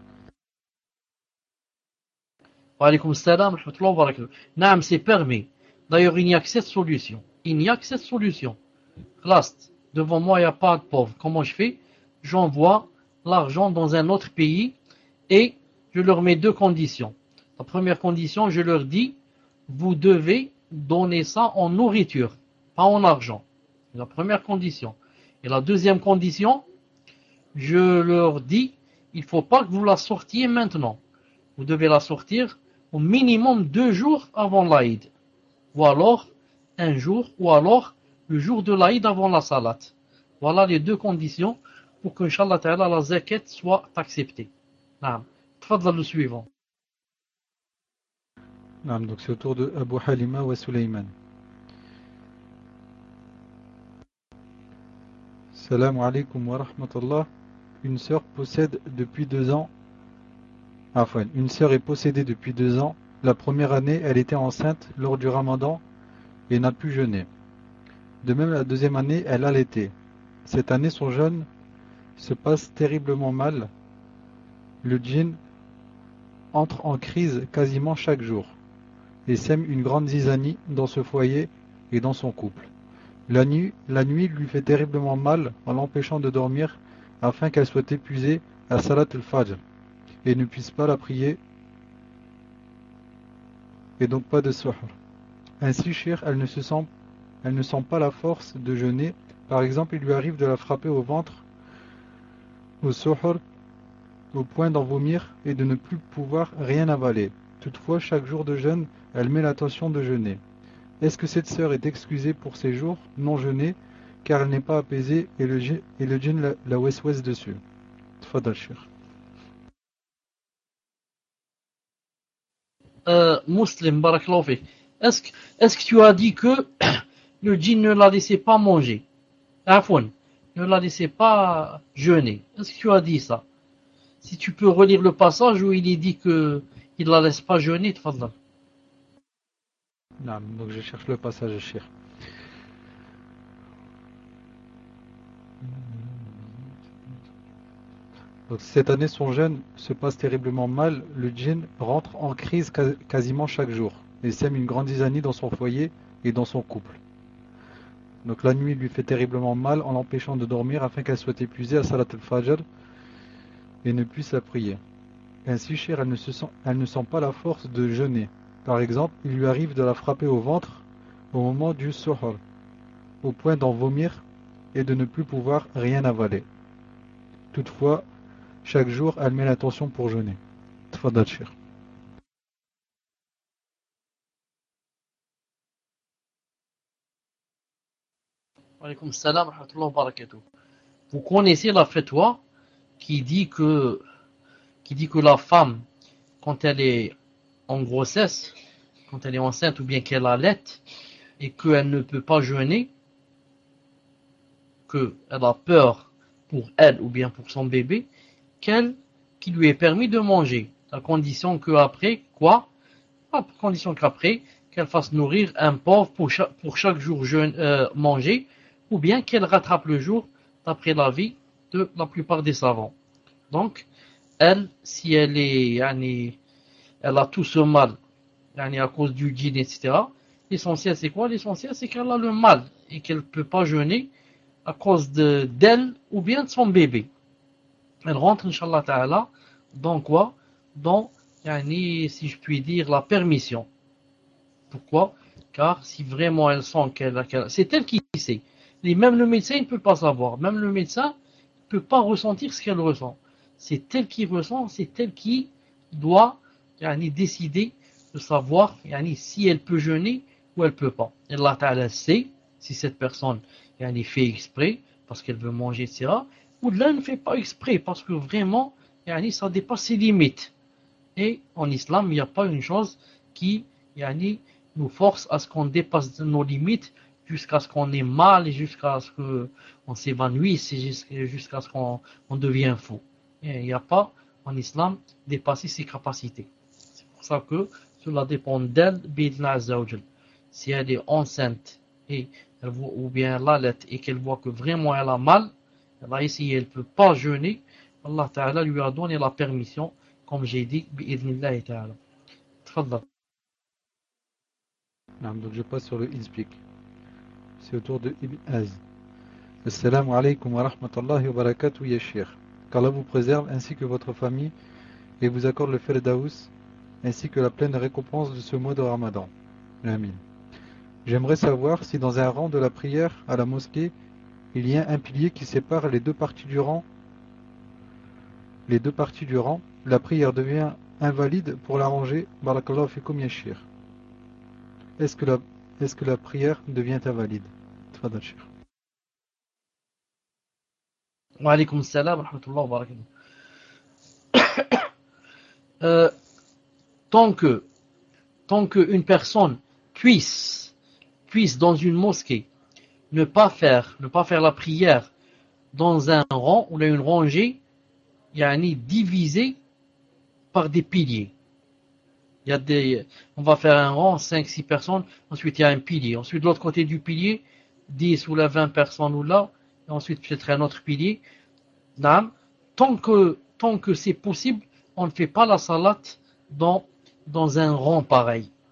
Wa alaykoum salam, rahmatullah wa barakatuh. Naam, c'est permis. D'ailleurs, il n'y a que cette solution. Il n'y a que cette solution. Last, devant moi, il n'y a pas de pauvres. Comment je fais? J'envoie l'argent dans un autre pays et je leur mets deux conditions. La première condition, je leur dis, vous devez donner ça en nourriture, pas en argent. C'est la première condition. Et la deuxième condition, je leur dis, il ne faut pas que vous la sortiez maintenant. Vous devez la sortir au minimum deux jours avant l'Aïd. Ou alors, un jour, ou alors le jour de l'Aïd avant la salat. Voilà les deux conditions pour que, Inch'Allah Ta'ala, la zakat soit acceptée. Naam. Tfadal le suivant. Naam, donc c'est au tour de Abu Halima wa Sulaiman. Salam alaikum wa rahmatullah. Une sœur possède depuis deux ans. Enfin, une sœur est possédée depuis deux ans. La première année, elle était enceinte lors du ramadan et n'a pu jeûner. De même, la deuxième année, elle allaitait. Cette année, son jeûne se passe terriblement mal. Le djinn entre en crise quasiment chaque jour et sème une grande zizanie dans ce foyer et dans son couple. La nuit, la nuit lui fait terriblement mal en l'empêchant de dormir afin qu'elle soit épuisée à Salat al-Fajr et ne puisse pas la prier et donc pas de suhr. Ainsi, Cheikh, elle ne se sent, elle ne sent pas la force de jeûner. Par exemple, il lui arrive de la frapper au ventre, au suhr, au point d'en vomir et de ne plus pouvoir rien avaler. Toutefois, chaque jour de jeûne, elle met l'intention de jeûner. Est-ce que cette sœur est excusée pour ces jours non jeûnés car elle n'est pas apaisée et le, et le djinn la, la wes-wes dessus? Tfadal, Cheikh. Euh, Muslim, barakallahu fik. Est-ce que, est-ce que tu as dit que le djinn ne la laissait pas manger? Afwan, ne la laissait pas jeûner. Est-ce que tu as dit ça? Si tu peux relire le passage où il est dit que il la laisse pas jeûner, tfadal. Non, donc je cherche le passage, Cheikh. Donc, cette année, son jeûne se passe terriblement mal. Le djinn rentre en crise quasiment chaque jour et sème une grande zizanie dans son foyer et dans son couple. Donc la nuit lui fait terriblement mal en l'empêchant de dormir afin qu'elle soit épuisée à Salat al-Fajr et ne puisse la prier. Ainsi, chère, elle ne, se sent, elle ne sent pas la force de jeûner. Par exemple, il lui arrive de la frapper au ventre au moment du suhr, au point d'en vomir et de ne plus pouvoir rien avaler. Toutefois, chaque jour, elle met l'intention pour jeûner. Tfadal, Cheikh. Alaykoum salam wa rahmatullahi wa barakatuh. Vous connaissez la fatwa qui dit que qui dit que la femme, quand elle est en grossesse, quand elle est enceinte ou bien qu'elle allait et qu'elle ne peut pas jeûner, qu'elle a peur pour elle ou bien pour son bébé, qu'elle, qu'il lui est permis de manger, à condition qu'après, quoi? À condition qu'après, qu'elle fasse nourrir un pauvre pour chaque, pour chaque jour jeûne, euh, manger, ou bien qu'elle rattrape le jour, d'après l'avis de la plupart des savants. Donc, elle, si elle est, yani, elle a tout ce mal, yani, à cause du djinn, et cetera, l'essentiel c'est quoi? L'essentiel c'est qu'elle a le mal et qu'elle ne peut pas jeûner à cause de, d'elle ou bien de son bébé. Elle rentre, Inch'Allah Ta'ala, dans quoi? Dans, yani, si je puis dire, la permission. Pourquoi? Car si vraiment elle sent qu'elle, qu'elle c'est elle qui sait. Et même le médecin ne peut pas savoir. Même le médecin ne peut pas ressentir ce qu'elle ressent. C'est elle qui ressent, c'est elle qui doit yani, décider de savoir yani, si elle peut jeûner ou elle ne peut pas. Et Allah Ta'ala sait si cette personne yani, fait exprès parce qu'elle veut manger, et cetera. Ou là, elle ne fait pas exprès parce que vraiment, yani, ça dépasse ses limites. Et en islam, il n'y a pas une chose qui yani, nous force à ce qu'on dépasse nos limites jusqu'à ce qu'on ait mal et jusqu'à ce qu'on s'évanouisse et jusqu'à ce qu'on on devienne fou. Et il n'y a pas en islam dépasser ses capacités. C'est pour ça que cela dépend d'elle, bidna azawajal. Si elle est enceinte et elle voit, ou bien elle allait et qu'elle voit que vraiment elle a mal, elle a essayé, elle ne peut pas jeûner, Allah Ta'ala lui a donné la permission, comme j'ai dit, bi'idnillahi ta'ala. Tfadal. Donc je passe sur le InSpeak. C'est au tour de Ibn Az. Assalamu alaikum wa rahmatullahi wa barakatuh ya Cheikh. Qu'Allah vous préserve ainsi que votre famille et vous accorde le Firdaus ainsi que la pleine récompense de ce mois de Ramadan. Amin. J'aimerais savoir si dans un rang de la prière à la mosquée, il y a un pilier qui sépare les deux parties du rang. Les deux parties du rang, la prière devient invalide pour la rangée. Barakallahu fikum ya Cheikh. Est-ce que la est-ce que la prière devient invalide? Tfadal, Cheikh. Wa alaykum salam wa rahmatullahi wa barakatuh. Euh, tant que tant qu'une personne puisse puisse dans une mosquée ne pas faire ne pas faire la prière dans un rang ou une rangée, yani divisée par des piliers. Il y a des, on va faire un rang, cinq six personnes, ensuite il y a un pilier. Ensuite, de l'autre côté du pilier, dix ou la vingt personnes ou là, et ensuite peut-être un autre pilier. Tant que, tant que c'est possible, on ne fait pas la salat dans, dans un rang pareil.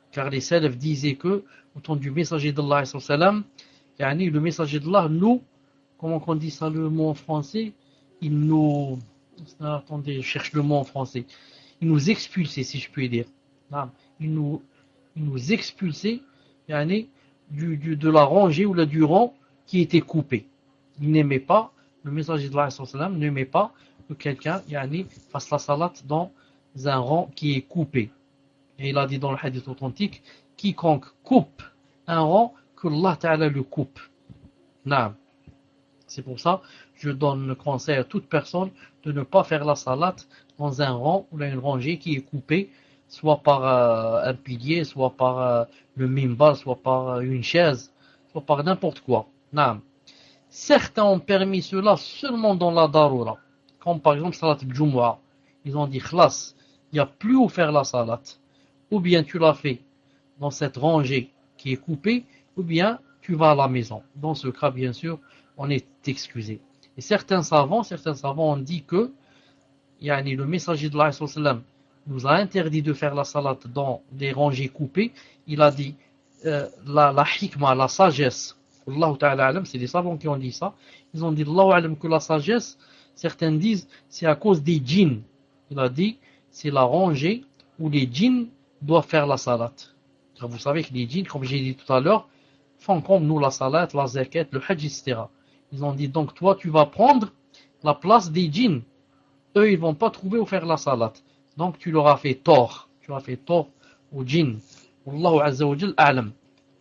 Car les salafs disaient que, au temps du messager d'Allah, yani le messager d'Allah, nous, comment on dit ça le mot en français, il nous, attendez, je cherche le mot en français, il nous expulsait, si je puis dire. Il nous, il nous expulsait, yani, du, du, de la rangée ou la du rang qui était coupé. Il n'aimait pas, le messager d'Allah n'aimait pas que quelqu'un, yani, fasse la salat dans un rang qui est coupé. Et il a dit dans le hadith authentique, quiconque coupe un rang, que Allah Ta'ala le coupe. Naam. C'est pour ça, je donne le conseil à toute personne de ne pas faire la salat dans un rang ou une rangée qui est coupée, soit par euh, un pilier, soit par euh, le mimbar, soit par euh, une chaise, soit par n'importe quoi. Naam. Certains ont permis cela seulement dans la darura, comme par exemple salat al-Jumu'ah. Ils ont dit, khlas, il n'y a plus où faire la salat. Ou bien tu l'as fait dans cette rangée qui est coupée, ou bien tu vas à la maison. Dans ce cas, bien sûr, on est excusé. Et certains savants, certains savants ont dit que yani, le messager de l'Aïs nous a interdit de faire la salat dans des rangées coupées. Il a dit euh, la, la hikmah, la sagesse, Allah Ta'ala alam, c'est des savants qui ont dit ça. Ils ont dit Allah alam que la sagesse, certains disent c'est à cause des djinns. Il a dit c'est la rangée où les djinns doivent faire la salat. Car vous savez que les djinns, comme j'ai dit tout à l'heure, font comme nous la salat, la zakat, le hajj, et cetera. Ils ont dit donc toi tu vas prendre la place des djinns. Eux ils vont pas trouver où faire la salat. Donc tu leur as fait tort. Tu as fait tort aux djinns. Wallahu azza wa jal a'lam.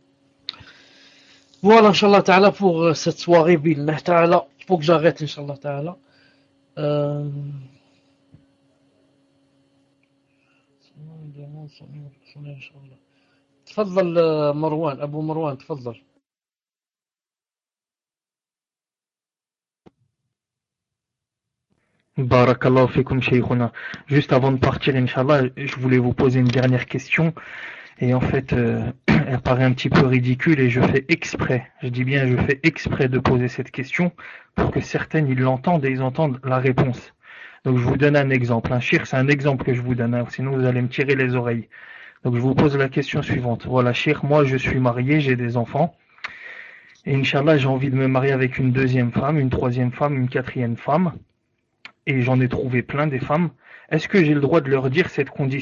Voilà, Inch'Allah Ta'ala, pour cette soirée, Billah Ta'ala. Il faut que j'arrête, Inch'Allah Ta'ala. Euh... تفضل مروان أبو مروان تفضل. Barakallahu fikum shaykhuna. Juste avant de partir, Inch'Allah, je voulais vous poser une dernière question. Et en fait, euh, elle paraît un petit peu ridicule et je fais exprès, je dis bien je fais exprès de poser cette question pour que certaines ils l'entendent et ils entendent la réponse. Donc je vous donne un exemple. Un shir, c'est un exemple que je vous donne, hein, sinon vous allez me tirer les oreilles. Donc je vous pose la question suivante. Voilà, shir, moi je suis marié, j'ai des enfants. Et Inch'Allah, j'ai envie de me marier avec une deuxième femme, une troisième femme, une quatrième femme. Et j'en ai trouvé plein des femmes. Est-ce que j'ai le droit de leur dire cette condition ?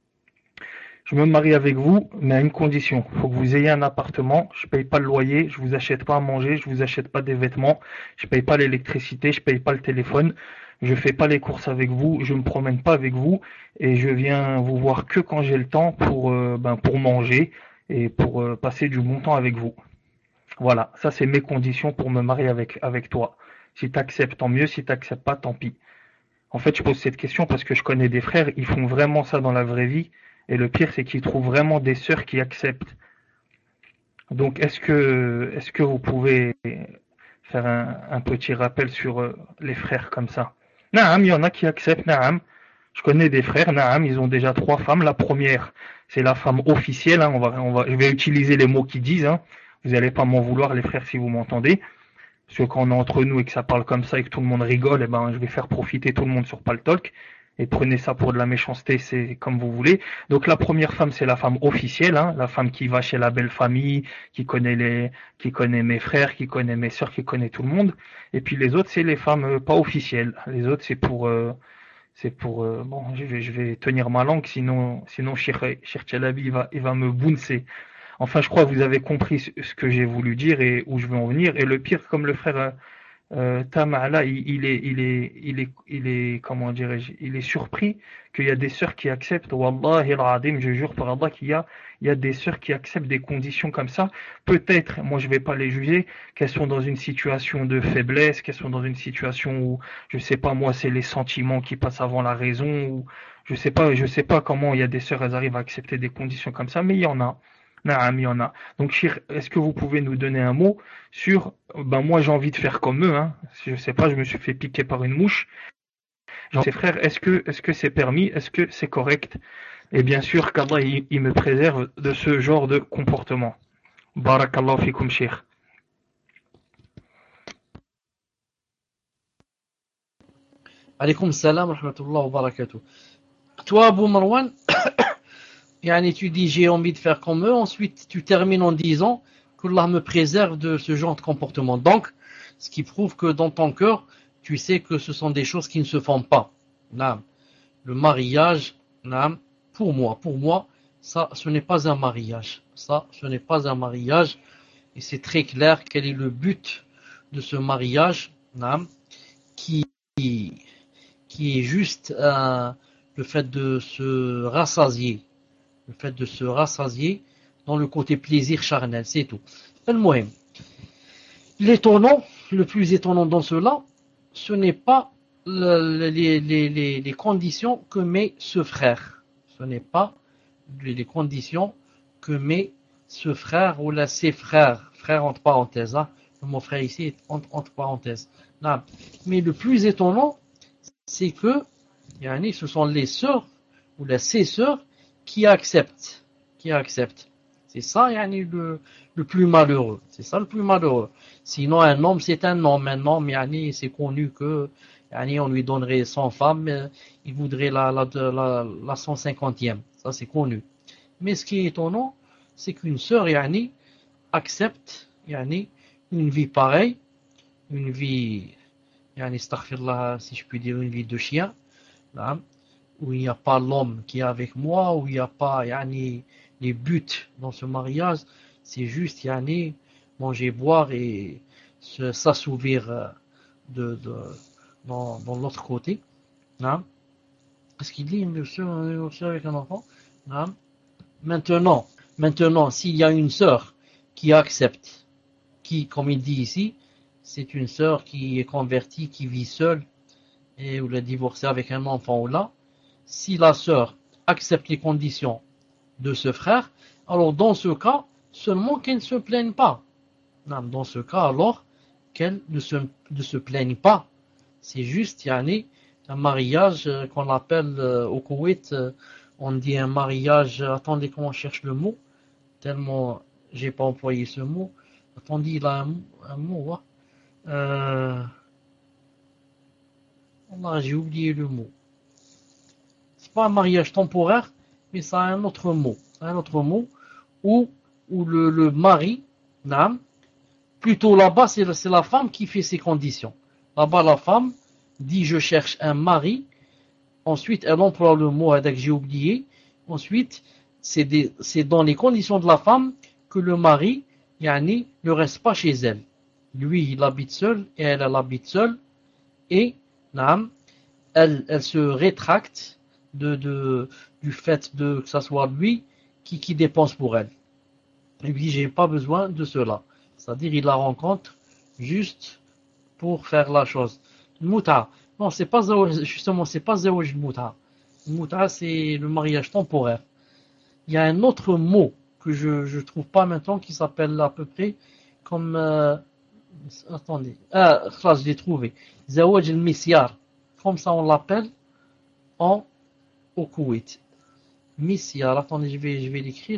Je me marie avec vous, mais à une condition. Il faut que vous ayez un appartement, je paye pas le loyer, je vous achète pas à manger, je vous achète pas des vêtements, je paye pas l'électricité, je paye pas le téléphone, je fais pas les courses avec vous, je me promène pas avec vous, et je viens vous voir que quand j'ai le temps pour, euh, ben, pour manger et pour euh, passer du bon temps avec vous. Voilà, ça c'est mes conditions pour me marier avec, avec toi. Si tu acceptes, tant mieux, si tu n'acceptes pas, tant pis. En fait, je pose cette question parce que je connais des frères, ils font vraiment ça dans la vraie vie. Et le pire, c'est qu'ils trouvent vraiment des sœurs qui acceptent. Donc, est-ce que, est-ce que vous pouvez faire un, un petit rappel sur euh, les frères comme ça? Naam, il y en a qui acceptent, naam. Je connais des frères, naam, ils ont déjà trois femmes. La première, c'est la femme officielle. Hein, on va, on va, je vais utiliser les mots qu'ils disent. Hein. Vous n'allez pas m'en vouloir, les frères, si vous m'entendez. Parce que quand on est entre nous et que ça parle comme ça et que tout le monde rigole, eh ben, je vais faire profiter tout le monde sur Paltalk. Et prenez ça pour de la méchanceté, c'est comme vous voulez. Donc la première femme, c'est la femme officielle, hein, la femme qui va chez la belle famille, qui connaît les, qui connaît mes frères, qui connaît mes sœurs, qui connaît tout le monde. Et puis les autres, c'est les femmes euh, pas officielles. Les autres, c'est pour, euh, c'est pour, euh, bon, je vais, je vais tenir ma langue, sinon, sinon, Cheikh Chalabi, il va, il va me bouncer. Enfin, je crois que vous avez compris ce que j'ai voulu dire et où je veux en venir. Et le pire, comme le frère euh, euh, Tamala, il, il est, il est, il est, il est, comment dirais-je, il est surpris qu'il y a des sœurs qui acceptent. Wallahi al-Adim, je jure par Allah qu'il y a, il y a des sœurs qui acceptent des conditions comme ça. Peut-être, moi je vais pas les juger, qu'elles sont dans une situation de faiblesse, qu'elles sont dans une situation où, je sais pas moi, c'est les sentiments qui passent avant la raison, ou je sais pas, je sais pas comment il y a des sœurs, elles arrivent à accepter des conditions comme ça, mais il y en a. Naam, il y en a. Donc, Shir, est-ce que vous pouvez nous donner un mot sur, ben moi j'ai envie de faire comme eux, hein. Je sais pas, je me suis fait piquer par une mouche. Genre, ses frères, est-ce que, est-ce que c'est permis, est-ce que c'est correct? Et bien sûr, qu'Allah, il, il me préserve de ce genre de comportement. Barakallahu fikum, Shir. Alaykoum salam wa rahmatullah wa barakatuh. Toi, Abu Marwan, yani, tu dis j'ai envie de faire comme eux, ensuite tu termines en disant qu'Allah me préserve de ce genre de comportement. Donc, ce qui prouve que dans ton cœur, tu sais que ce sont des choses qui ne se font pas. Naam. Le mariage, naam, pour moi, pour moi, ça, ce n'est pas un mariage. Ça, ce n'est pas un mariage. Et c'est très clair quel est le but de ce mariage, naam, qui, qui est juste euh, le fait de se rassasier. Le fait de se rassasier dans le côté plaisir charnel, c'est tout. Al-Muhim. L'étonnant, le plus étonnant dans cela, ce n'est pas le, les, les, les, les conditions que met ce frère. Ce n'est pas les conditions que met ce frère ou là ses frères. Frère entre parenthèses. Hein. Mon frère ici est entre, entre parenthèses. Non. Mais le plus étonnant, c'est que yani, ce sont les sœurs ou là, ses sœurs qui acceptent. Qui acceptent. C'est ça yani, le, le plus malheureux. C'est ça le plus malheureux. Sinon, un homme, c'est un homme. Un homme, yani, c'est connu que yani, on lui donnerait cent femmes, il voudrait la, la, la, la cent cinquantième. Ça, c'est connu. Mais ce qui est étonnant, c'est qu'une sœur yani, accepte yani, une vie pareille, une vie, yani, astaghfirullah, si je puis dire, une vie de chien, là, où il n'y a pas l'homme qui est avec moi, où il n'y a pas yani, les buts dans ce mariage, c'est juste yani, manger, boire et se, s'assouvir de, de, dans, dans l'autre côté. Hein. Est-ce qu'il dit une sœur avec un enfant? Hein. Maintenant, maintenant, s'il y a une sœur qui accepte, qui, comme il dit ici, c'est une sœur qui est convertie, qui vit seule, et ou l'a divorcé avec un enfant ou là, si la sœur accepte les conditions de ce frère, alors dans ce cas, seulement qu'elle ne se plaigne pas. Non, dans ce cas, alors, qu'elle ne se, ne se plaigne pas. C'est juste, yani, un mariage euh, qu'on appelle euh, au Koweït, euh, on dit un mariage, euh, attendez comment on cherche le mot, tellement j'ai pas employé ce mot. Attendez, il a un, un mot, hein. euh, Allah, j'ai oublié le mot. C'est pas un mariage temporaire, mais ça a un autre mot. Un autre mot où, où le, le mari, nam, plutôt là-bas, c'est, c'est la femme qui fait ses conditions. Là-bas, la femme dit je cherche un mari. Ensuite, elle emploie le mot que j'ai oublié. Ensuite, c'est, des, c'est dans les conditions de la femme que le mari, yani, ne reste pas chez elle. Lui, il habite seul et elle, elle habite seule. Et, nam, elle, elle se rétracte de, de, du fait de, que ça soit lui qui, qui dépense pour elle. Il dit, j'ai pas besoin de cela. C'est-à-dire, il la rencontre juste pour faire la chose. Mouta. Non, c'est pas justement, c'est pas zawaj mouta. Mouta, c'est le mariage temporaire. Il y a un autre mot que je je trouve pas maintenant qui s'appelle à peu près comme euh, attendez. Ah, ça je l'ai trouvé. Zawaj al-misyar. Comme ça on l'appelle en au Koweït. Misyar. Attendez, je vais je vais l'écrire.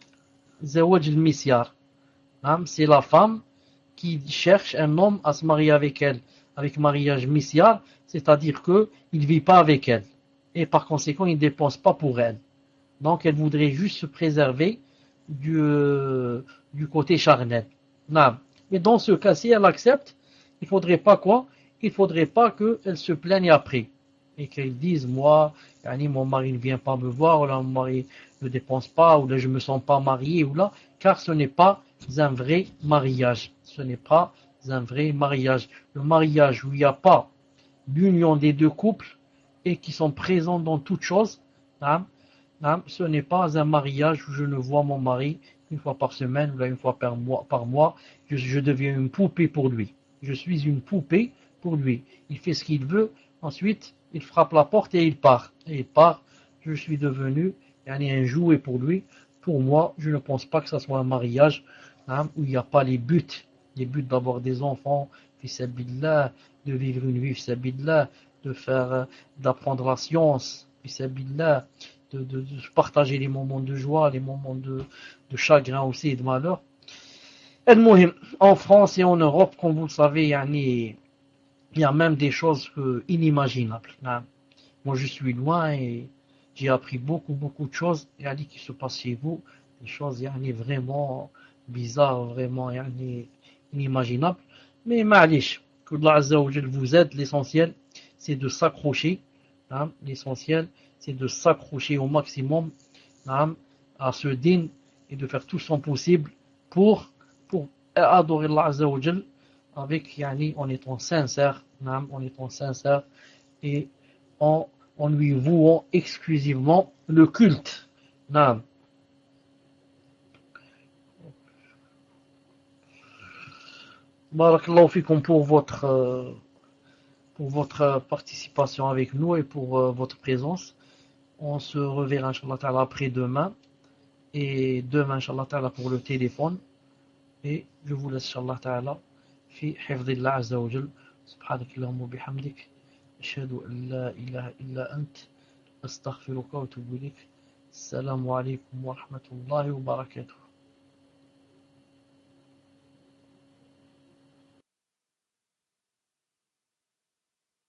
Zawaj al-misyar. C'est la femme qui cherche un homme à se marier avec elle, avec mariage misyar, c'est-à-dire que il ne vit pas avec elle. Et par conséquent, il ne dépense pas pour elle. Donc, elle voudrait juste se préserver du, euh, du côté charnel. Non. Mais dans ce cas, si elle accepte, il ne faudrait pas quoi? Il ne faudrait pas qu'elle se plaigne après. Et qu'elle dise, moi, yani, mon mari ne vient pas me voir, ou là, mon mari ne dépense pas, ou là, je ne me sens pas marié, ou là, car ce n'est pas un vrai mariage. Ce n'est pas un vrai mariage. Le mariage où il n'y a pas l'union des deux couples et qui sont présents dans toutes choses, hein, hein, ce n'est pas un mariage où je ne vois mon mari une fois par semaine ou là une fois par mois. Par mois je, je deviens une poupée pour lui. Je suis une poupée pour lui. Il fait ce qu'il veut. Ensuite, il frappe la porte et il part. Et il part. Je suis devenu yani, un jouet pour lui. Pour moi, je ne pense pas que ce soit un mariage hein, où il n'y a pas les buts. Les buts d'avoir des enfants, fissabillah, de vivre une vie, fissabillah, de faire, d'apprendre la science, fissabillah, de, de, de partager les moments de joie, les moments de, de chagrin aussi et de malheur. En France et en Europe, comme vous le savez, il y a même des choses inimaginables. Moi, je suis loin et j'ai appris beaucoup, beaucoup de choses yani, qui se passent chez vous, des choses yani, vraiment bizarres, vraiment yani, inimaginables. Mais ma'alish, que Allah Azza wa Jal vous aide, l'essentiel, c'est de s'accrocher. Hein, l'essentiel, c'est de s'accrocher au maximum hein, à ce din et de faire tout son possible pour, pour adorer Allah Azza wa Jal avec, yani, en étant sincère, hein, en étant sincère et en, en lui vouant exclusivement le culte. Hein. Barakallahu fikum pour votre, euh, pour votre participation avec nous et pour euh, votre présence. On se reverra, Inch'Allah Ta'ala, après-demain. Et demain, Inch'Allah Ta'ala, pour le téléphone. Et je vous laisse, Inch'Allah Ta'ala, في حفظ الله عز وجل. سبحانك اللهم وبحمدك. أشهد أن لا إله إلا أنت. أستغفرك وأتوب إليك. السلام عليكم ورحمة الله وبركاته.